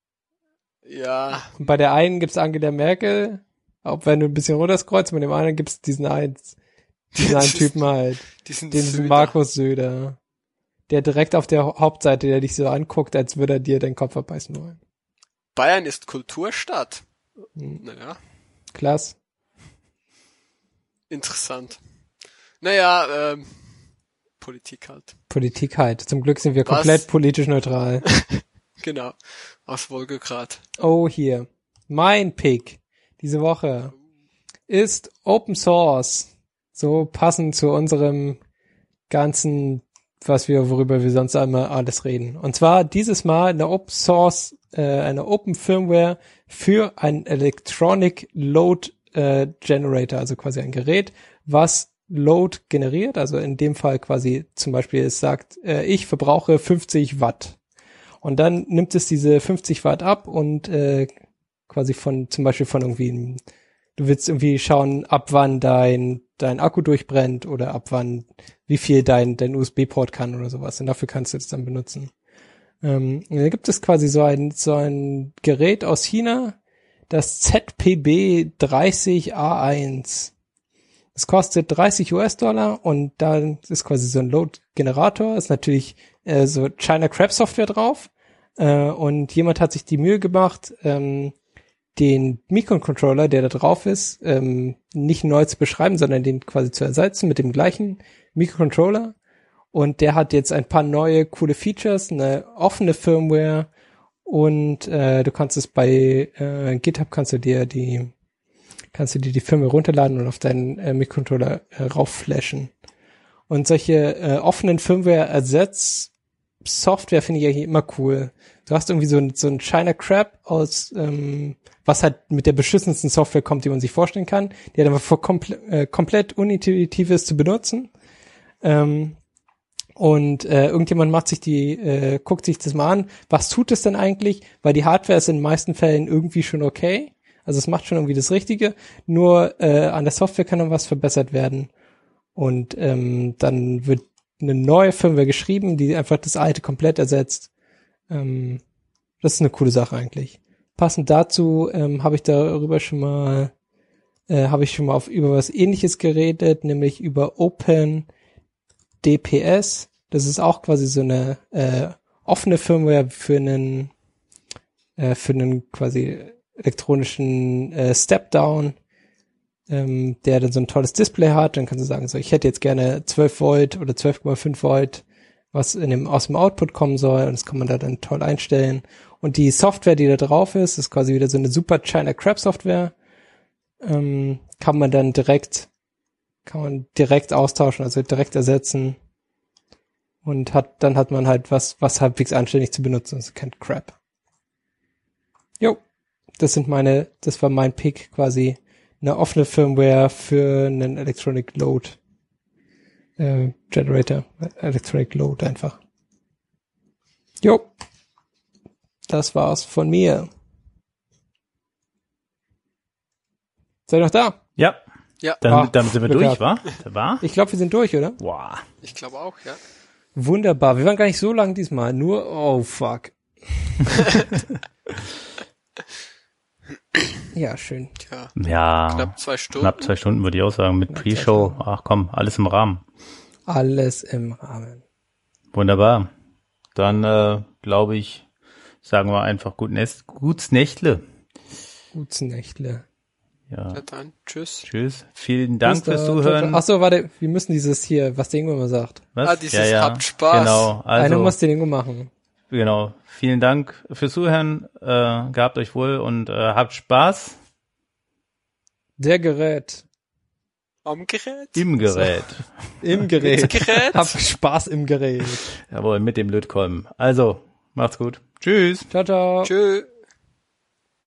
Ja, Und bei der einen gibt's Angela Merkel, auch wenn du ein bisschen runterscrollst, bei dem anderen gibt's diesen einen, diesen einen Typen halt, diesen den Söder. Markus Söder. Der direkt auf der Hauptseite, der dich so anguckt, als würde er dir den Kopf abbeißen wollen. Bayern ist Kulturstadt. Hm. Naja, Klasse. interessant. Naja, ähm, Politik halt. Politik halt. Zum Glück sind wir Was? komplett politisch neutral. Genau. Aus Wolgograd. Oh, hier. Mein Pick diese Woche ist Open Source. So passend zu unserem ganzen, was wir, worüber wir sonst einmal alles reden. Und zwar dieses Mal eine Open Source, äh, eine Open Firmware für ein Electronic Load äh, Generator, also quasi ein Gerät, was Load generiert, also in dem Fall quasi zum Beispiel es sagt, äh, ich verbrauche fünfzig Watt. Und dann nimmt es diese fünfzig Watt ab und äh, quasi von, zum Beispiel von irgendwie, einem, du willst irgendwie schauen, ab wann dein dein Akku durchbrennt oder ab wann, wie viel dein dein U S B-Port kann oder sowas. Und dafür kannst du das dann benutzen. Ähm, und dann gibt es quasi so ein so ein Gerät aus China, das Z P B dreißig A eins. Es kostet dreißig US-Dollar und da ist quasi so ein Load-Generator, ist natürlich äh, so China Crab Software drauf. Äh, und jemand hat sich die Mühe gemacht, ähm, den Microcontroller, der da drauf ist, ähm, nicht neu zu beschreiben, sondern den quasi zu ersetzen mit dem gleichen Microcontroller. Und der hat jetzt ein paar neue coole Features, eine offene Firmware Und äh, du kannst es bei äh, GitHub kannst du dir die kannst du dir die Firmware runterladen und auf deinen äh, Mikrocontroller äh, raufflashen. Und solche äh, offenen Firmware-Ersatz-Software finde ich eigentlich immer cool. Du hast irgendwie so ein, so ein China Crap aus, ähm, was halt mit der beschissensten Software kommt, die man sich vorstellen kann. Die hat einfach komple- äh, komplett unintuitiv ist zu benutzen. Ähm, und äh, irgendjemand macht sich die, äh, guckt sich das mal an. Was tut es denn eigentlich? Weil die Hardware ist in den meisten Fällen irgendwie schon okay. Also es macht schon irgendwie das Richtige. Nur äh, an der Software kann noch was verbessert werden. Und ähm, dann wird eine neue Firmware geschrieben, die einfach das alte komplett ersetzt. Ähm, das ist eine coole Sache eigentlich. Passend dazu ähm, habe ich darüber schon mal, äh, habe ich schon mal auf über was Ähnliches geredet, nämlich über OpenDPS. Das ist auch quasi so eine äh, offene Firmware für einen, äh, für einen quasi elektronischen äh, Step-Down, ähm, der dann so ein tolles Display hat. Dann kannst du sagen, so ich hätte jetzt gerne zwölf Volt oder zwölf Komma fünf Volt, was in dem, aus dem Output kommen soll, und das kann man da dann toll einstellen. Und die Software, die da drauf ist, ist quasi wieder so eine super China Crap Software, ähm, kann man dann direkt, kann man direkt austauschen, also direkt ersetzen, und hat, dann hat man halt was, was halbwegs anständig zu benutzen, also kein Crap. Jo, das sind meine, das war mein Pick quasi, eine offene Firmware für einen Electronic Load äh, Generator, Electronic Load einfach. Jo, das war's von mir. Seid ihr noch da? Ja. Ja. Dann, Ach, dann sind wir Glück durch, gehabt. wa? War? Ich glaube, wir sind durch, oder? Boah. Ich glaube auch, ja. Wunderbar. Wir waren gar nicht so lang diesmal. Nur, oh fuck. Ja, schön. Tja, Ja. knapp zwei Stunden. Knapp zwei Stunden würde ich auch sagen, mit Knapp Pre-Show. zwei Stunden. Ach komm, alles im Rahmen. Alles im Rahmen. Wunderbar. Dann äh, glaube ich, sagen wir einfach gut Nest, guts Nächtle. Gutes Nächtle. Ja. Ja, dann, tschüss. Tschüss. Vielen Dank Bis fürs dann. Zuhören. Ach so, warte, wir müssen dieses hier, was der Ingo immer sagt. Was? Ah, dieses habt Spaß. Genau. Also, Einer muss den Ingo machen. genau. Vielen Dank fürs Zuhören. Äh, gehabt euch wohl und äh, habt Spaß Der Gerät. Am Gerät. im Gerät. Im Gerät. Im Gerät. Hab Spaß im Gerät. Jawohl, mit dem Lötkolben. Also, macht's gut. Tschüss. Ciao, ciao. Tschö.